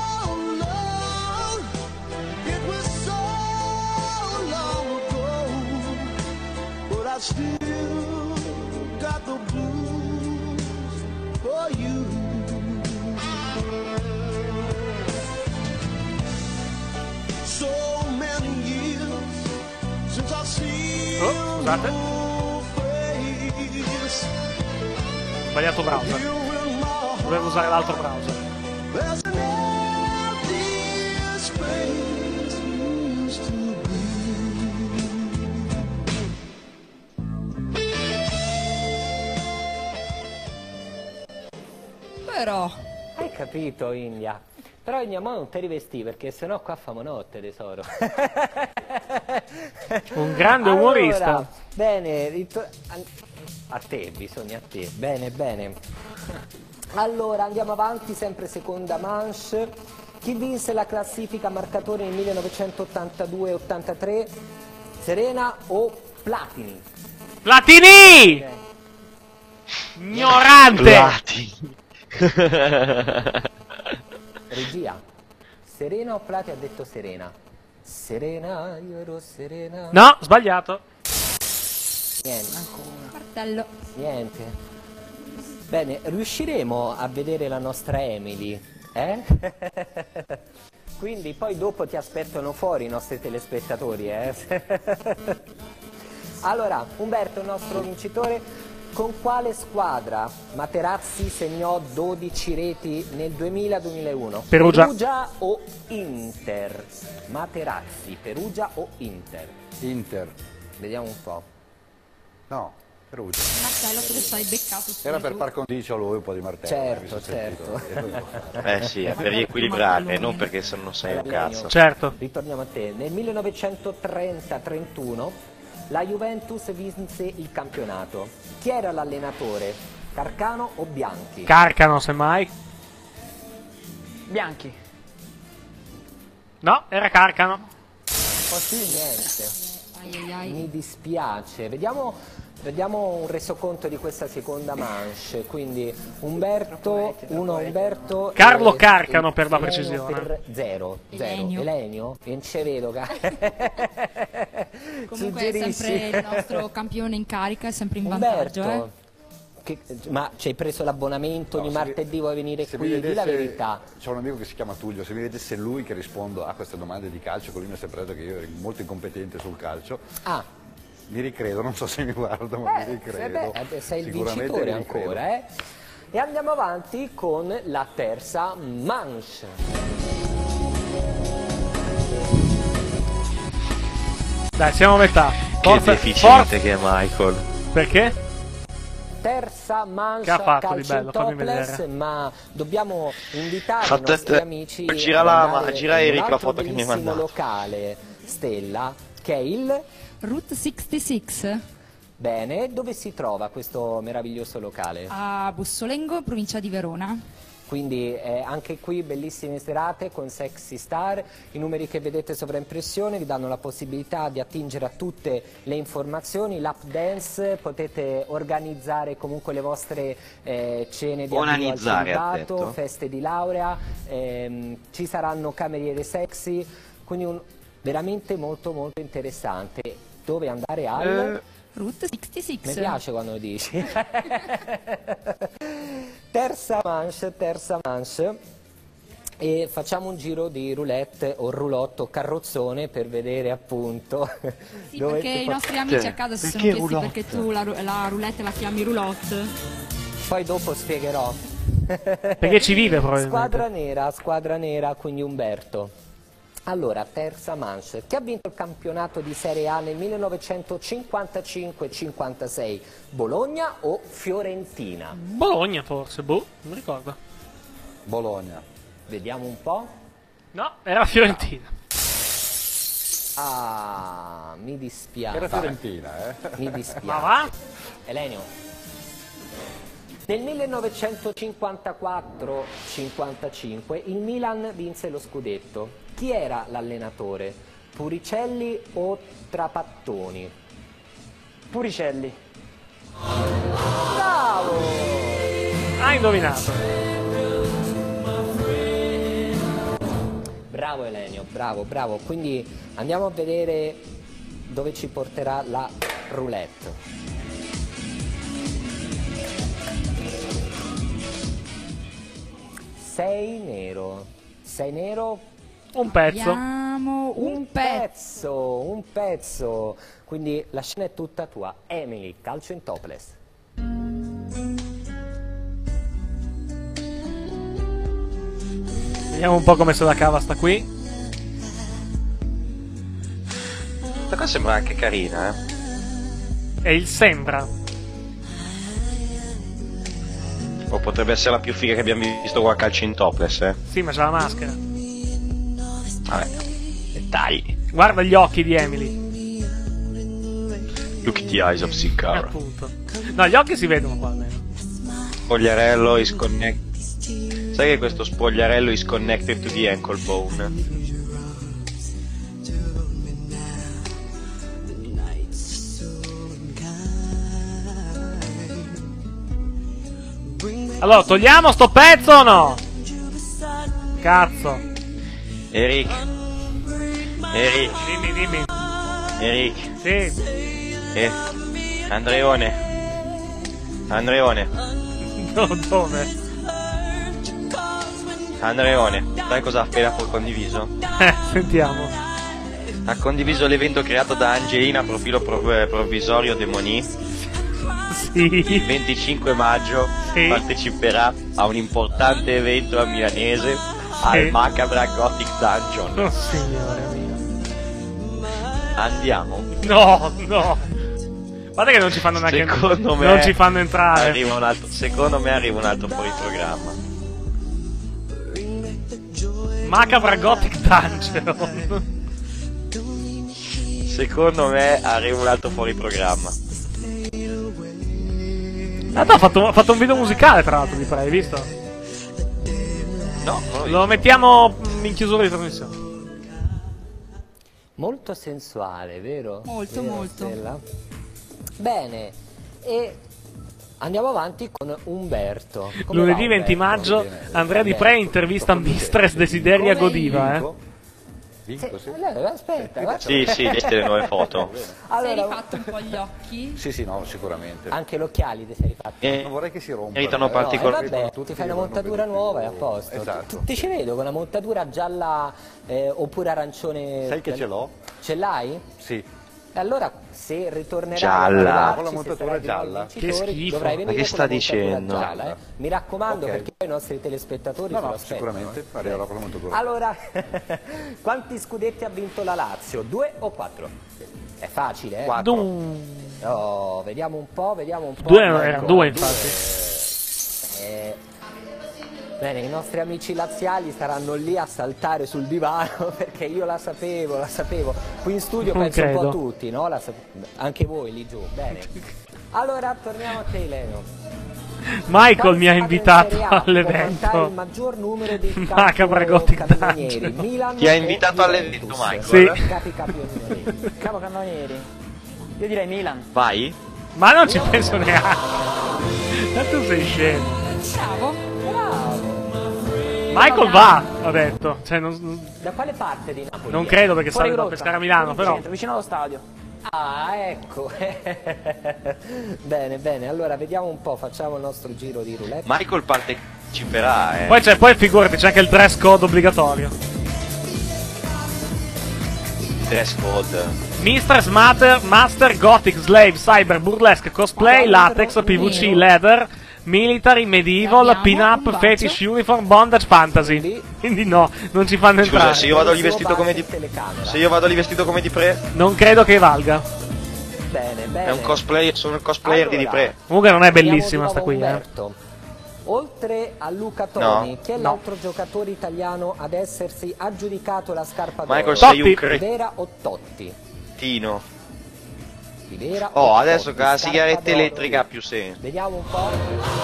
long, it was so long ago, but I still got the blues for you. So many years since I've seen Scusate. Sbagliato browser. Dovevo usare l'altro browser. There's an empty space used to Però Hai capito, India? Però India, ma non ti rivesti perché sennò qua famo notte, tesoro. Un grande umorista. Allora, bene, a te, bisogna a te. Bene, bene. Allora, andiamo avanti, sempre seconda manche. Chi vinse la classifica marcatori nel 1982-83? Serena o Platini? Platini! Ignorante! Platini. Regia, Serena o Platini? Ha detto Serena. Serena, io ero serena. No, sbagliato. Niente. Martello. Niente. Bene, riusciremo a vedere la nostra Emily? Quindi poi dopo ti aspettano fuori i nostri telespettatori, Allora, Umberto, il nostro vincitore, con quale squadra Materazzi segnò 12 reti nel 2000-2001? Perugia. O Inter? Materazzi, Perugia o Inter? Inter. Vediamo un po'. No, Perugia. Martello, te lo sai beccato. Era per par condicio a lui un po' di martello. Certo, mi sono certo. sentito. Sì, è per riequilibrare, non perché se non sei un cazzo. Certo. Ritorniamo a te. Nel 1930-31 la Juventus vinse il campionato. Chi era l'allenatore? Carcano o Bianchi? Carcano, semmai. Bianchi. No, era Carcano. Niente. Ai ai ai. Mi dispiace. Vediamo un resoconto di questa seconda manche. Quindi Umberto, Umberto. Carlo Carcano per la Elenio precisione. per zero. Elenio. Elenio? Non ce vedo. Comunque è sempre il nostro campione in carica, è sempre in Umberto, vantaggio. ma ci hai preso l'abbonamento No, ogni se mi- martedì, vuoi venire Se qui? mi Di la verità. c'è un amico che si chiama Tullio, se mi vedesse lui che rispondo a queste domande di calcio, che lui mi ha sempre detto che io ero molto incompetente sul calcio, mi ricredo, non so se mi guarda, ma mi ricredo. Sei il Sicuramente vincitore mi ricredo. ancora, E andiamo avanti con la terza manche. Dai, siamo a metà. Che deficiente che è Michael. Perché? Terza manche Che ha fatto calcio di bello? in Fammi topless, vedere. ma dobbiamo invitare i Fate- nostri amici gira ad la- andare gira in un Eric la altro foto che mi hai bellissimo mandato. locale, Stella, che è il... Route 66 Bene, dove si trova questo meraviglioso locale? a Bussolengo, provincia di Verona. Quindi anche qui bellissime serate con Sexy Star, i numeri che vedete sopra impressione vi danno la possibilità di attingere a tutte le informazioni, lap dance, potete organizzare comunque le vostre cene di addio al Onanizzare, ha celibato, detto. feste di laurea, ci saranno cameriere sexy, quindi veramente molto molto interessante. Dove andare al... Route 66. Mi piace quando lo dici. terza manche. E facciamo un giro di roulette o roulotte o carrozzone per vedere appunto Sì, dove perché i nostri amici a casa si sono chiesti perché tu la roulette la chiami roulotte. Poi dopo spiegherò. Perché ci vive probabilmente. Squadra nera, quindi Umberto. Allora, terza manche. Chi ha vinto il campionato di Serie A nel 1955-56? Bologna o Fiorentina? Bologna forse, boh, non ricordo. Bologna. Vediamo un po'. No, era Fiorentina. Ah, mi dispiace. Era Fiorentina, eh? Mi dispiace. Ma va? Elenio. Nel 1954-55 il Milan vinse lo scudetto. Chi era l'allenatore? Puricelli o Trapattoni? Puricelli. Bravo! Hai indovinato. Bravo Elenio, bravo. Quindi andiamo a vedere dove ci porterà la roulette. Sei nero. Un pezzo. Abbiamo un pezzo. Quindi la scena è tutta tua. Emily, calcio in topless. Vediamo un po' come se la cava sta qui. Questa qua sembra anche carina, eh. È il sembra. O potrebbe essere la più figa che abbiamo visto qua a calcio in topless, eh. Sì, ma c'ha la maschera. Vabbè. Dai. Guarda gli occhi di Emily. Look at the eyes of Sikara. Appunto. No, gli occhi si vedono qua almeno. Spogliarello is connected. Sai che questo spogliarello is connected to the ankle bone? Allora, togliamo sto pezzo o no? Cazzo. Eric. Dimmi. Eric. Sì. Andreone. No, dove? Andreone, sai cosa ha appena condiviso? Sentiamo. Ha condiviso l'evento creato da Angelina, profilo provvisorio Demoni. Sì. Il 25 maggio parteciperà a un importante evento a Milanese al Macabra Gothic Dungeon. Oh signore mio. Andiamo? No. Guarda che non ci fanno neanche Secondo me non ci fanno entrare. Secondo me arriva un altro fuori programma. Macabra Gothic Dungeon. Secondo me arriva un altro fuori programma. Ha fatto un video musicale tra l'altro, hai visto? No, lo mettiamo in chiusura di trasmissione. Molto sensuale, vero? Molto, Vero, molto. Stella? Bene, e andiamo avanti con Umberto. Come Lunedì va, 20 Umberto? maggio Andrea Di Pre intervista Mistress Desideria Godiva, Aspetta, Sì, queste le nuove foto. Sei rifatto un po' gli occhi? Sì, no, sicuramente. Anche gli occhiali ti sei rifatti. Non vorrei che si rompa. Meritano particolari. Vabbè, ti fai una montatura nuova e a posto. Esatto. Ti ci vedo con una montatura gialla oppure arancione. Sai che ce l'ho? Ce l'hai? Sì. E allora se ritornerai Gialla. Con la montatura gialla. Che schifo. dovrai venire Ma che con sta la montatura dicendo? gialla, eh. Mi raccomando, Ok. perché poi i nostri telespettatori No, se lo no, aspettano. sicuramente arriverò con la montatura. Allora, quanti scudetti ha vinto la Lazio? 2 o 4? È facile, eh? 4. Oh, vediamo un po'. Erano due infatti. Bene, i nostri amici laziali saranno lì a saltare sul divano perché io la sapevo. Qui in studio Non penso un credo. po' tutti, no? Anche voi lì giù, bene. Allora, torniamo a te, Eleno. Michael mi ha invitato Può vantare il all'evento. maggior numero di Macabra Gothic capocannonieri. Dungeon. Milan Ti ha o invitato Juventus? all'evento, Michael? Sì. Capocannonieri. Capocannonieri. Io direi Milan. Vai? Ma non ci penso neanche. Ma tu sei scemo. Bravo. Michael va, ha detto. Cioè, Da quale parte di Napoli? non credo perché Fuori sale da rotta. pescare a Milano, In però. centro, vicino allo stadio. Ah, ecco. Bene, bene. Allora, vediamo un po', facciamo il nostro giro di roulette. Michael parteciperà, Poi figurati, c'è anche il dress code obbligatorio. Dress code. Mistress, Master, Gothic, Slave, Cyber, Burlesque, Cosplay, Latex, PVC, Leather, Military, Medieval, Pin-Up, Fetish, Uniform, Bondage, Fantasy. Quindi no, non ci fanno entrare. Scusa, se io vado lì vestito come di... Se io vado lì vestito come di Pre? Non credo che valga. Bene, bene. È un cosplayer, sono il cosplayer di Pre. Comunque non è bellissima sta qui, Oltre a Luca Toni, No. chi è l'altro giocatore italiano ad essersi aggiudicato la scarpa d'oro? Michael, sei un Rivera o Totti? Tino. Rivera Oh, o adesso Totti? che la Scarpa sigaretta d'oro. elettrica ha più senso. Vediamo un po'.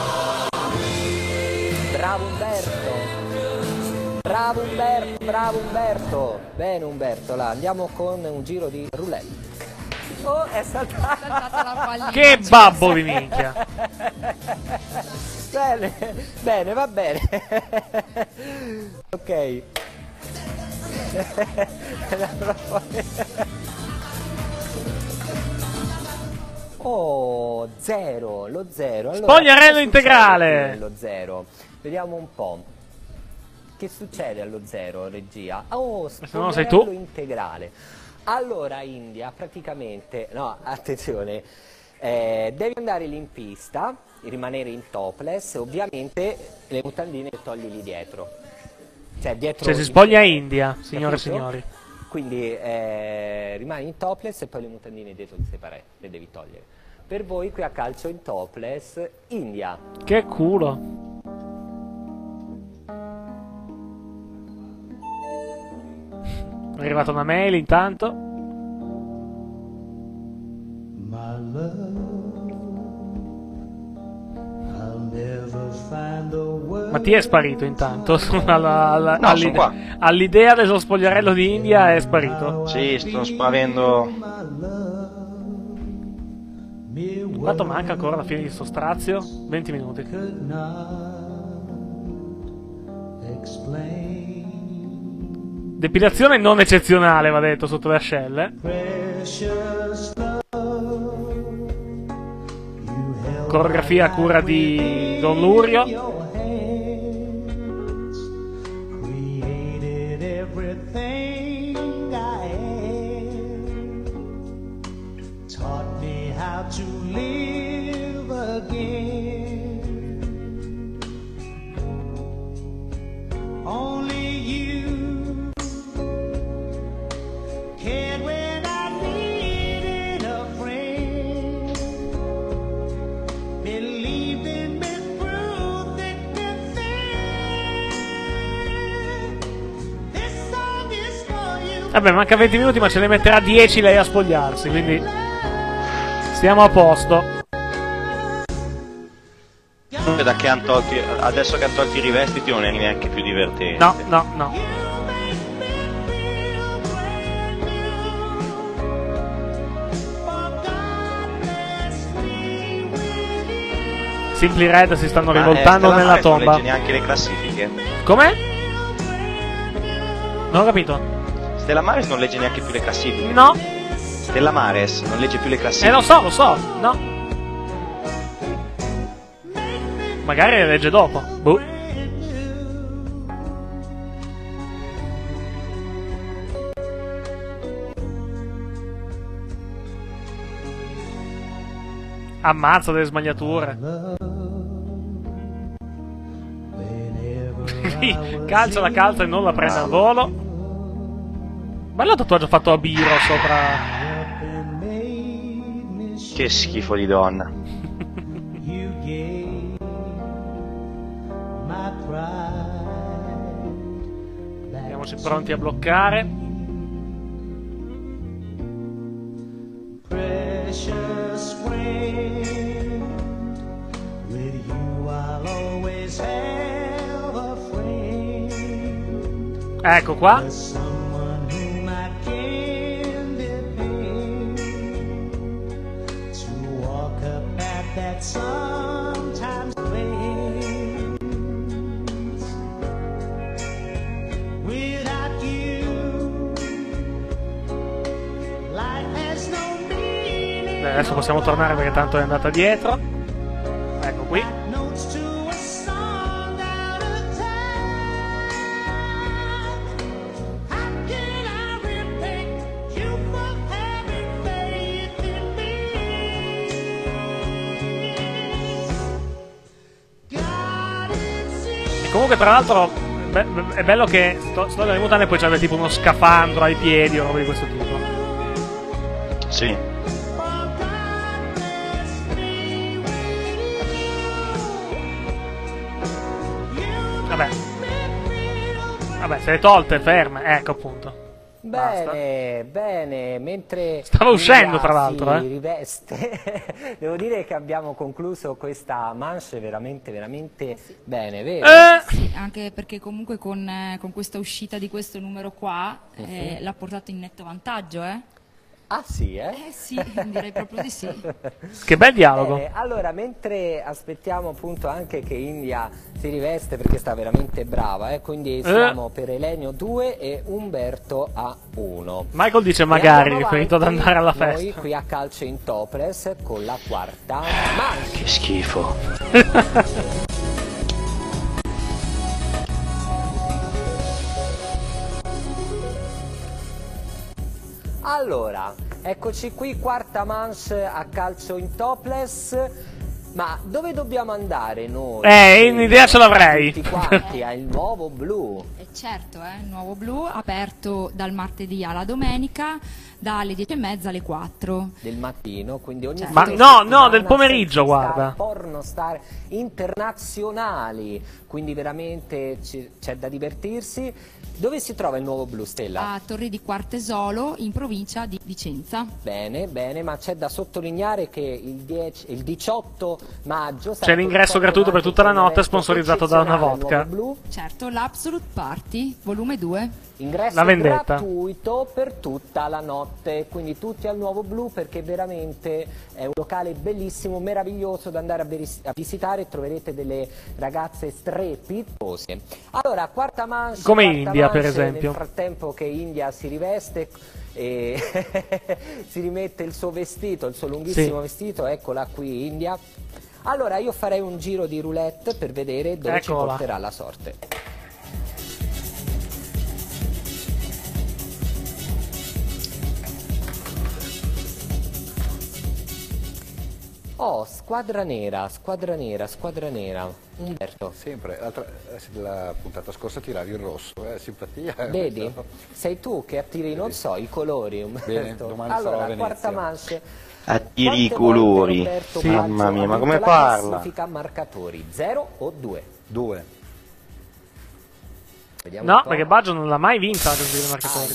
Bravo Umberto. Bravo Umberto, bravo Umberto. Bene Umberto, là, andiamo con un giro di roulette. Oh, è saltata la pallina. Che babbo di minchia. Bene, bene, va bene. Ok. Oh, zero, lo zero. Allora, Spogliarello cosa integrale. succede Lo zero. Vediamo un po'. Che succede allo zero, regia? Oh, no, sei spogliarello tu. integrale. Allora, India, praticamente... No, attenzione. Devi andare lì in pista, rimanere in topless, ovviamente le mutandine le togli lì dietro. Cioè, dietro... Se si spoglia India, signore e Capito? signori. Quindi rimani in topless e poi le mutandine dietro di separate, le devi togliere. Per voi qui a calcio in topless, India. Che culo. È arrivata una mail intanto. Mattia è sparito intanto. No, sono qua. All'idea dello spogliarello di India è sparito. Sì, sto spavendo. Quanto manca ancora alla fine di sto strazio? 20 minuti. Depilazione non eccezionale, va detto, sotto le ascelle. Coreografia a cura di Don Lurio. Vabbè, manca 20 minuti, ma ce ne metterà 10 lei a spogliarsi, quindi stiamo a posto. Da che hanno tolti, adesso che hanno tolto i rivestiti non è neanche più divertente. No, no, no. Simply Red si stanno rivoltando nella Maris tomba. Non legge neanche le classifiche. Come? Non ho capito. Stella Maris non legge neanche più le classifiche. No. Stella Maris non legge più le classifiche. Lo so, no. Magari le legge dopo. Boh. Ammazza delle sbagliature. Calcia la calza e non la prende al volo. Bello tatuaggio fatto a Biro sopra. Che schifo di donna. Andiamoci pronti a bloccare. Ecco qua. Adesso possiamo tornare perché tanto è andata dietro. Ecco qui. E comunque tra l'altro è bello che Storia delle mutande poi c'aveva tipo uno scafandro ai piedi o roba di questo tipo. Sì. Vabbè, se le tolte, ferme, ecco appunto. Bene, bene, mentre stava uscendo India tra l'altro, si riveste, devo dire che abbiamo concluso questa manche veramente, veramente bene, vero? Sì, anche perché comunque con questa uscita di questo numero qua l'ha portato in netto vantaggio, Ah sì, eh? Sì, direi proprio di sì. Che bel dialogo. Bene, allora, mentre aspettiamo appunto anche che India si riveste perché sta veramente brava, quindi siamo per Elenio 2 e Umberto a 1. Michael dice magari, E riferito ad andiamo andare alla avanti festa. Noi qui a Calcio in Topless con la quarta manche. Che schifo. Allora, eccoci qui, quarta manche a Calcio in Topless. Ma dove dobbiamo andare noi? Un'idea ce l'avrei. Tutti quanti al nuovo blu. Certo, il nuovo blu aperto dal martedì alla domenica dalle 10:30 alle 4 del mattino, quindi ogni Ma no, del pomeriggio, guarda. Pornostar internazionali, quindi veramente c'è da divertirsi. Dove si trova il nuovo blu, Stella? a Torri di Quartesolo in provincia di Vicenza. Bene, bene, ma c'è da sottolineare che il 18 maggio C'è l'ingresso gratuito per tutta la notte, sponsorizzato da una vodka. Certo, l'Absolute Party, volume 2. Ingresso La vendetta. gratuito per tutta la notte, quindi tutti al nuovo blu perché veramente è un locale bellissimo, meraviglioso da andare a visitare, troverete delle ragazze strepitose. Allora, quarta manche. Come quarta India, per manche, esempio. Nel frattempo che India si riveste e si rimette il suo vestito, il suo lunghissimo vestito, eccola qui India. Allora, io farei un giro di roulette per vedere dove ci porterà la sorte. Oh, squadra nera, squadra nera, squadra nera. Umberto. Sempre, la puntata scorsa tiravi il rosso, simpatia. Vedi? Sei tu che attiri, non so, i colori, Umberto. Bene, domani sarò a allora, Venezia. quarta manche. Attiri i colori. Sì. Mamma mia, ma come parla? Classifica marcatori, 0 o 2? 2. Vediamo No, un po'. perché Baggio non l'ha mai vinta la classifica dei marcatori.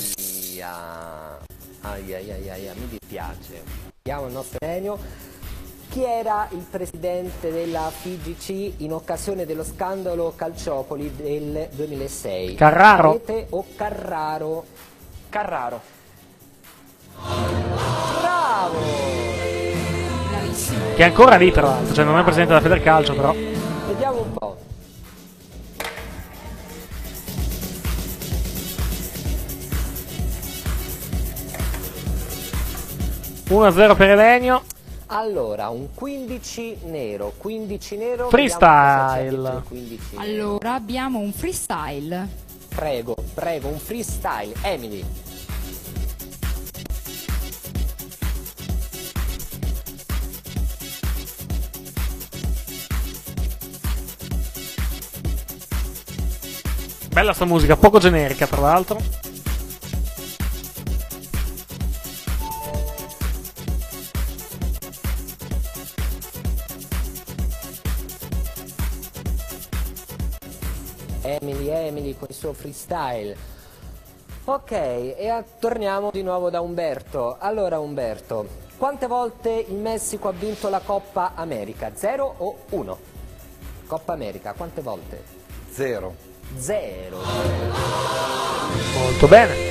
Mi dispiace. Vediamo il nostro Elenio. Chi era il presidente della FIGC in occasione dello scandalo Calciopoli del 2006? Carraro. Rete o Carraro? Carraro. Bravo! Bravissimo. Che è ancora lì, tra l'altro, cioè non è presidente della Federcalcio, però. Vediamo un po'. (1-0) per Elenio. Allora, un 15 nero, 15 nero. Freestyle. vediamo cosa c'è dietro il 15 nero. Allora abbiamo un freestyle. Prego, prego, un freestyle. Emily. Bella sta musica, poco generica, tra l'altro. Emily con il suo freestyle. Ok, e torniamo di nuovo da Umberto. Allora Umberto, quante volte il Messico ha vinto la Coppa America? 0 o 1? Coppa America, quante volte? 0. 0. Molto bene.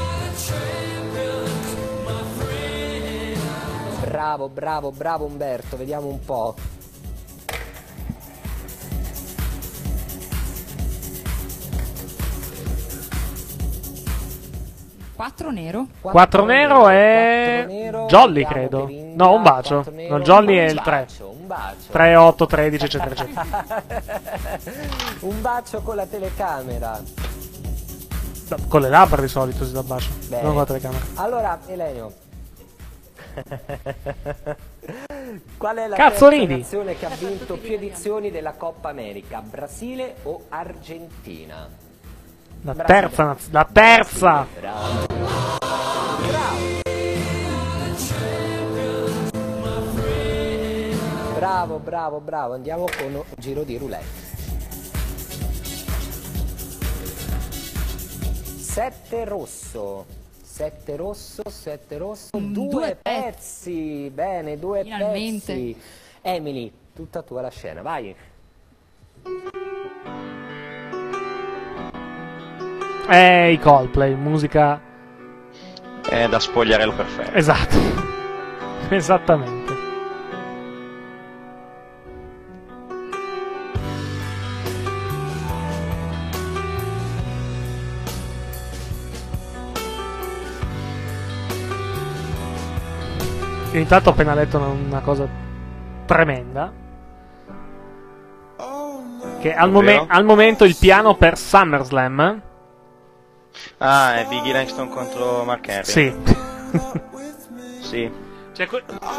Bravo, bravo, bravo Umberto, vediamo un po'. 4 nero. 4 nero e Jolly, credo. No, un bacio. No, Jolly è il 3. 3, 8, 13, eccetera, eccetera. Un bacio con la telecamera. Con le labbra di solito si dà bacio, Bene. non con la telecamera. Allora, Elenio. Qual è la Cazzo terza ridi? nazione che ha vinto più edizioni della Coppa America? Brasile o Argentina? La terza! Bravo. Bravo, bravo, bravo. Andiamo con un giro di roulette. 7 rosso. 7 rosso, 7 rosso, 2 pezzi. Bene, 2 Finalmente. pezzi. Emily, tutta tua la scena, vai. I Coldplay, musica... È da spogliarello perfetto. Esatto. Esattamente. Io intanto ho appena letto una cosa tremenda, che al momento il piano per SummerSlam. Ah, è Biggie Langston contro Mark Henry. Sì. Sì. Cioè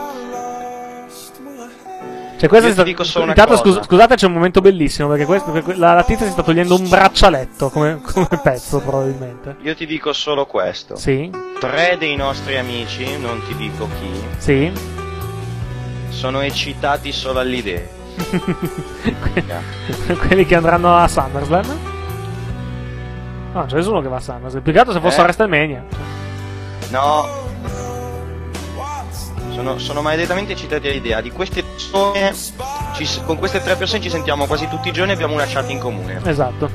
questo Io ti dico solo una intanto cosa. scusate, c'è un momento bellissimo perché la tizia si sta togliendo un braccialetto come pezzo probabilmente. Io ti dico solo questo. Sì. 3 dei nostri amici, non ti dico chi, Sì. sono eccitati solo all'idea. Quelli che andranno a SummerSlam? No, c'è nessuno che va a SummerSlam. Più che altro se fosse a WrestleMania. No. Sono maledettamente eccitati all'idea di queste persone. Con queste 3 persone ci sentiamo quasi tutti i giorni e abbiamo una chat in comune. Esatto.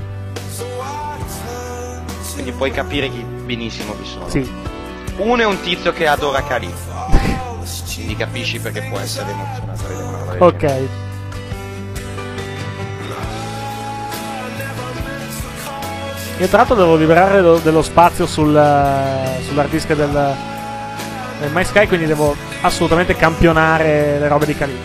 Quindi puoi capire benissimo chi sono. Sì. Uno è un tizio che adora Karim. Quindi capisci perché può essere emozionato a vedere una roba del Ok. genere. Io tra l'altro devo liberare dello spazio sull'hard disk del MySky, quindi devo assolutamente campionare le robe di Karim.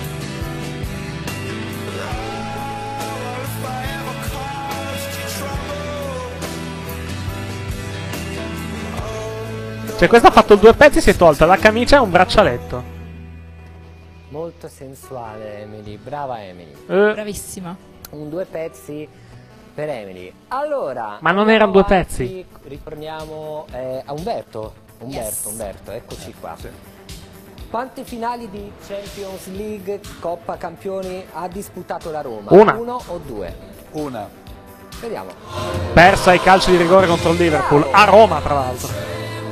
Cioè questa ha fatto 2 pezzi, si è tolta la camicia e un braccialetto. Molto sensuale, Emily. Brava Emily. Bravissima. Un 2 pezzi per Emily. Allora, Ma non andiamo erano 2 avanti, pezzi? Ritorniamo a Umberto. Umberto, eccoci qua. Quante finali di Champions League, Coppa Campioni ha disputato la Roma? Una. 1 o 2? Una. Vediamo. Persa ai calci di rigore contro il Liverpool, a Roma tra l'altro.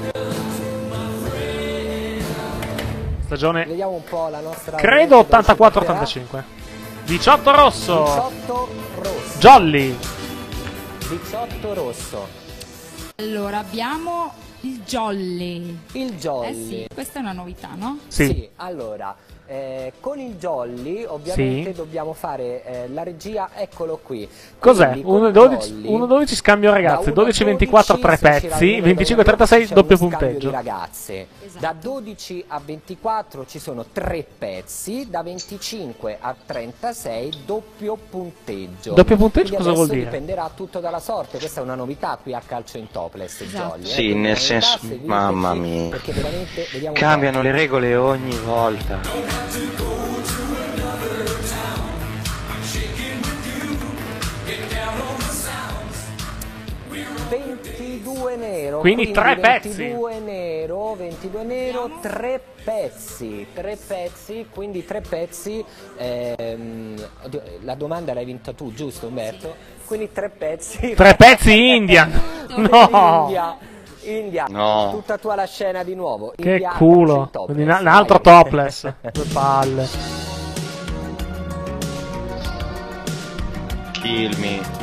Stagione Vediamo un po' la nostra. credo 84-85. 18 rosso. 18 rosso. Jolly. 18 rosso. Allora, abbiamo il Jolly. Il Jolly. Sì, questa è una novità, no? Sì. Allora, con il Jolly ovviamente Sì. dobbiamo fare la regia, eccolo qui. Cos'è? Quindi, con il 1-12 Jolly, scambio ragazze, da 1 a 12-24 3 12, se c'era pezzi, il numero 25-36 c'è doppio uno scambio punteggio. di ragazze. Da 12 a 24 ci sono 3 pezzi, da 25 a 36 doppio punteggio. Doppio punteggio Quindi cosa vuol adesso dire? dipenderà tutto dalla sorte, questa è una novità qui a Calcio in Topless, Jolly. Sì, Quindi nel una senso, novità, seguiteci, mamma mia. perché veramente vediamo un po'. Cambiano le regole ogni volta. 22 nero, Quindi 3 pezzi. 22 nero, 3 pezzi, quindi 3 pezzi. Oddio, la domanda l'hai vinta tu, giusto Umberto? Quindi 3 pezzi. 3 pezzi Indian. No. India, No. tutta tua la scena di nuovo. Che India, culo. topless, Quindi un altro vai. topless. 2 palle. Kill me.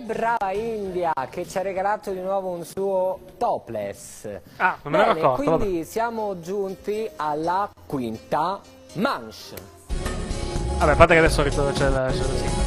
brava India che ci ha regalato di nuovo un suo topless. Ah, non me ne ero accorto. Quindi siamo giunti alla quinta manche. Vabbè, a parte che adesso c'è la sigla.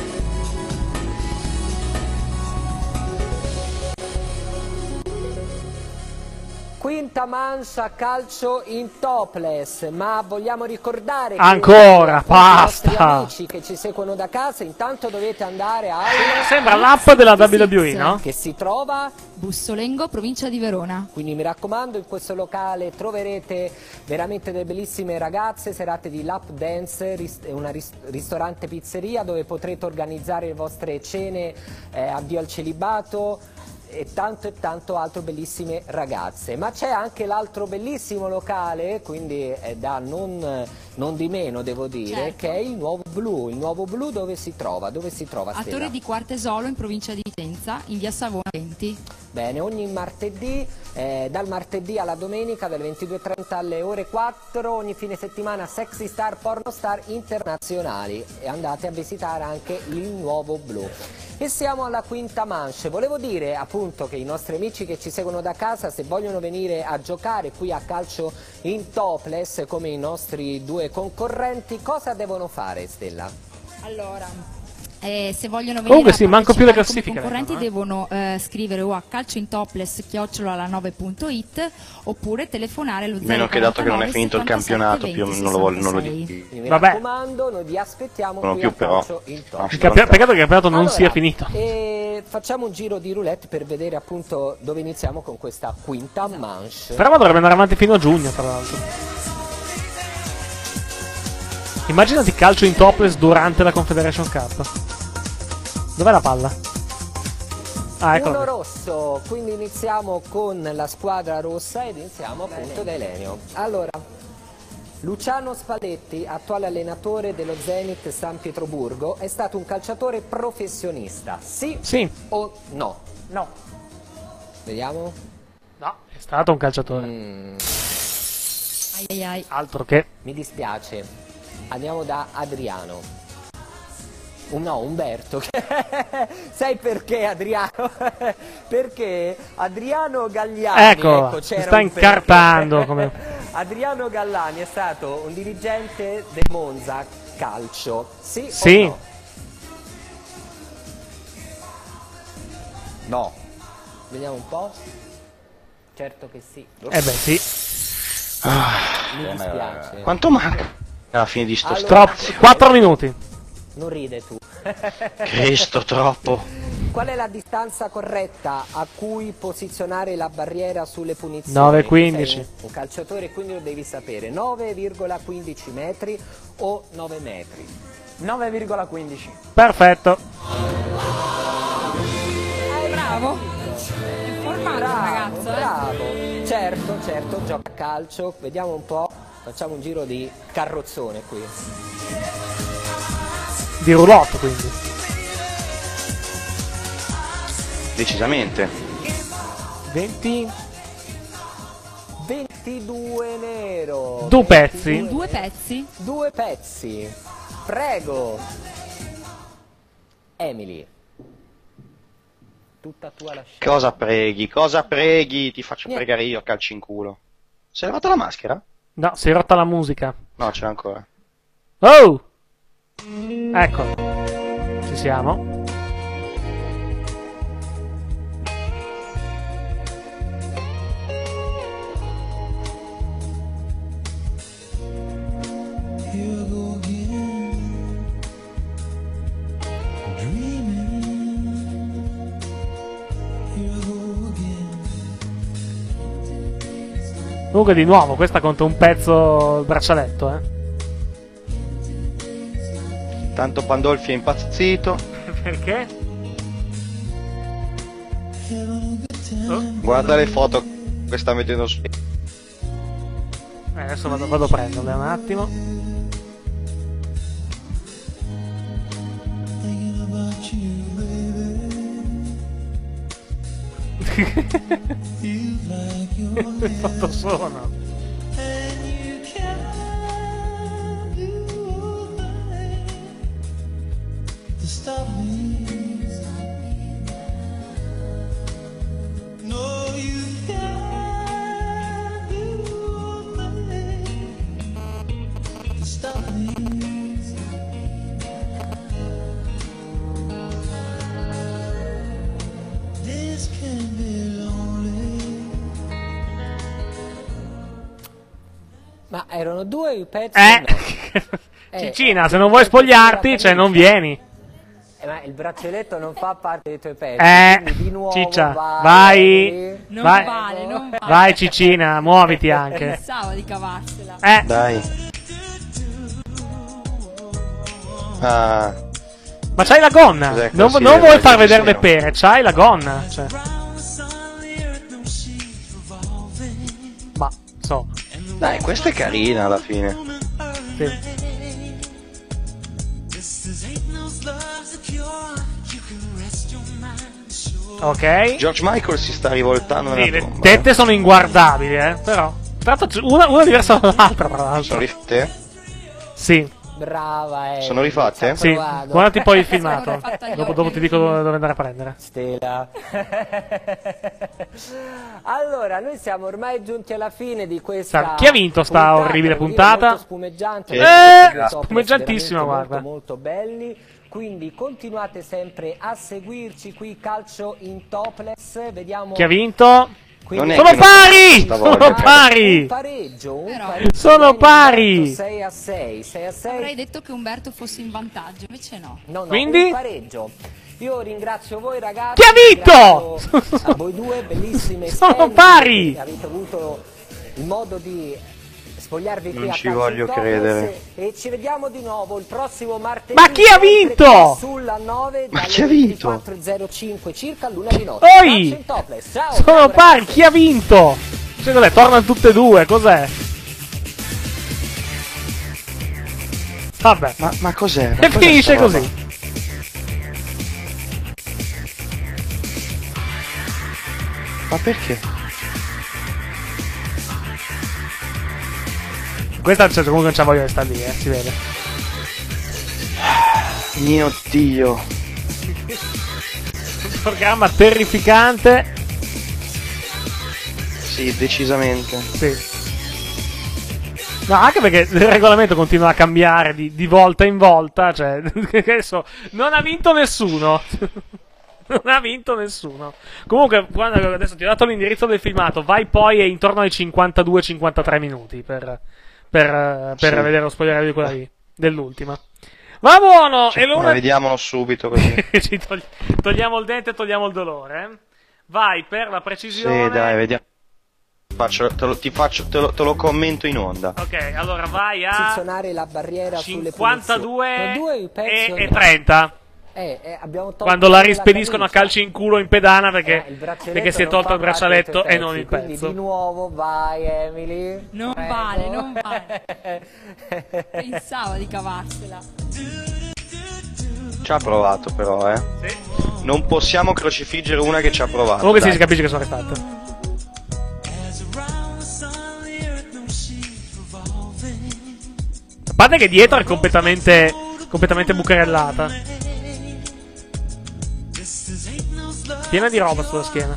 Quinta mancia calcio in topless, ma vogliamo ricordare che Ancora, i basta! nostri amici che ci seguono da casa, intanto dovete andare a... Sembra l'app della WWE, no? Che si trova... Bussolengo, provincia di Verona. Quindi mi raccomando, in questo locale troverete veramente delle bellissime ragazze, serate di lap dance, una ristorante pizzeria dove potrete organizzare le vostre cene, addio al celibato, e tanto altro bellissime ragazze. Ma c'è anche l'altro bellissimo locale, quindi è da non di meno devo dire, Certo. che è il Nuovo Blu. Dove si trova? A Stella? Torre di Quartesolo, in provincia di Vicenza, in via Savona 20. Bene, ogni martedì, dal martedì alla domenica, dalle 22:30 alle ore 4, ogni fine settimana sexy star, porno star internazionali, e andate a visitare anche il Nuovo Blu. E siamo alla quinta manche. Volevo dire appunto che i nostri amici che ci seguono da casa, se vogliono venire a giocare qui a calcio in topless come i nostri due concorrenti, cosa devono fare, Stella? Allora, se vogliono venire Comunque a sì, manco più le partecipare come classifiche concorrenti devono scrivere o a calciointopless@9.it oppure telefonare allo 049 Meno che dato che non è finito il 77 campionato, 20 più non lo voglio, non lo 66. dico. Mi Vabbè. raccomando, noi vi aspettiamo Non qui più a però. calcio in topless. Peccato che il campionato non sia finito. E facciamo un giro di roulette per vedere appunto dove iniziamo con questa quinta manche. Però dovrebbe andare avanti fino a giugno, tra l'altro. Immaginati calcio in topless durante la Confederation Cup. Dov'è la palla? Ah, ecco. Uno rosso, quindi iniziamo con la squadra rossa ed iniziamo appunto da Elenio. Allora, Luciano Spalletti, attuale allenatore dello Zenit San Pietroburgo, è stato un calciatore professionista, sì, o no? No. Vediamo? No, è stato un calciatore. Altro che. Mi dispiace, andiamo da Adriano. No, Umberto. Sai perché Adriano? Perché Adriano Gagliani, Ecco, c'era si sta un perché. incartando come... Adriano Gagliani è stato un dirigente del Monza Calcio. Sì, Sì. o no? No. Vediamo un po'. Certo che sì. Eh beh, sì. Mi dispiace. Quanto manca? Alla fine di sto Allora- Troppo. 4 minuti. Non ride tu. Cristo, troppo. Qual è la distanza corretta a cui posizionare la barriera sulle punizioni? 9,15. Sei un calciatore, quindi lo devi sapere. 9,15 metri o 9 metri? 9,15. Perfetto. Bravo. Informato ragazzo, Bravo. Certo, gioca a calcio. Vediamo un po'. Facciamo un giro di carrozzone qui. Di roulotte, quindi. Decisamente. 20. 22 nero. Due pezzi. Due pezzi. Due pezzi. Prego. Emily. Tutta tua la scelta. Cosa preghi? Ti faccio Niente. pregare io a calci in culo. Si è levata la maschera? No, si è rotta la musica. No, c'è ancora. Oh! Ecco. Ci siamo. Here I go again, dreaming. Here I go again. Comunque di nuovo, questa conta un pezzo il braccialetto, Tanto Pandolfi è impazzito. Perché? Guarda le foto che sta mettendo su. Adesso vado a prenderle un attimo. Thinking about you, baby. Feels like you're Che foto sono? and you can't do a thing to stop me. Ma erano 2 i pezzi? Cicina, se non vuoi spogliarti, cioè non vieni. Ma il braccialetto non fa parte dei tuoi pezzi. Quindi di nuovo Ciccia, vai. Non Vai. vale, non vale. Vai Cicina, muoviti anche. Pensavo di cavarsela. Dai. Ah. Ma c'hai la gonna. Cos'è, Non consigliere vuoi del far vedere le Ministero? pere, c'hai la gonna. Cioè. Ma, so. Dai, questa è carina alla fine. Sì. Ok. George Michael si sta rivoltando Sì, nella le tomba. tette sono inguardabili, però. Tra l'altro una diversa dall'altra, tra l'altro. Sono rifatte? Sì. Brava, Sono rifatte? Sì, guardati poi il filmato. rifatta agli Dopo ti dico dove andare a prendere. Stella. Allora, noi siamo ormai giunti alla fine di questa. Chi ha vinto sta orribile devo dire, puntata? molto spumeggiante, Spumeggiantissima, veramente guarda. molto belli. Quindi continuate sempre a seguirci qui, Calcio in Topless. Vediamo. Chi ha vinto? Quindi- Sono pari! Stavolta. Sono pari! Un pareggio. Sono pari! 6-6. Avrei detto che Umberto fosse in vantaggio, invece no. No, Quindi? un pareggio. Io ringrazio voi ragazzi. Chi ha vinto? Ringrazio a voi due, bellissime Sono stelle. pari! Avete avuto il modo di spogliarvi qui Non a ci Calcio voglio in Topless. credere. E ci vediamo di nuovo il prossimo martedì. Ma chi ha sempre vinto? qui Sulla 9 Ma dalle chi ha vinto? 24:05 circa all'una di notte. Oi! Calcio in Topless. Ciao. Sono ciao, pari, chi ha vinto? Cioè, cos'è? Tornano tutte e due, cos'è? Vabbè. Ma cos'è? E finisce così. Ma perché? Questa cioè, comunque non c'ha voglia di stare lì, si vede. Mio Dio. Un programma terrificante. Sì, decisamente. Sì. No, anche perché il regolamento continua a cambiare di volta in volta, cioè, che adesso non ha vinto nessuno. Non ha vinto nessuno. Comunque, adesso ti ho dato l'indirizzo del filmato, vai poi e intorno ai 52-53 minuti per Sì. vedere lo spogliare di quella lì, dell'ultima. Va buono! Cioè, e l'una... vediamolo subito così. Ci togliamo il dente e togliamo il dolore. Vai per la precisione. Sì, dai, vediamo. Te lo commento in onda. Ok, allora vai a Posizionare la barriera sulle 52 punizioni. e 30. Abbiamo tolto Quando la rispediscono a calci in culo in pedana il perché braccialetto si è non tolto fa il braccialetto parte dei e non il pezzi, quindi pezzo. di nuovo vai Emily. Non Prego. vale, non vale. Pensavo di cavarsela. Ci ha provato però, Sì. Non possiamo crocifiggere una che ci ha provato. Comunque sì, dai. si capisce che sono restato. A parte che dietro è completamente bucherellata. Piena di roba sulla schiena.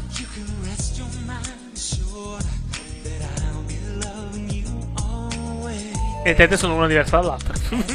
E le tette sono una diversa dall'altra.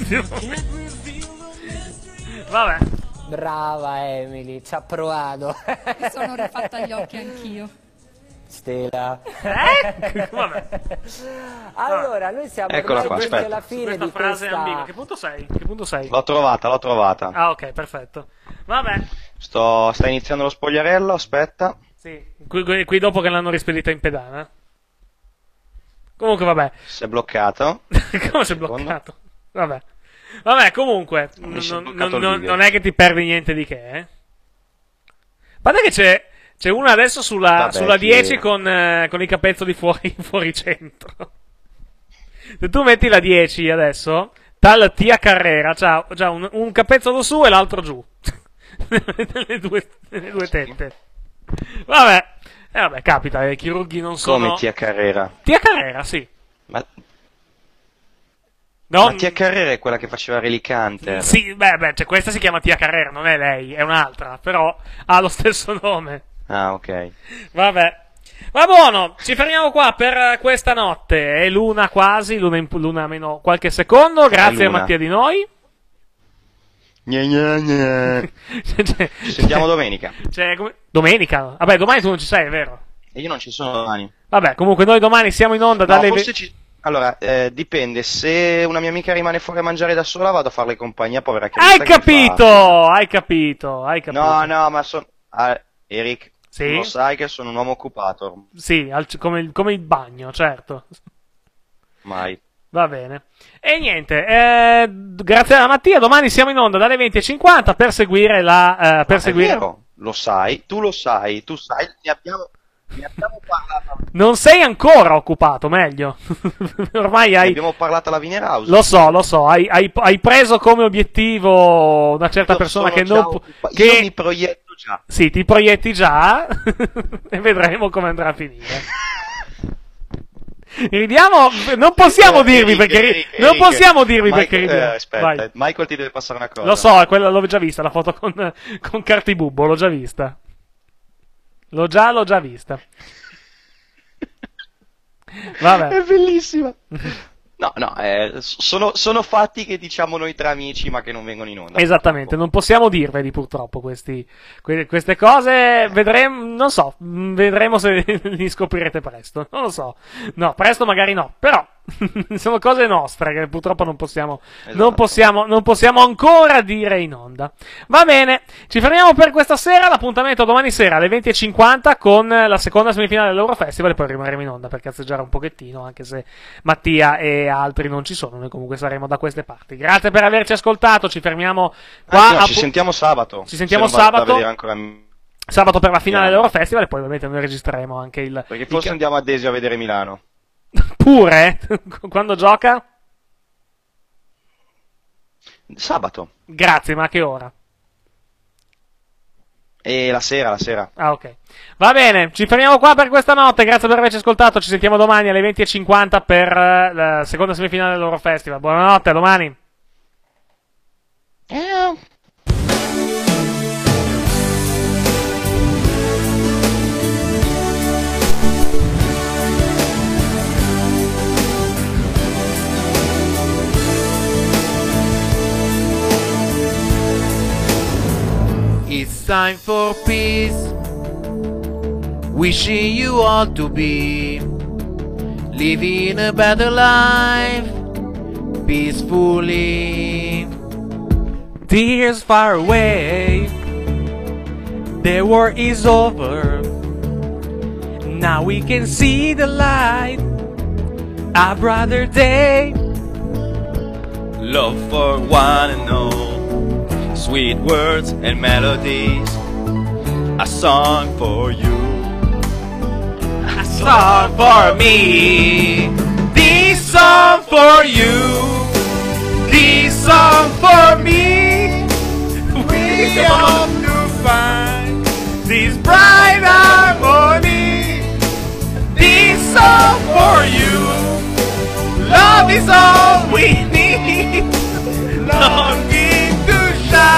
Vabbè. Brava Emily, ci ha provato. Mi sono rifatta gli occhi anch'io. Stella. Vabbè. Allora, noi siamo Eccola ormai qua, giunti aspetta. alla fine Questa di frase è questa... ambigua. Che punto sei? Che punto sei? L'ho trovata. Ah, ok, perfetto. Vabbè. Sta iniziando lo spogliarello, aspetta. Sì, qui dopo che l'hanno rispedita in pedana. Comunque, vabbè. Si è bloccato. Come si è bloccato? Vabbè, comunque, Mi si è bloccato il video. non è che ti perdi niente di che, eh. Guarda che c'è una adesso sulla 10 con i capezzoli fuori centro. Se tu metti la 10 adesso, tal Tia Carrera c'ha un capezzolo su e l'altro giù. nelle due tette. Vabbè, capita, i chirurghi non sono... Come Tia Carrera? Tia Carrera, sì. Ma Non... Tia Carrera è quella che faceva Relicante. Sì, cioè questa si chiama Tia Carrera, non è lei, è un'altra, però ha lo stesso nome. Ah, ok. Vabbè. Va buono, ci fermiamo qua per questa notte. È l'una quasi, l'una meno qualche secondo. Grazie a l'una. Mattia di noi. Ci sentiamo domenica. Domenica? Vabbè, domani tu non ci sei, è vero? E io non ci sono domani. Vabbè, comunque noi domani siamo in onda No, dalle... forse Allora, dipende, se una mia amica rimane fuori a mangiare da sola vado a farle compagnia, povera Hai capito, hai capito. No, ma sono... Eric, Sì? lo sai che sono un uomo occupato. Sì, come il bagno, certo. Mai. Va bene. E niente, grazie a Mattia, domani siamo in onda dalle 20:50 per seguire la... per È seguire... vero, lo sai, tu sai, ne abbiamo parlato. Non sei ancora occupato, meglio. Ormai hai... Abbiamo parlato alla Wiener House. Lo so, hai preso come obiettivo una certa persona che non... Io mi proietto già. Sì, ti proietti già e vedremo come andrà a finire. Ridiamo, non possiamo dirvi perché non possiamo dirvi perché ridiamo. Aspetta, Vai. Michael ti deve passare una cosa. Lo so, quella l'ho già vista, la foto con Cartibubbo, l'ho già vista. L'ho già vista. Vabbè. È bellissima. No, sono fatti che diciamo noi tra amici, ma che non vengono in onda. Esattamente, non possiamo dirveli purtroppo queste cose, vedremo se li scoprirete presto, non lo so. No, presto magari no, però sono cose nostre che purtroppo non possiamo ancora dire in onda. Va bene, ci fermiamo per questa sera, l'appuntamento domani sera alle 20:50 con la seconda semifinale dell'Eurofestival e poi rimarremo in onda per cazzeggiare un pochettino, anche se Mattia e altri non ci sono, noi comunque saremo da queste parti. Grazie per averci ascoltato, ci fermiamo qua. Ci sentiamo sabato. Ci sentiamo Se non vado sabato. a vedere ancora... Sabato per la finale dell'Eurofestival e poi ovviamente noi registreremo anche il... Perché forse andiamo a Desio a vedere Milano. Pure? Quando gioca? Sabato. Grazie, ma a che ora? E la sera. Ah, ok. Va bene, ci fermiamo qua per questa notte, grazie per averci ascoltato, ci sentiamo domani alle 20:50 per la seconda semifinale dell'Eurofestival. Buonanotte, a domani. It's time for peace. Wishing you all to be living a better life peacefully. Tears far away, the war is over. Now we can see the light, a brighter day. Love for one and all, sweet words and melodies, a song for you, A song for me, this song for you, this song for me. We hope to find this bright harmony. This song for you, love is all we need. Longing to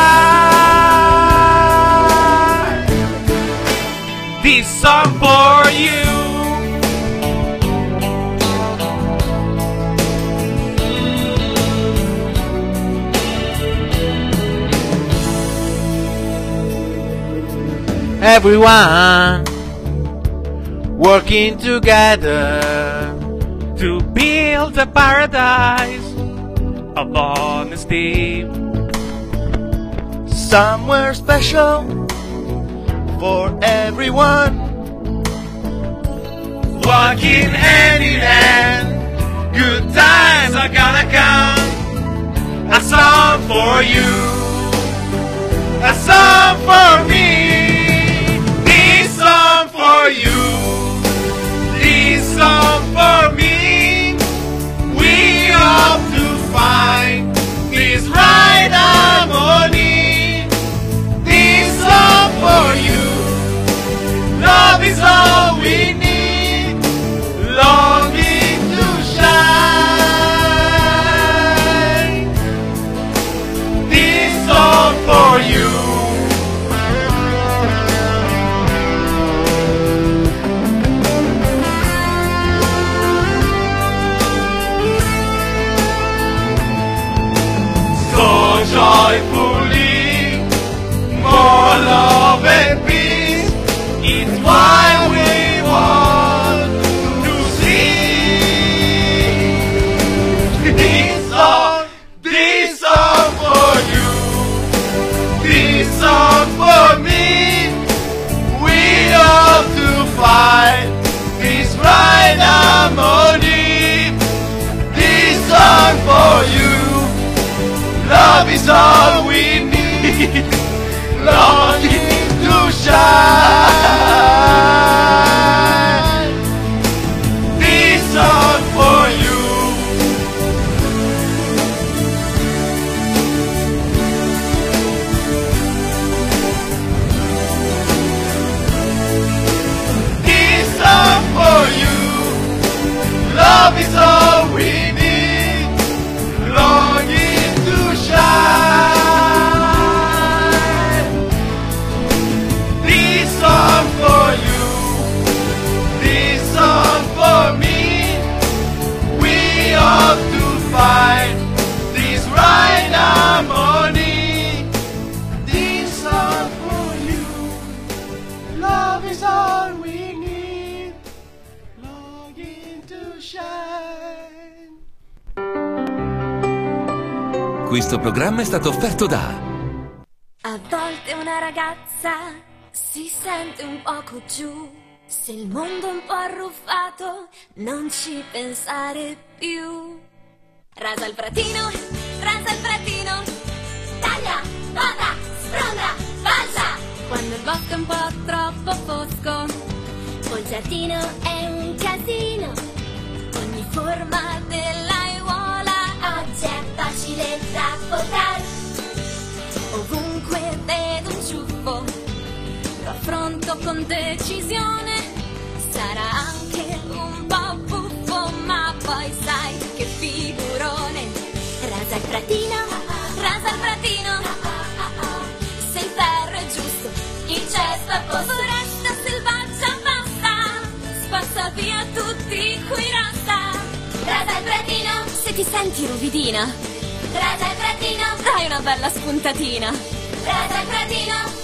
shine. This song for you. Everyone working together to build a paradise of honesty. somewhere special for everyone. Walking hand in hand, good times are gonna come. A song for you, a song for me. This song for you, this song for me. We hope to find this right harmony. This song for you, love is all we need. Longing to shine. This song for you. is all we need, longing to shine. This song for you. This song for you. Love is all we need, longing to shine. This song for you, this song for me. We ought to find this right harmony. This song for you, love is all we need, longing to shine. Questo programma è stato offerto da A volte una ragazza si sente un poco giù, se il mondo è un po' arruffato non ci pensare più. Rasa il pratino, taglia, poda, sfronda, balza. Quando il bosco è un po' troppo fosco o il giardino è un casino, ogni forma dell'aiuola oggi è facile da poter. Ovunque vedo un ciuffo, lo affronto con decisione. Sarà anche un po' buffo, ma poi sai che figurone. Rasa il pratino, se il ferro è giusto, il cesto è a posto. Foresta selvaggia basta, spazza via tutti qui rasta. Rasa il pratino, se ti senti ruvidina, rasa il pratino, dai una bella spuntatina. Rasa il pratino,